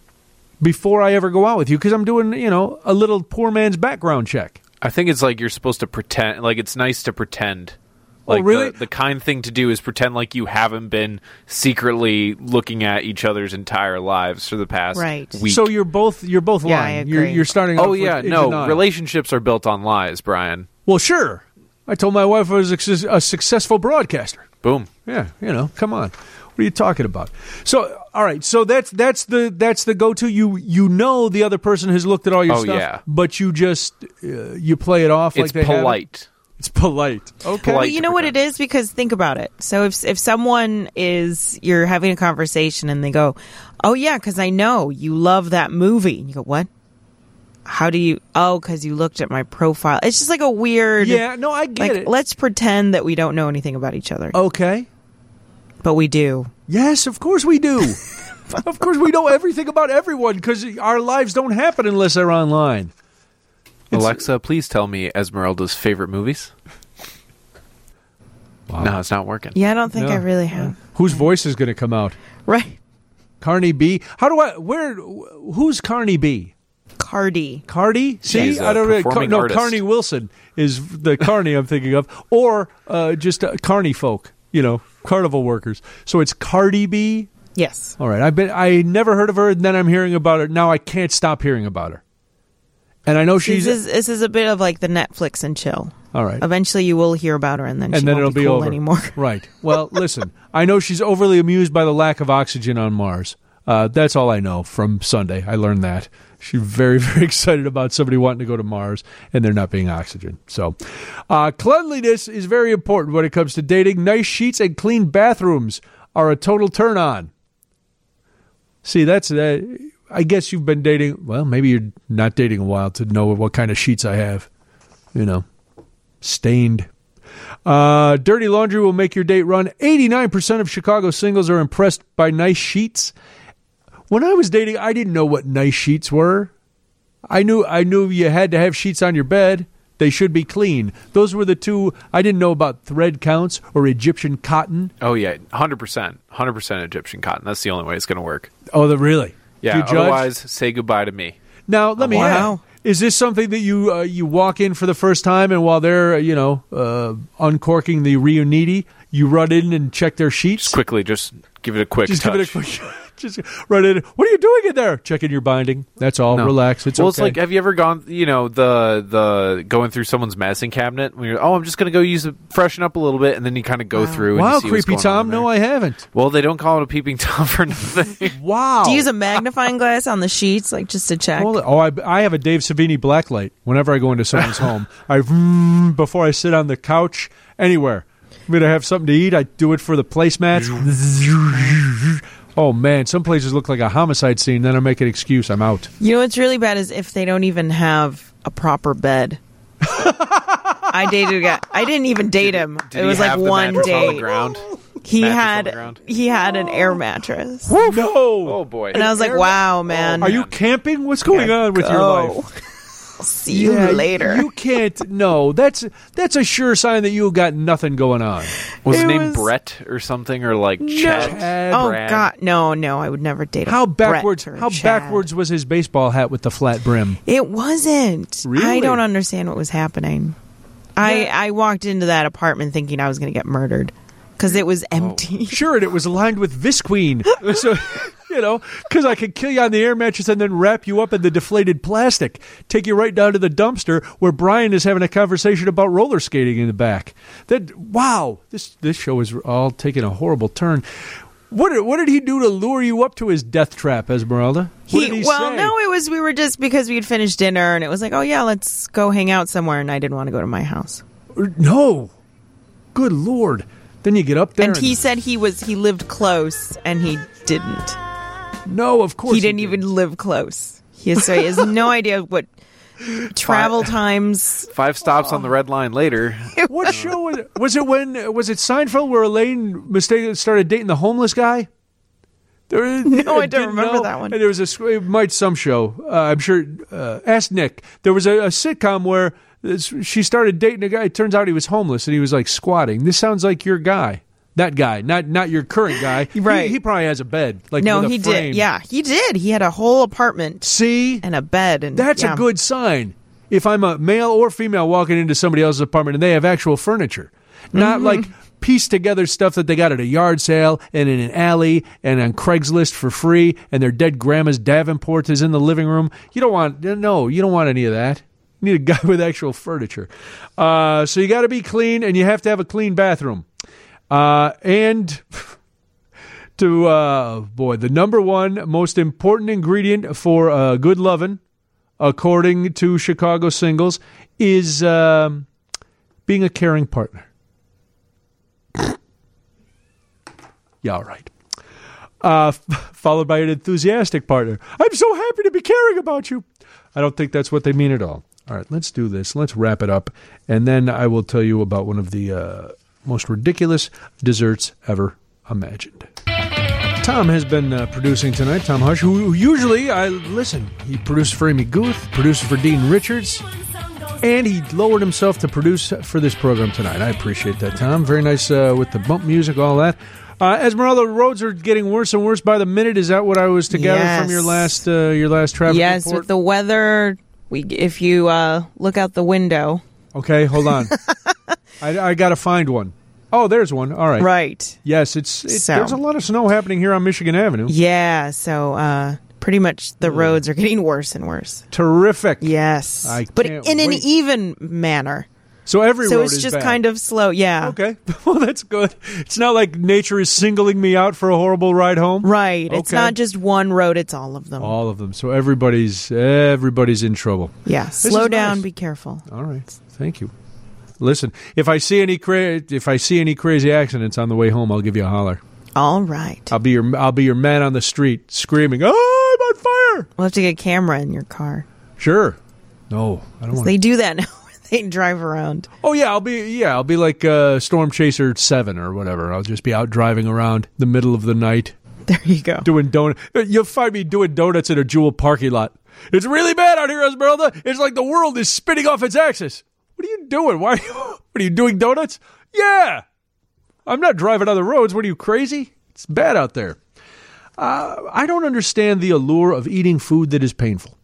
S1: before I ever go out with you because I'm doing, you know, a little poor man's background check.
S2: I think it's like you're supposed to pretend, like it's nice to pretend. Like
S1: oh, really?
S2: The, the kind thing to do is pretend like you haven't been secretly looking at each other's entire lives for the past
S4: right.
S2: week.
S1: So you're both you're both
S4: yeah,
S1: lying.
S4: I agree.
S1: You're, you're starting.
S2: Oh
S1: off
S2: yeah,
S1: with
S2: no.
S1: denial.
S2: Relationships are built on lies, Brian.
S1: Well, sure. I told my wife I was a, a successful broadcaster.
S2: Boom.
S1: Yeah, you know, come on. What are you talking about? So, all right. So that's that's the that's the go-to. You you know the other person has looked at all your
S2: Oh,
S1: stuff,
S2: yeah.
S1: but you just uh, you play it off like
S2: It's
S1: they
S2: polite.
S1: haven't. It's polite. Okay.
S2: Polite.
S4: Well, you know what it is? Because think about it. So if if someone is, you're having a conversation and they go, oh, yeah, because I know you love that movie. And you go, what? How do you? Oh, because you looked at my profile. It's just like a weird.
S1: Yeah, no, I get
S4: like,
S1: it.
S4: let's pretend that we don't know anything about each other.
S1: Okay.
S4: But we do.
S1: Yes, of course we do. Of course we know everything about everyone because our lives don't happen unless they're online. It's,
S2: Alexa, please tell me Esmeralda's favorite movies.
S1: Wow.
S2: No, it's not working.
S4: Yeah, I don't think
S1: No.
S4: I really have.
S1: Whose voice is going to come out?
S4: Right.
S1: Carney B. How do I? Where? Who's Carney B?
S4: Cardi.
S1: Cardi? See,
S2: She's a
S1: I don't know.
S2: performing
S1: no,
S2: artist.
S1: Carney Wilson is the Carney I'm thinking of, or uh, just uh, Carney folk. You know, carnival workers. So it's Cardi B.
S4: Yes.
S1: All right. I've been. I never heard of her, and then I'm hearing about her. Now I can't stop hearing about her. And I know she's.
S4: This is, this is a bit of like the Netflix and chill.
S1: All right.
S4: Eventually you will hear about her and then
S1: and
S4: she
S1: then
S4: won't
S1: it'll
S4: be,
S1: be
S4: cool
S1: over
S4: anymore.
S1: Right. Well, listen. I know she's overly amused by the lack of oxygen on Mars. Uh, that's all I know from Sunday. I learned that. She's very, very excited about somebody wanting to go to Mars and there not being oxygen. So, uh, cleanliness is very important when it comes to dating. Nice sheets and clean bathrooms are a total turn on. See, that's uh, I guess you've been dating. Well, maybe you're not dating a while to know what kind of sheets I have. You know, stained. Uh, dirty laundry will make your date run. eighty-nine percent of Chicago singles are impressed by nice sheets. When I was dating, I didn't know what nice sheets were. I knew I knew you had to have sheets on your bed. They should be clean. Those were the two. I didn't know about thread counts or Egyptian cotton.
S2: Oh, yeah. one hundred percent. one hundred percent Egyptian cotton. That's the only way it's going to work.
S1: Oh, the really?
S2: Yeah,
S1: Do you judge?
S2: otherwise, say goodbye to me.
S1: Now, let me
S4: Wow.
S1: ask. Is this something that you uh, you walk in for the first time and while they're, uh, you know, uh, uncorking the Reuniti, you run in and check their sheets?
S2: Just quickly, just give it a quick
S1: Just
S2: touch.
S1: give it a quick... Just run in. What are you doing in there? Checking your binding. That's all.
S2: No.
S1: Relax. It's
S2: well,
S1: okay.
S2: it's like, have you ever gone, you know, the the going through someone's medicine cabinet when you're, oh, I'm just going to go use it, freshen up a little bit, and then you kind of go
S4: Wow.
S2: through.
S1: Wow,
S2: and you see what's
S1: creepy
S2: going
S1: Tom.
S2: on in
S1: No,
S2: there.
S1: I haven't.
S2: Well, they don't call it a peeping Tom for nothing.
S1: Wow.
S4: Do you use a magnifying glass on the sheets, like just to check?
S1: Well, oh, I, I have a Dave Savini blacklight whenever I go into someone's home. I mm, before I sit on the couch anywhere. I'm gonna have something to eat. I do it for the placemats. Oh man, some places look like a homicide scene. Then I make an excuse. I'm out.
S4: You know what's really bad is if they don't even have a proper bed. I dated a guy. I didn't even date him.
S2: Did
S4: it
S2: he
S4: was like
S2: have the
S4: one
S2: mattress on the
S4: date.
S2: ground?
S4: He
S2: Mattress on the
S4: had
S2: ground?
S4: he had an air mattress,
S1: No.
S2: Oh boy!
S4: and I was like, "Wow, man!
S1: Are you camping? What's going on with your
S4: Go.
S1: life?
S4: See you
S1: Yeah,
S4: later.
S1: You can't. No, that's that's a sure sign that you got nothing going on.
S2: Was his
S4: It
S2: name
S4: was-
S2: Brett or something, or like Chad?
S1: Chad.
S4: Oh
S2: Brad?
S4: God, no, no! I would never date. A
S1: How
S4: Brett
S1: backwards?
S4: or a
S1: How
S4: Chad.
S1: backwards was his baseball hat with the flat brim?
S4: It wasn't.
S1: Really?
S4: I don't understand what was happening. I I walked into that apartment thinking I was going to get murdered because it was empty.
S1: Sure, and it was lined with Visqueen. So, you know, because I could kill you on the air mattress and then wrap you up in the deflated plastic, take you right down to the dumpster where Brian is having a conversation about roller skating in the back. That wow, this this show is all taking a horrible turn. What did, what did he do to lure you up to his death trap, Esmeralda? What
S4: He,
S1: did he
S4: well,
S1: say?
S4: no, it was we were just because we'd finished dinner and it was like, oh yeah, let's go hang out somewhere, and I didn't want to go to my house.
S1: No. Good Lord. Then you get up there
S4: And he said he was he lived close, and he didn't.
S1: no, of course
S4: He didn't even live close. He has, so he has no idea what travel times.
S2: Five stops on the red line later.
S1: What show was it? Was it when was it Seinfeld where Elaine mistakenly started dating the homeless guy? There,
S4: No, I don't
S1: didn't
S4: remember
S1: know.
S4: that one.
S1: And there was a it might some show. Uh, I'm sure. Uh, ask Nick. There was a, a sitcom where this, she started dating a guy. It turns out he was homeless and he was like squatting. This sounds like your guy. That guy, not not your current guy.
S4: Right.
S1: He, he probably has a bed. Like
S4: No,
S1: with a
S4: he
S1: frame.
S4: did. Yeah, he did. He had a whole apartment
S1: See,
S4: and a bed, and
S1: that's
S4: yeah.
S1: a good sign. If I'm a male or female walking into somebody else's apartment and they have actual furniture, not
S4: Mm-hmm.
S1: like pieced together stuff that they got at a yard sale and in an alley and on Craigslist for free, and their dead grandma's Davenport is in the living room. You don't want no, you don't want any of that. You need a guy with actual furniture. Uh, so you got to be clean, and you have to have a clean bathroom. Uh, and to uh, boy, the number one most important ingredient for uh, good lovin', according to Chicago Singles, is um, being a caring partner. Yeah, all right. Uh, f- followed by an enthusiastic partner. I'm so happy to be caring about you. I don't think that's what they mean at all. All right, let's do this. Let's wrap it up, and then I will tell you about one of the uh, most ridiculous desserts ever imagined. Tom has been uh, producing tonight. Tom Hush, who, who usually, I listen, he produced for Amy Guth, produced for Dean Richards, and he lowered himself to produce for this program tonight. I appreciate that, Tom. Very nice uh, with the bump music, all that. Uh, Esmeralda, roads are getting worse and worse by the minute. Is that what I was to gather
S4: Yes.
S1: from your last uh, your last traffic
S4: Yes,
S1: report?
S4: with the weather, we if you uh, look out the window,
S1: Okay, hold on. I, I got to find one. Oh, there's one. All right.
S4: right?
S1: Yes, it's, it's
S4: So.
S1: there's a lot of snow happening here on Michigan Avenue.
S4: Yeah, so uh, pretty much the roads are getting worse and worse.
S1: Terrific.
S4: Yes,
S1: I
S4: but
S1: can't
S4: in an
S1: wait.
S4: even manner.
S1: So every
S4: So
S1: road
S4: it's
S1: is
S4: just
S1: bad.
S4: kind of slow. Yeah,
S1: Okay. Well, that's good. It's not like nature is singling me out for a horrible ride home.
S4: right. It's
S1: Okay.
S4: not just one road; it's all of them.
S1: All of them. So everybody's everybody's in trouble.
S4: yeah,
S1: is
S4: slow down.
S1: nice.
S4: Be careful.
S1: All right. Thank you. Listen, if I see any cra- if I see any crazy accidents on the way home, I'll give you a holler.
S4: All right.
S1: I'll be your I'll be your man on the street screaming, "Oh, I'm on fire!"
S4: We'll have to get a camera in your car.
S1: Sure. No, I don't want.
S4: They do that now. They drive around.
S1: Oh yeah, I'll be yeah, I'll be like uh, Storm Chaser seven or whatever. I'll just be out driving around the middle of the night
S4: There you go.
S1: doing donut. You'll find me doing donuts in a Jewel parking lot. It's really bad out here, Esmeralda. It's like the world is spinning off its axis. What are you doing? Why? Are you, what are you doing? Donuts? Yeah. I'm not driving on the roads. What are you, crazy? It's bad out there. Uh, I don't understand the allure of eating food that is painful.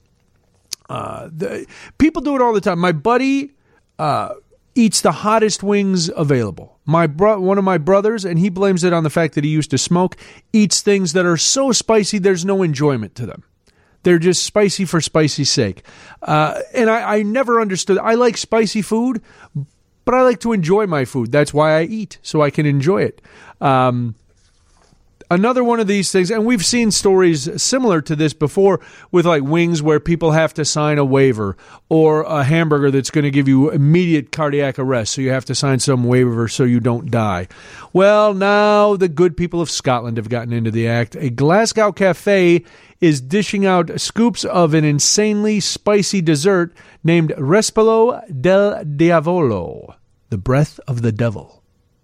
S1: Uh, the, people do it all the time. My buddy uh, eats the hottest wings available. My bro- one of my brothers, and he blames it on the fact that he used to smoke, eats things that are so spicy there's no enjoyment to them. They're just spicy for spicy's sake. Uh, and I, I never understood. I like spicy food, but I like to enjoy my food. That's why I eat, so I can enjoy it. Um, another one of these things, and we've seen stories similar to this before with like wings where people have to sign a waiver, or a hamburger that's going to give you immediate cardiac arrest, so you have to sign some waiver so you don't die. Well, now the good people of Scotland have gotten into the act. A Glasgow cafe is dishing out scoops of an insanely spicy dessert named Respolo del Diavolo, the breath of the devil.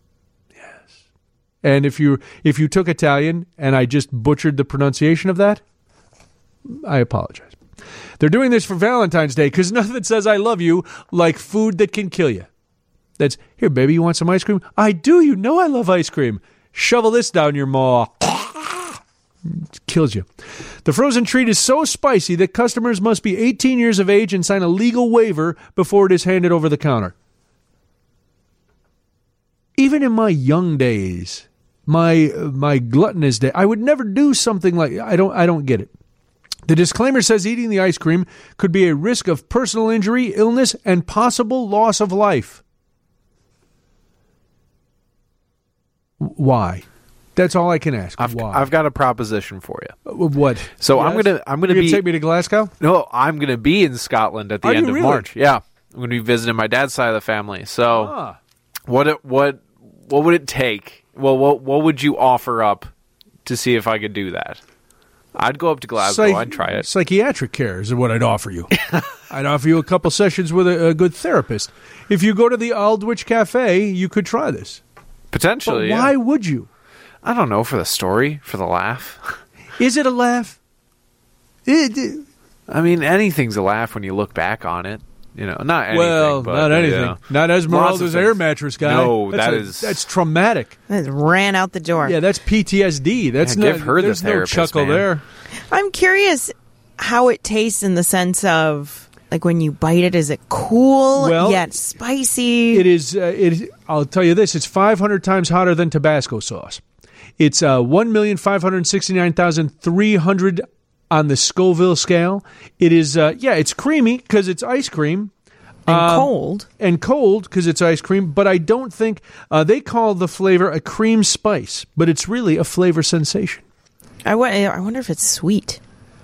S1: Yes. And if you if you took Italian and I just butchered the pronunciation of that, I apologize. They're doing this for Valentine's Day because nothing says I love you like food that can kill you. That's, here, baby, you want some ice cream? I do. You know I love ice cream. Shovel this down your maw. It kills you. The frozen treat is so spicy that customers must be eighteen years of age and sign a legal waiver before it is handed over the counter. Even in my young days, my my gluttonous day, I would never do something like I don't I don't get it. The disclaimer says eating the ice cream could be a risk of personal injury, illness, and possible loss of life. Why? That's all I can ask.
S2: I've,
S1: Why?
S2: I've got a proposition for you.
S1: Uh, What?
S2: So
S1: Yes?
S2: I'm gonna I'm gonna
S1: You're
S2: be
S1: take me to Glasgow.
S2: no I'm gonna be in Scotland at the
S1: Are
S2: end
S1: you
S2: of
S1: really?
S2: March. Yeah, I'm gonna be visiting my dad's side of the family. So
S1: Ah.
S2: what it, what what would it take? Well, what what would you offer up to see if I could do that? I'd go up to Glasgow.
S1: Psych-
S2: I'd try it.
S1: Psychiatric care is what I'd offer you. I'd offer you a couple sessions with a, a good therapist. If you go to the Aldwych Cafe, you could try this.
S2: Potentially.
S1: But why
S2: yeah.
S1: would you?
S2: I don't know, for the story, for the laugh.
S1: Is it a laugh? It, it-
S2: I mean, anything's a laugh when you look back on it. You know, not anything.
S1: well,
S2: but,
S1: not
S2: you
S1: anything.
S2: know.
S1: Not
S2: Lots of
S1: Esmeralda's
S2: things.
S1: air mattress guy.
S2: No,
S1: that's
S2: that
S1: a-
S2: is-
S1: that's traumatic.
S4: That ran out the door.
S1: Yeah, that's P T S D. That's
S2: Yeah,
S1: not.
S2: give her the
S1: there's no
S2: therapist,
S1: chuckle
S2: man.
S1: there.
S4: I'm curious how it tastes in the sense of, like, when you bite it, is it cool
S1: Well,
S4: yet spicy?
S1: It is. Uh, it. is- I'll tell you this: it's five hundred times hotter than Tabasco sauce. It's uh, one million five hundred sixty-nine thousand three hundred on the Scoville scale. It is. Uh, yeah, it's creamy because it's ice cream.
S4: and
S1: um,
S4: cold.
S1: And cold because it's ice cream, but I don't think uh, they call the flavor a cream spice, but it's really a flavor sensation.
S4: I, wa- I wonder if it's sweet.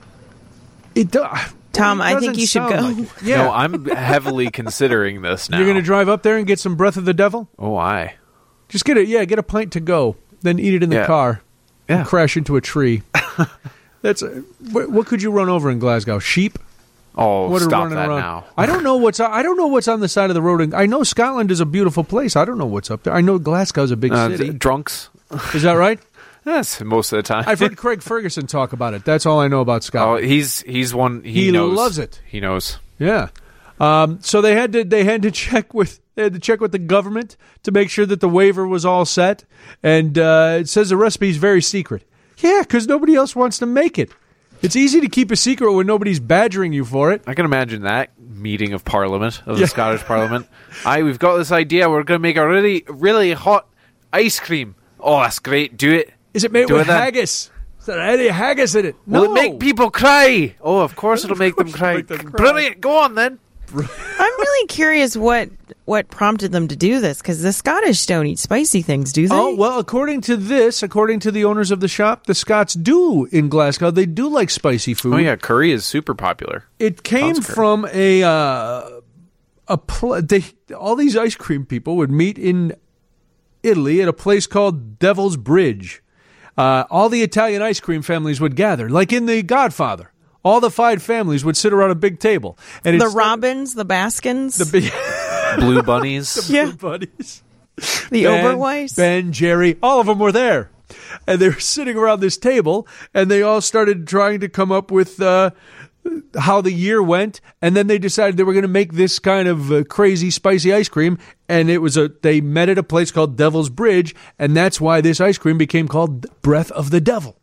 S1: It do-
S4: Tom,
S1: it
S4: I think
S1: doesn't
S4: you should
S1: sound
S4: go.
S1: like it. Yeah,
S2: No, I'm heavily considering this now.
S1: you're going to drive up there and get some Breath of the Devil.
S2: Oh, I.
S1: Just get it. Yeah, get a pint to go, then eat it in the
S2: Yeah.
S1: car.
S2: Yeah.
S1: And crash into a tree. That's uh, what, what could you run over in Glasgow? Sheep.
S2: Oh,
S1: What are
S2: stop
S1: running
S2: that
S1: around?
S2: now.
S1: I don't know what's I don't know what's on the side of the road. I know Scotland is a beautiful place. I don't know what's up there. I know Glasgow's a big
S2: Uh,
S1: city.
S2: drunks.
S1: Is that right?
S2: Yes, most of the time.
S1: I've heard Craig Ferguson talk about it. That's all I know about
S2: Oh,
S1: Scotland.
S2: he's he's one. He,
S1: He
S2: knows.
S1: loves it.
S2: He knows.
S1: Yeah. Um, so they had to they had to check with they had to check with the government to make sure that the waiver was all set. And uh, it says the recipe is very secret. Yeah, because nobody else wants to make it. It's easy to keep a secret when nobody's badgering you for it.
S2: I can imagine that meeting of Parliament of the
S1: Yeah.
S2: Scottish Parliament. Aye, we've got this idea. We're going to make a really, really hot ice cream. Oh, that's great. Do it.
S1: Is it made
S2: Do
S1: with
S2: it then.
S1: haggis? Is there any haggis in it?
S2: Will
S1: No.
S2: it make people cry? Oh, of course it'll make them cry.
S1: make them cry.
S2: Brilliant. Go on then.
S4: I'm really curious what what prompted them to do this, because the Scottish don't eat spicy things, do they?
S1: Oh, well, according to this, according to the owners of the shop, the Scots do in Glasgow. They do like spicy food.
S2: Oh yeah, curry is super popular.
S1: It came
S2: Scots curry.
S1: from a uh, a pl- they all these ice cream people would meet in Italy at a place called Devil's Bridge. Uh, all the Italian ice cream families would gather, like in The Godfather. All the five families would sit around a big table, and
S4: the
S1: it's
S4: Robins, the Baskins,
S1: the big
S2: Blue bunnies.
S4: yeah,
S1: buddies.
S4: the
S1: Ben,
S4: Oberweis.
S1: Ben, Jerry, all of them were there. And they were sitting around this table, and they all started trying to come up with uh, how the year went. And then they decided they were going to make this kind of uh, crazy, spicy ice cream. And it was a they met at a place called Devil's Bridge, and that's why this ice cream became called Breath of the Devil.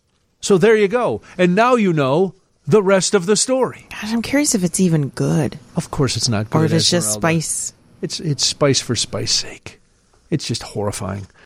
S1: So there you go. And now you know the rest of the story.
S4: God, I'm curious if it's even good,
S1: Of course, it's not good.
S4: or if it's just
S1: Esmeralda.
S4: spice.
S1: It's it's spice for spice's sake. It's just horrifying.